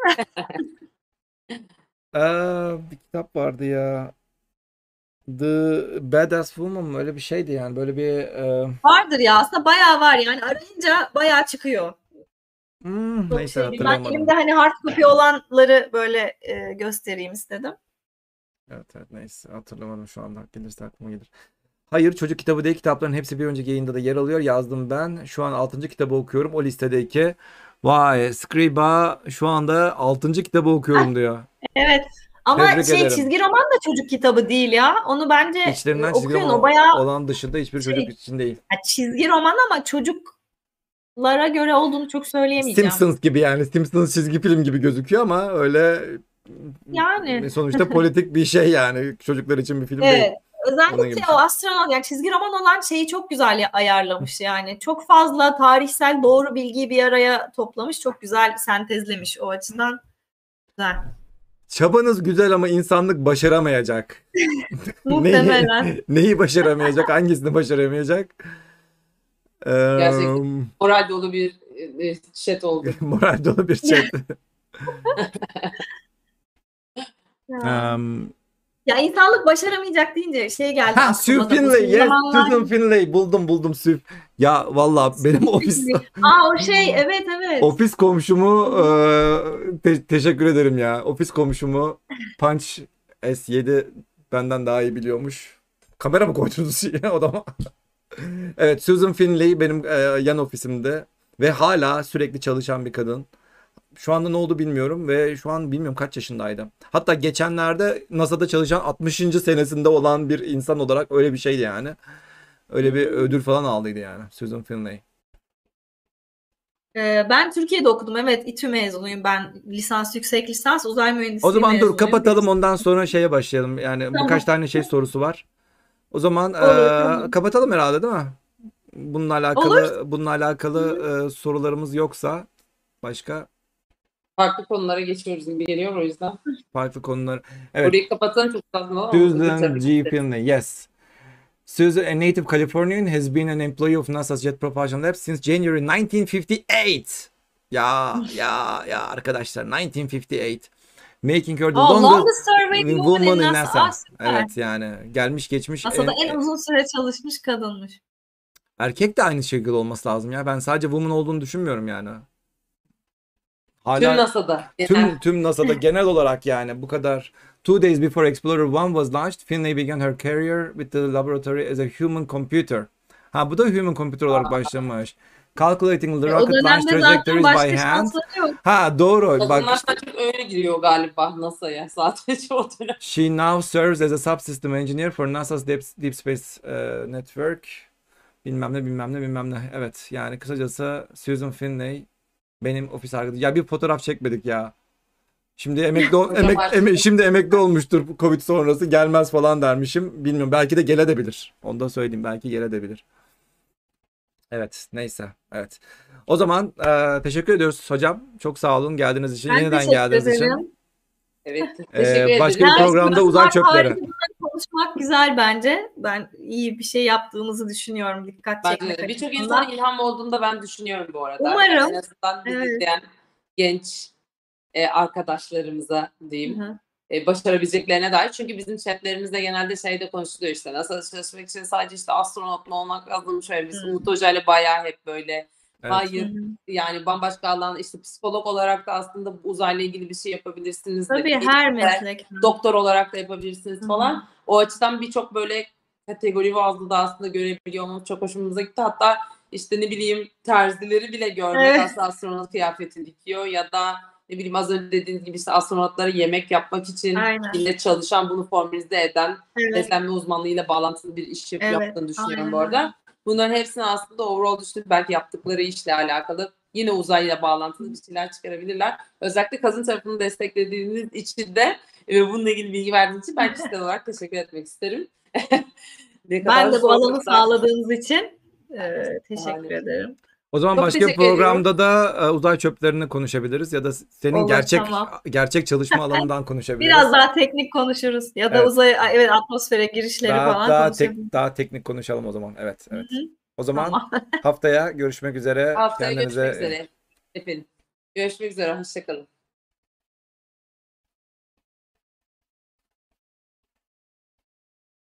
Ee, bir kitap vardı ya. The Badass Woman mı? Öyle bir şeydi yani. Böyle bir e, Vardır ya, aslında bayağı var yani, arayınca bayağı çıkıyor. hmm, Çok neyse şey değil. Ben hatırlayamadım. elimde hani hard copy olanları böyle e, göstereyim istedim. Evet evet neyse hatırlamadım şu anda. Gelirse aklıma gelir. Hayır çocuk kitabı değil, kitapların hepsi bir önceki yayında da yer alıyor. Yazdım ben. Şu an altıncı kitabı okuyorum. O listedeki. Vay Scriba şu anda altıncı kitabı okuyorum diyor. Evet. Ama Tebrik şey ederim. çizgi roman da çocuk kitabı değil ya. Onu bence e, İçlerinden çizgi okuyun. roman O bayağı olan dışında hiçbir şey, çocuk için değil. ya çizgi roman ama çocuklara göre olduğunu çok söyleyemeyeceğim. Simpsons gibi yani. Simpsons çizgi film gibi gözüküyor ama öyle Yani. sonuçta politik bir şey yani. Çocuklar için bir film Evet. değil. Onun gibi Özellikle bir şey. o astronot, yani çizgi roman olan şeyi çok güzel ya- ayarlamış yani. Çok fazla tarihsel doğru bilgiyi bir araya toplamış. Çok güzel sentezlemiş, o açıdan güzel. Çabanız güzel ama insanlık başaramayacak. Muhtemelen. Neyi, neyi başaramayacak? Hangisini başaramayacak? Eee, Gerçekten moral dolu bir e, chat oldu. moral dolu bir chat. Ya. Em, Ya insanlık başaramayacak deyince şey geldi ha Sue aklıma da. Bu Finlay. son Yes, zamanlar- Susan Finlay. Buldum buldum Sue. Ya valla benim ofis Aa o şey, evet evet. ofis komşumu eee, te- teşekkür ederim ya. Ofis komşumu Punch S yedi benden daha iyi biliyormuş. Kamera mı koydunuz odama? Evet, Susan Finlay benim e, yan ofisimde ve hala sürekli çalışan bir kadın. Şu anda ne oldu bilmiyorum ve şu an bilmiyorum kaç yaşındaydı. Hatta geçenlerde NASA'da çalışan altmışıncı senesinde olan bir insan olarak öyle bir şeydi yani. Öyle bir ödül falan aldıydı yani Susan Finlay. Ee, ben Türkiye'de okudum, evet. İTÜ mezunuyum ben. Lisans, yüksek lisans uzay mühendisliği O zaman dur mezunuyum. kapatalım, ondan sonra şeye başlayalım. Yani Tamam. birkaç tane şey sorusu var. O zaman e, Olur, tamam. kapatalım herhalde değil mi? Bununla alakalı Olur. bununla alakalı e, sorularımız yoksa başka Farklı konulara geçiyoruz gibi geliyor, o yüzden. farklı konular. Evet. Burayı kapatalım, çok tatlı ama. Susan G. Finlay, yes. Susan, a native Californian, has been an employee of NASA's Jet Propulsion Lab since January nineteen fifty-eight. Ya ya ya arkadaşlar, nineteen fifty-eight. Making her the Oh, longest longest serving woman in NASA. NASA. Aa, süper. Evet yani gelmiş geçmiş NASA'da en- en uzun süre çalışmış kadınmış. erkek de aynı şekilde olması lazım ya. Ben sadece woman olduğunu düşünmüyorum yani. Hala Tüm NASA'da. Tüm tüm NASA'da genel olarak yani bu kadar. Two days before Explorer one was launched, Finlay began her career with the laboratory as a human computer. Ha bu da human computer olarak başlamış. Calculating the E, o rocket launch dönemde zaten trajectories başka by hand. şansları yok. Ha doğru. Bak Kadınlar işte, çok öyle giriyor galiba NASA'ya sadece o dönem. she now serves as a subsystem engineer for NASA's Deep, Deep Space uh, Network. Bilmem ne bilmem ne bilmem ne. Evet yani kısacası Susan Finlay benim ofis arkadaşım. Ya bir fotoğraf çekmedik ya. Şimdi emekli ol- Hocam emek, artık- eme- şimdi emekli olmuştur Covid sonrası, gelmez falan dermişim. Bilmiyorum, belki de gelebilir. Onu da söyleyeyim, belki gelebilir. Evet neyse evet. O zaman e, teşekkür ediyoruz hocam. Çok sağ olun geldiğiniz için. Ben Yeniden teşekkür geldiğiniz ederim. için. Evet. Ee, Teşekkür başka ederim. bir programda uzay bunlar çöpleri. tarihi konuşmak güzel bence. Ben iyi bir şey yaptığımızı düşünüyorum, dikkat Bence çekmek de. Birçok açısından. insana ilham olduğunu da ben düşünüyorum bu arada. Umarım. Yani en azından bizi Evet. izleyen genç e, arkadaşlarımıza diyeyim. Hı hı. E, başarabileceklerine dair. Çünkü bizim chatlerimizde genelde şeyde konuşuluyor işte. NASA'da çalışmak için sadece işte astronot mu olmak lazım? Şöyle biz Hı. Umut Hoca ile bayağı hep böyle Evet. hayır Hı hı. yani bambaşka alan, işte psikolog olarak da aslında uzayla ilgili bir şey yapabilirsiniz. Tabii dedi. her İşte meslek. doktor olarak da yapabilirsiniz Hı hı. falan. O açıdan birçok böyle kategori bazlı da aslında görebiliyor olmamız çok hoşumuza gitti. Hatta işte ne bileyim terzileri bile görmek Evet. aslında astronot kıyafeti dikiyor ya da ne bileyim az önce dediğiniz gibi işte astronotlara yemek yapmak için Aynen. yine çalışan, bunu formalize eden, Evet. beslenme uzmanlığıyla bağlantılı bir iş yap- Evet, yaptığını düşünüyorum aynen bu arada. Bunların hepsini aslında overall düşünüp belki yaptıkları işle alakalı yine uzayla bağlantılı bir şeyler çıkarabilirler. Özellikle kadın tarafını desteklediğiniz için de ve bununla ilgili bilgi verdiğiniz için ben kişisel olarak teşekkür etmek isterim. Ne kadar Ben de bu alanı zorluklar. sağladığınız için e, teşekkür Aynen. ederim. O zaman Çok başka bir teşekkür ediyorum. programda da e, uzay çöplerini konuşabiliriz ya da senin Olur, gerçek tamam. gerçek çalışma alanından konuşabiliriz. Biraz daha teknik konuşuruz ya da Evet. uzaya, evet, atmosfere girişleri Daha falan daha konuşabiliriz. tek daha teknik konuşalım o zaman. Evet, evet. Hı hı. O zaman Tamam. haftaya görüşmek üzere. Haftaya Kendinize görüşmek üzere. Efendim. Görüşmek üzere. Hoşçakalın.